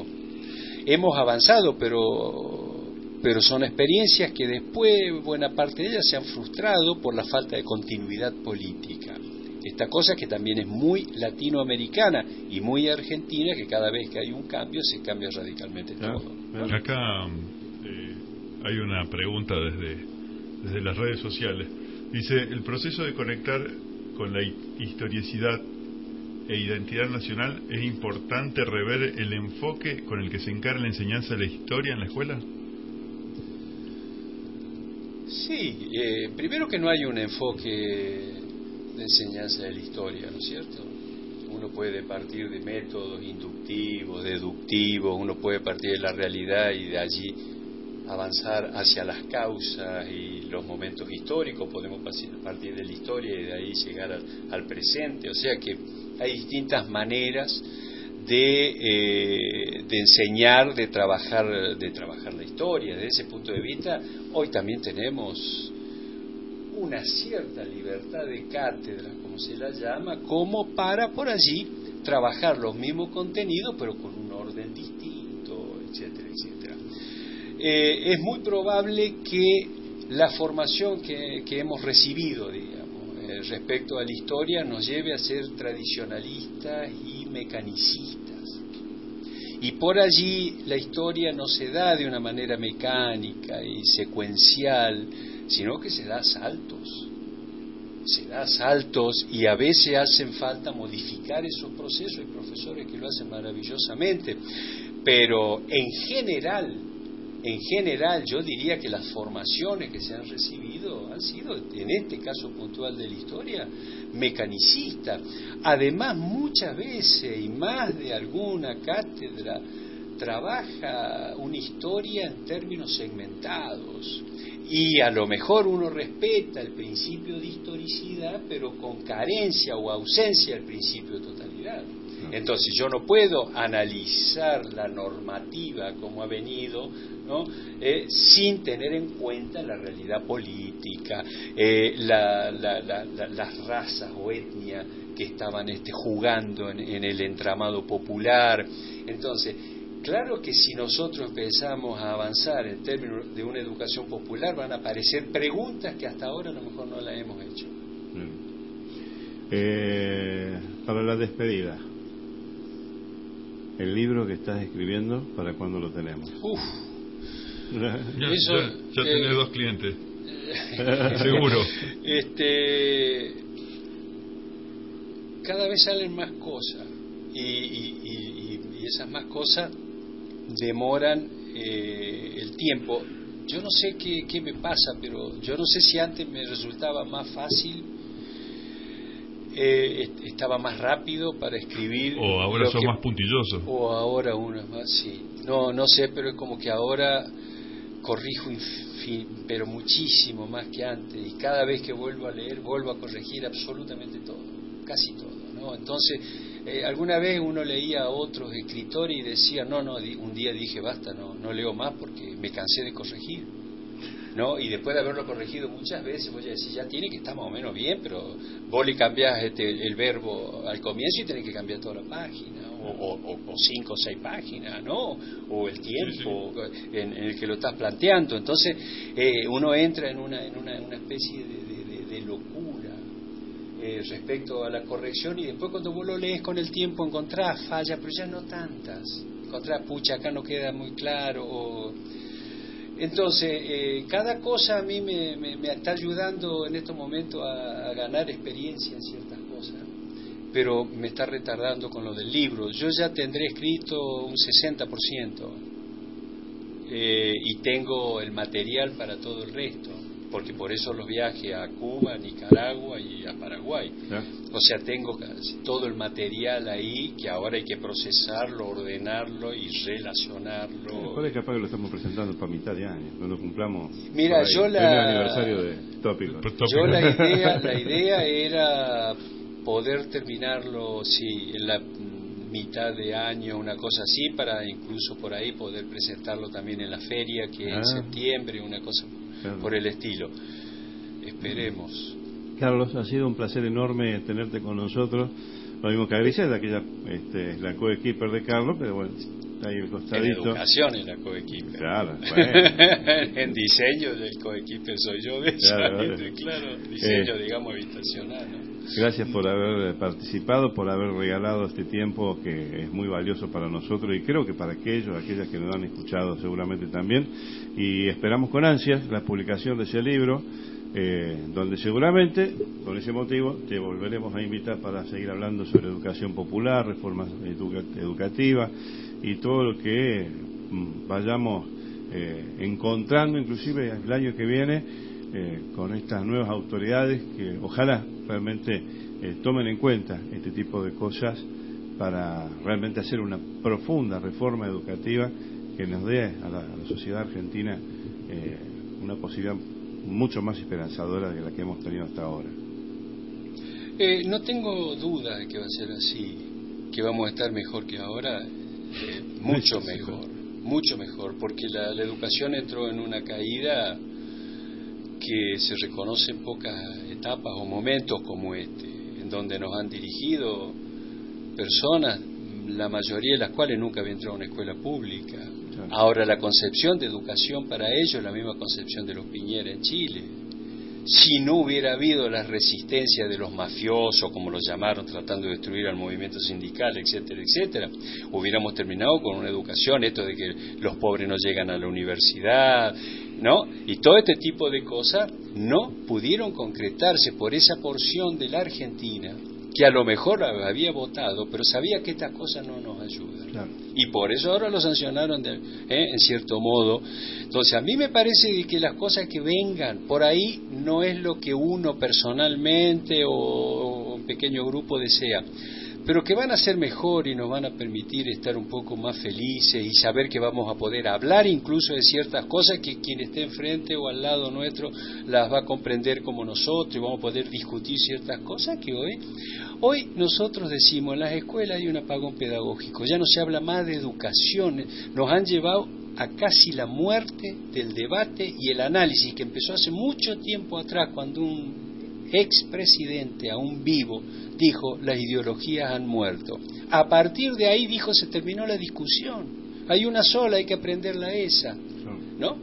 Pero son experiencias que después, buena parte de ellas se han frustrado por la falta de continuidad política. Esta cosa que también es muy latinoamericana y muy argentina, que cada vez que hay un cambio, se cambia radicalmente todo. Acá hay una pregunta desde las redes sociales. Dice, el proceso de conectar con la historicidad e identidad nacional, ¿es importante rever el enfoque con el que se encara la enseñanza de la historia en la escuela? Sí, primero que no hay un enfoque de enseñanza de la historia, ¿no es cierto? Uno puede partir de métodos inductivos, deductivos, uno puede partir de la realidad y de allí avanzar hacia las causas y los momentos históricos, podemos partir de la historia y de ahí llegar al presente, o sea que hay distintas maneras de enseñar, de trabajar la historia. Desde ese punto de vista, hoy también tenemos una cierta libertad de cátedra, como se la llama, como para por allí trabajar los mismos contenidos, pero con un orden distinto, etcétera, etcétera. Es muy probable que la formación que hemos recibido, digamos, respecto a la historia nos lleve a ser tradicionalistas y mecanicistas. Y por allí la historia no se da de una manera mecánica y secuencial, sino que se da saltos y a veces hacen falta modificar esos procesos. Hay profesores que lo hacen maravillosamente, pero en general yo diría que las formaciones que se han recibido han sido, en este caso puntual de la historia, mecanicistas. Además, muchas veces, y más de alguna cátedra, trabaja una historia en términos segmentados. Y a lo mejor uno respeta el principio de historicidad, pero con carencia o ausencia del principio de totalidad. Entonces yo no puedo analizar la normativa como ha venido, ¿no? Sin tener en cuenta la realidad política, las razas o etnias que estaban jugando en el entramado popular. Entonces, claro que si nosotros empezamos a avanzar en términos de una educación popular, van a aparecer preguntas que hasta ahora a lo mejor no las hemos hecho. Para la despedida, el libro que estás escribiendo, ¿para cuándo lo tenemos? Ya tenés 2 clientes. Seguro. Cada vez salen más cosas y esas más cosas demoran el tiempo. Yo no sé qué me pasa, pero yo no sé si antes me resultaba más fácil, estaba más rápido para escribir, o ahora son más puntillosos, o ahora uno es más, sí, no sé, pero es como que ahora corrijo pero muchísimo más que antes, y cada vez que vuelvo a leer vuelvo a corregir absolutamente todo, casi todo, ¿no? Entonces alguna vez uno leía a otros escritores y decía un día dije basta, no leo más porque me cansé de corregir, ¿no? Y después de haberlo corregido muchas veces, voy a decir, ya tiene que estar más o menos bien, pero vos le cambiás el verbo al comienzo y tenés que cambiar toda la página, o 5 o 6 páginas, ¿no? O el tiempo en el que lo estás planteando. Entonces, uno entra en una especie de locura respecto a la corrección, y después cuando vos lo lees con el tiempo encontrás fallas, pero ya no tantas. Encontrás, pucha, acá no queda muy claro, Entonces, cada cosa a mí me está ayudando en estos momentos a ganar experiencia en ciertas cosas, pero me está retardando con lo del libro. Yo ya tendré escrito un 60%, y tengo el material para todo el resto, porque por eso los viajes a Cuba, a Nicaragua y a Paraguay. O sea, tengo todo el material ahí que ahora hay que procesarlo, ordenarlo y relacionarlo. Después capaz que lo estamos presentando para mitad de año, cuando cumplamos. Mira, el primer aniversario de Tópicos. Yo la idea era poder terminarlo, sí, en la mitad de año, una cosa así, para incluso por ahí poder presentarlo también en la feria, que es en septiembre, una cosa por el estilo. Esperemos. Carlos, ha sido un placer enorme tenerte con nosotros. Lo mismo que a Griselda, que ella es la coequiper de Carlos, pero bueno, está ahí el costadito. En educación es la coequiper. Claro, bueno. En diseño del coequiper soy yo de ella, claro, diseño, digamos, habitacional, ¿no? Gracias por haber participado, por haber regalado este tiempo que es muy valioso para nosotros y creo que para aquellas que nos han escuchado seguramente también. Y esperamos con ansias la publicación de ese libro, donde seguramente, por ese motivo, te volveremos a invitar para seguir hablando sobre educación popular, reforma educativa y todo lo que vayamos encontrando, inclusive el año que viene, con estas nuevas autoridades que ojalá realmente tomen en cuenta este tipo de cosas para realmente hacer una profunda reforma educativa que nos dé a la sociedad argentina una posibilidad mucho más esperanzadora de la que hemos tenido hasta ahora. No tengo duda de que va a ser así, que vamos a estar mejor que ahora, mucho mejor, porque la educación entró en una caída que se reconoce en pocas etapas o momentos como este, en donde nos han dirigido personas, la mayoría de las cuales nunca habían entrado a una escuela pública. Ahora la concepción de educación para ellos es la misma concepción de los Piñera en Chile. Si no hubiera habido la resistencia de los mafiosos, como los llamaron, tratando de destruir al movimiento sindical, etcétera, etcétera, hubiéramos terminado con una educación, esto de que los pobres no llegan a la universidad, ¿no? Y todo este tipo de cosas no pudieron concretarse por esa porción de la Argentina que a lo mejor había votado, pero sabía que estas cosas no nos ayudan. Claro. Y por eso ahora lo sancionaron en cierto modo. Entonces a mí me parece que las cosas que vengan por ahí no es lo que uno personalmente o un pequeño grupo desea, pero que van a ser mejor y nos van a permitir estar un poco más felices y saber que vamos a poder hablar incluso de ciertas cosas que quien esté enfrente o al lado nuestro las va a comprender como nosotros y vamos a poder discutir ciertas cosas que hoy nosotros decimos en las escuelas hay un apagón pedagógico, ya no se habla más de educación, nos han llevado a casi la muerte del debate y el análisis que empezó hace mucho tiempo atrás cuando un expresidente aún vivo dijo las ideologías han muerto. A partir de ahí dijo se terminó la discusión, hay una sola, hay que aprenderla esa, ¿no?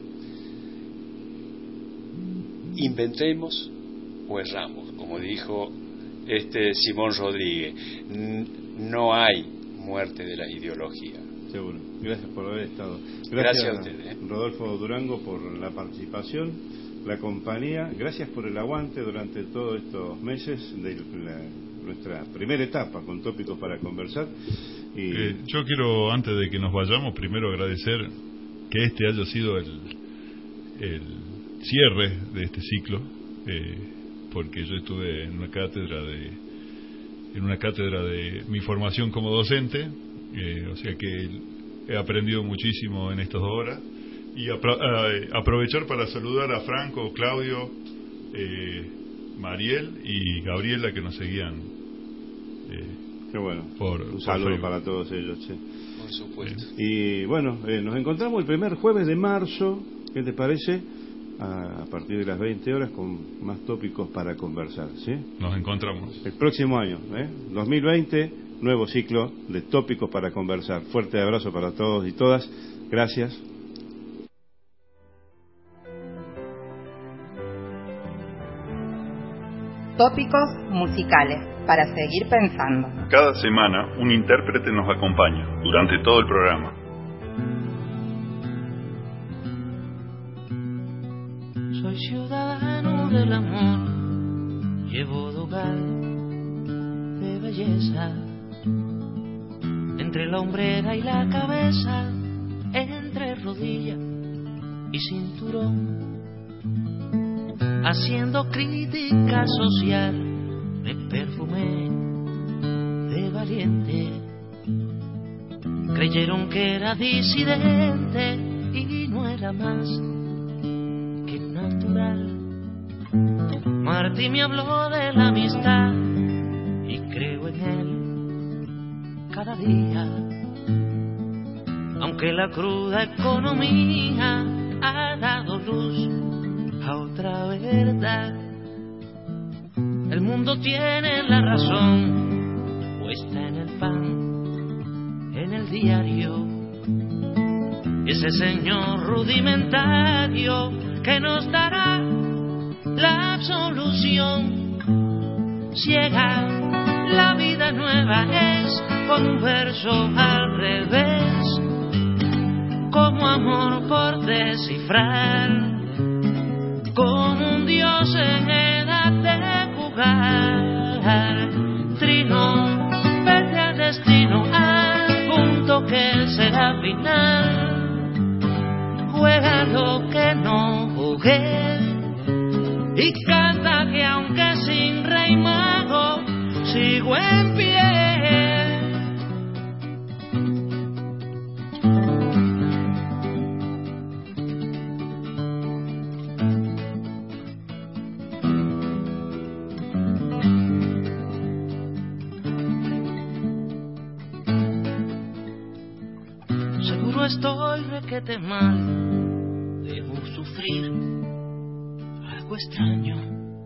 Inventemos o erramos, como dijo Simón Rodríguez, no hay muerte de la ideología. Seguro. Gracias por haber estado. Gracias a ustedes. Rodolfo Durango por la participación, la compañía. Gracias por el aguante durante todos estos meses de nuestra primera etapa con Tópicos para Conversar. Y yo quiero, antes de que nos vayamos, primero agradecer que este haya sido el cierre de este ciclo, porque yo estuve en una cátedra de mi formación como docente, o sea que he aprendido muchísimo en estas 2 horas, y aprovechar para saludar a Franco, Claudio, Mariel y Gabriela que nos seguían. Qué bueno, un saludo para todos ellos. Sí. Por supuesto. Y bueno, nos encontramos el primer jueves de marzo, ¿qué te parece? A partir de las 20 horas con más tópicos para conversar, ¿sí? Nos encontramos. El próximo año, 2020, nuevo ciclo de tópicos para conversar. Fuerte abrazo para todos y todas. Gracias. Tópicos musicales para seguir pensando. Cada semana un intérprete nos acompaña durante todo el programa. del amor llevo dogal de belleza, entre la hombrera y la cabeza, entre rodilla y cinturón, haciendo crítica social, me perfumé de valiente. Creyeron que era disidente y no era más que natural. Martí me habló de la amistad y creo en él cada día, aunque la cruda economía ha dado luz a otra verdad. El mundo tiene la razón puesta en el pan, en el diario, y ese señor rudimentario que nos dará la absolución. Ciega, la vida nueva es con un verso al revés, como amor por descifrar, como un dios en edad de jugar. Trino, vete al destino, al punto que será final. Juega lo que no jugué y canta que aunque sin rey mago sigo en pie. Seguro estoy requete mal, debo sufrir algo extraño,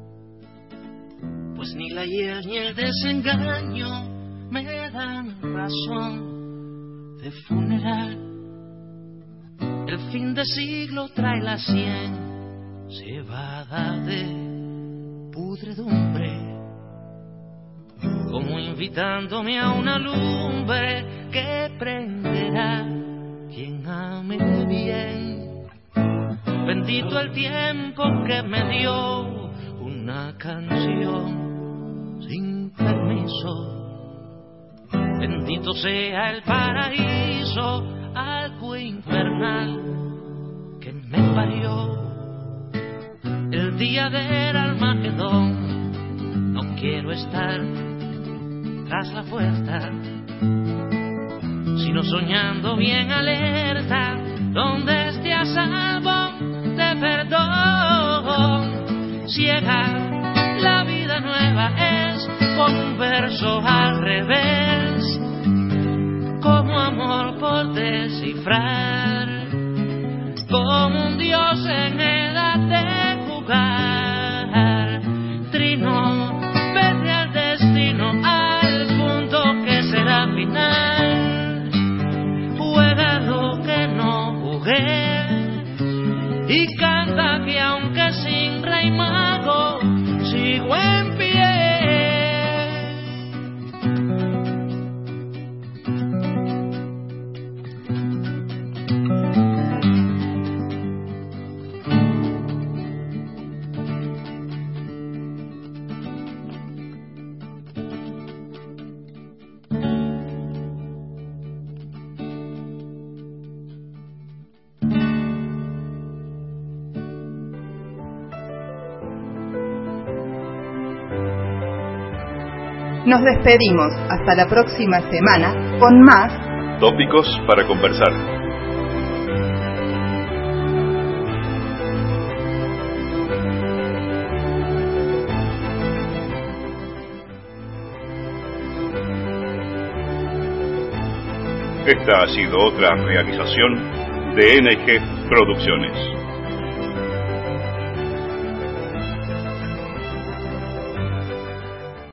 pues ni la hiel ni el desengaño me dan razón de funeral. El fin de siglo trae la 100 cebada de pudredumbre, como invitándome a una lumbre que prenderá quien ame bien. Bendito el tiempo que me dio una canción sin permiso. Bendito sea el paraíso, algo infernal que me parió. El día del Armagedón no quiero estar tras la puerta, sino soñando bien alerta, donde esté a salvo de perdón. Ciega, la vida nueva es con un verso al revés, como amor por descifrar, como un dios en edad de jugar. Trino, vete al destino, al punto que será final. Juega lo que no jugué y canta que aunque sin rey mago sigo en pie. Nos despedimos hasta la próxima semana con más tópicos para conversar. Esta ha sido otra realización de NG Producciones.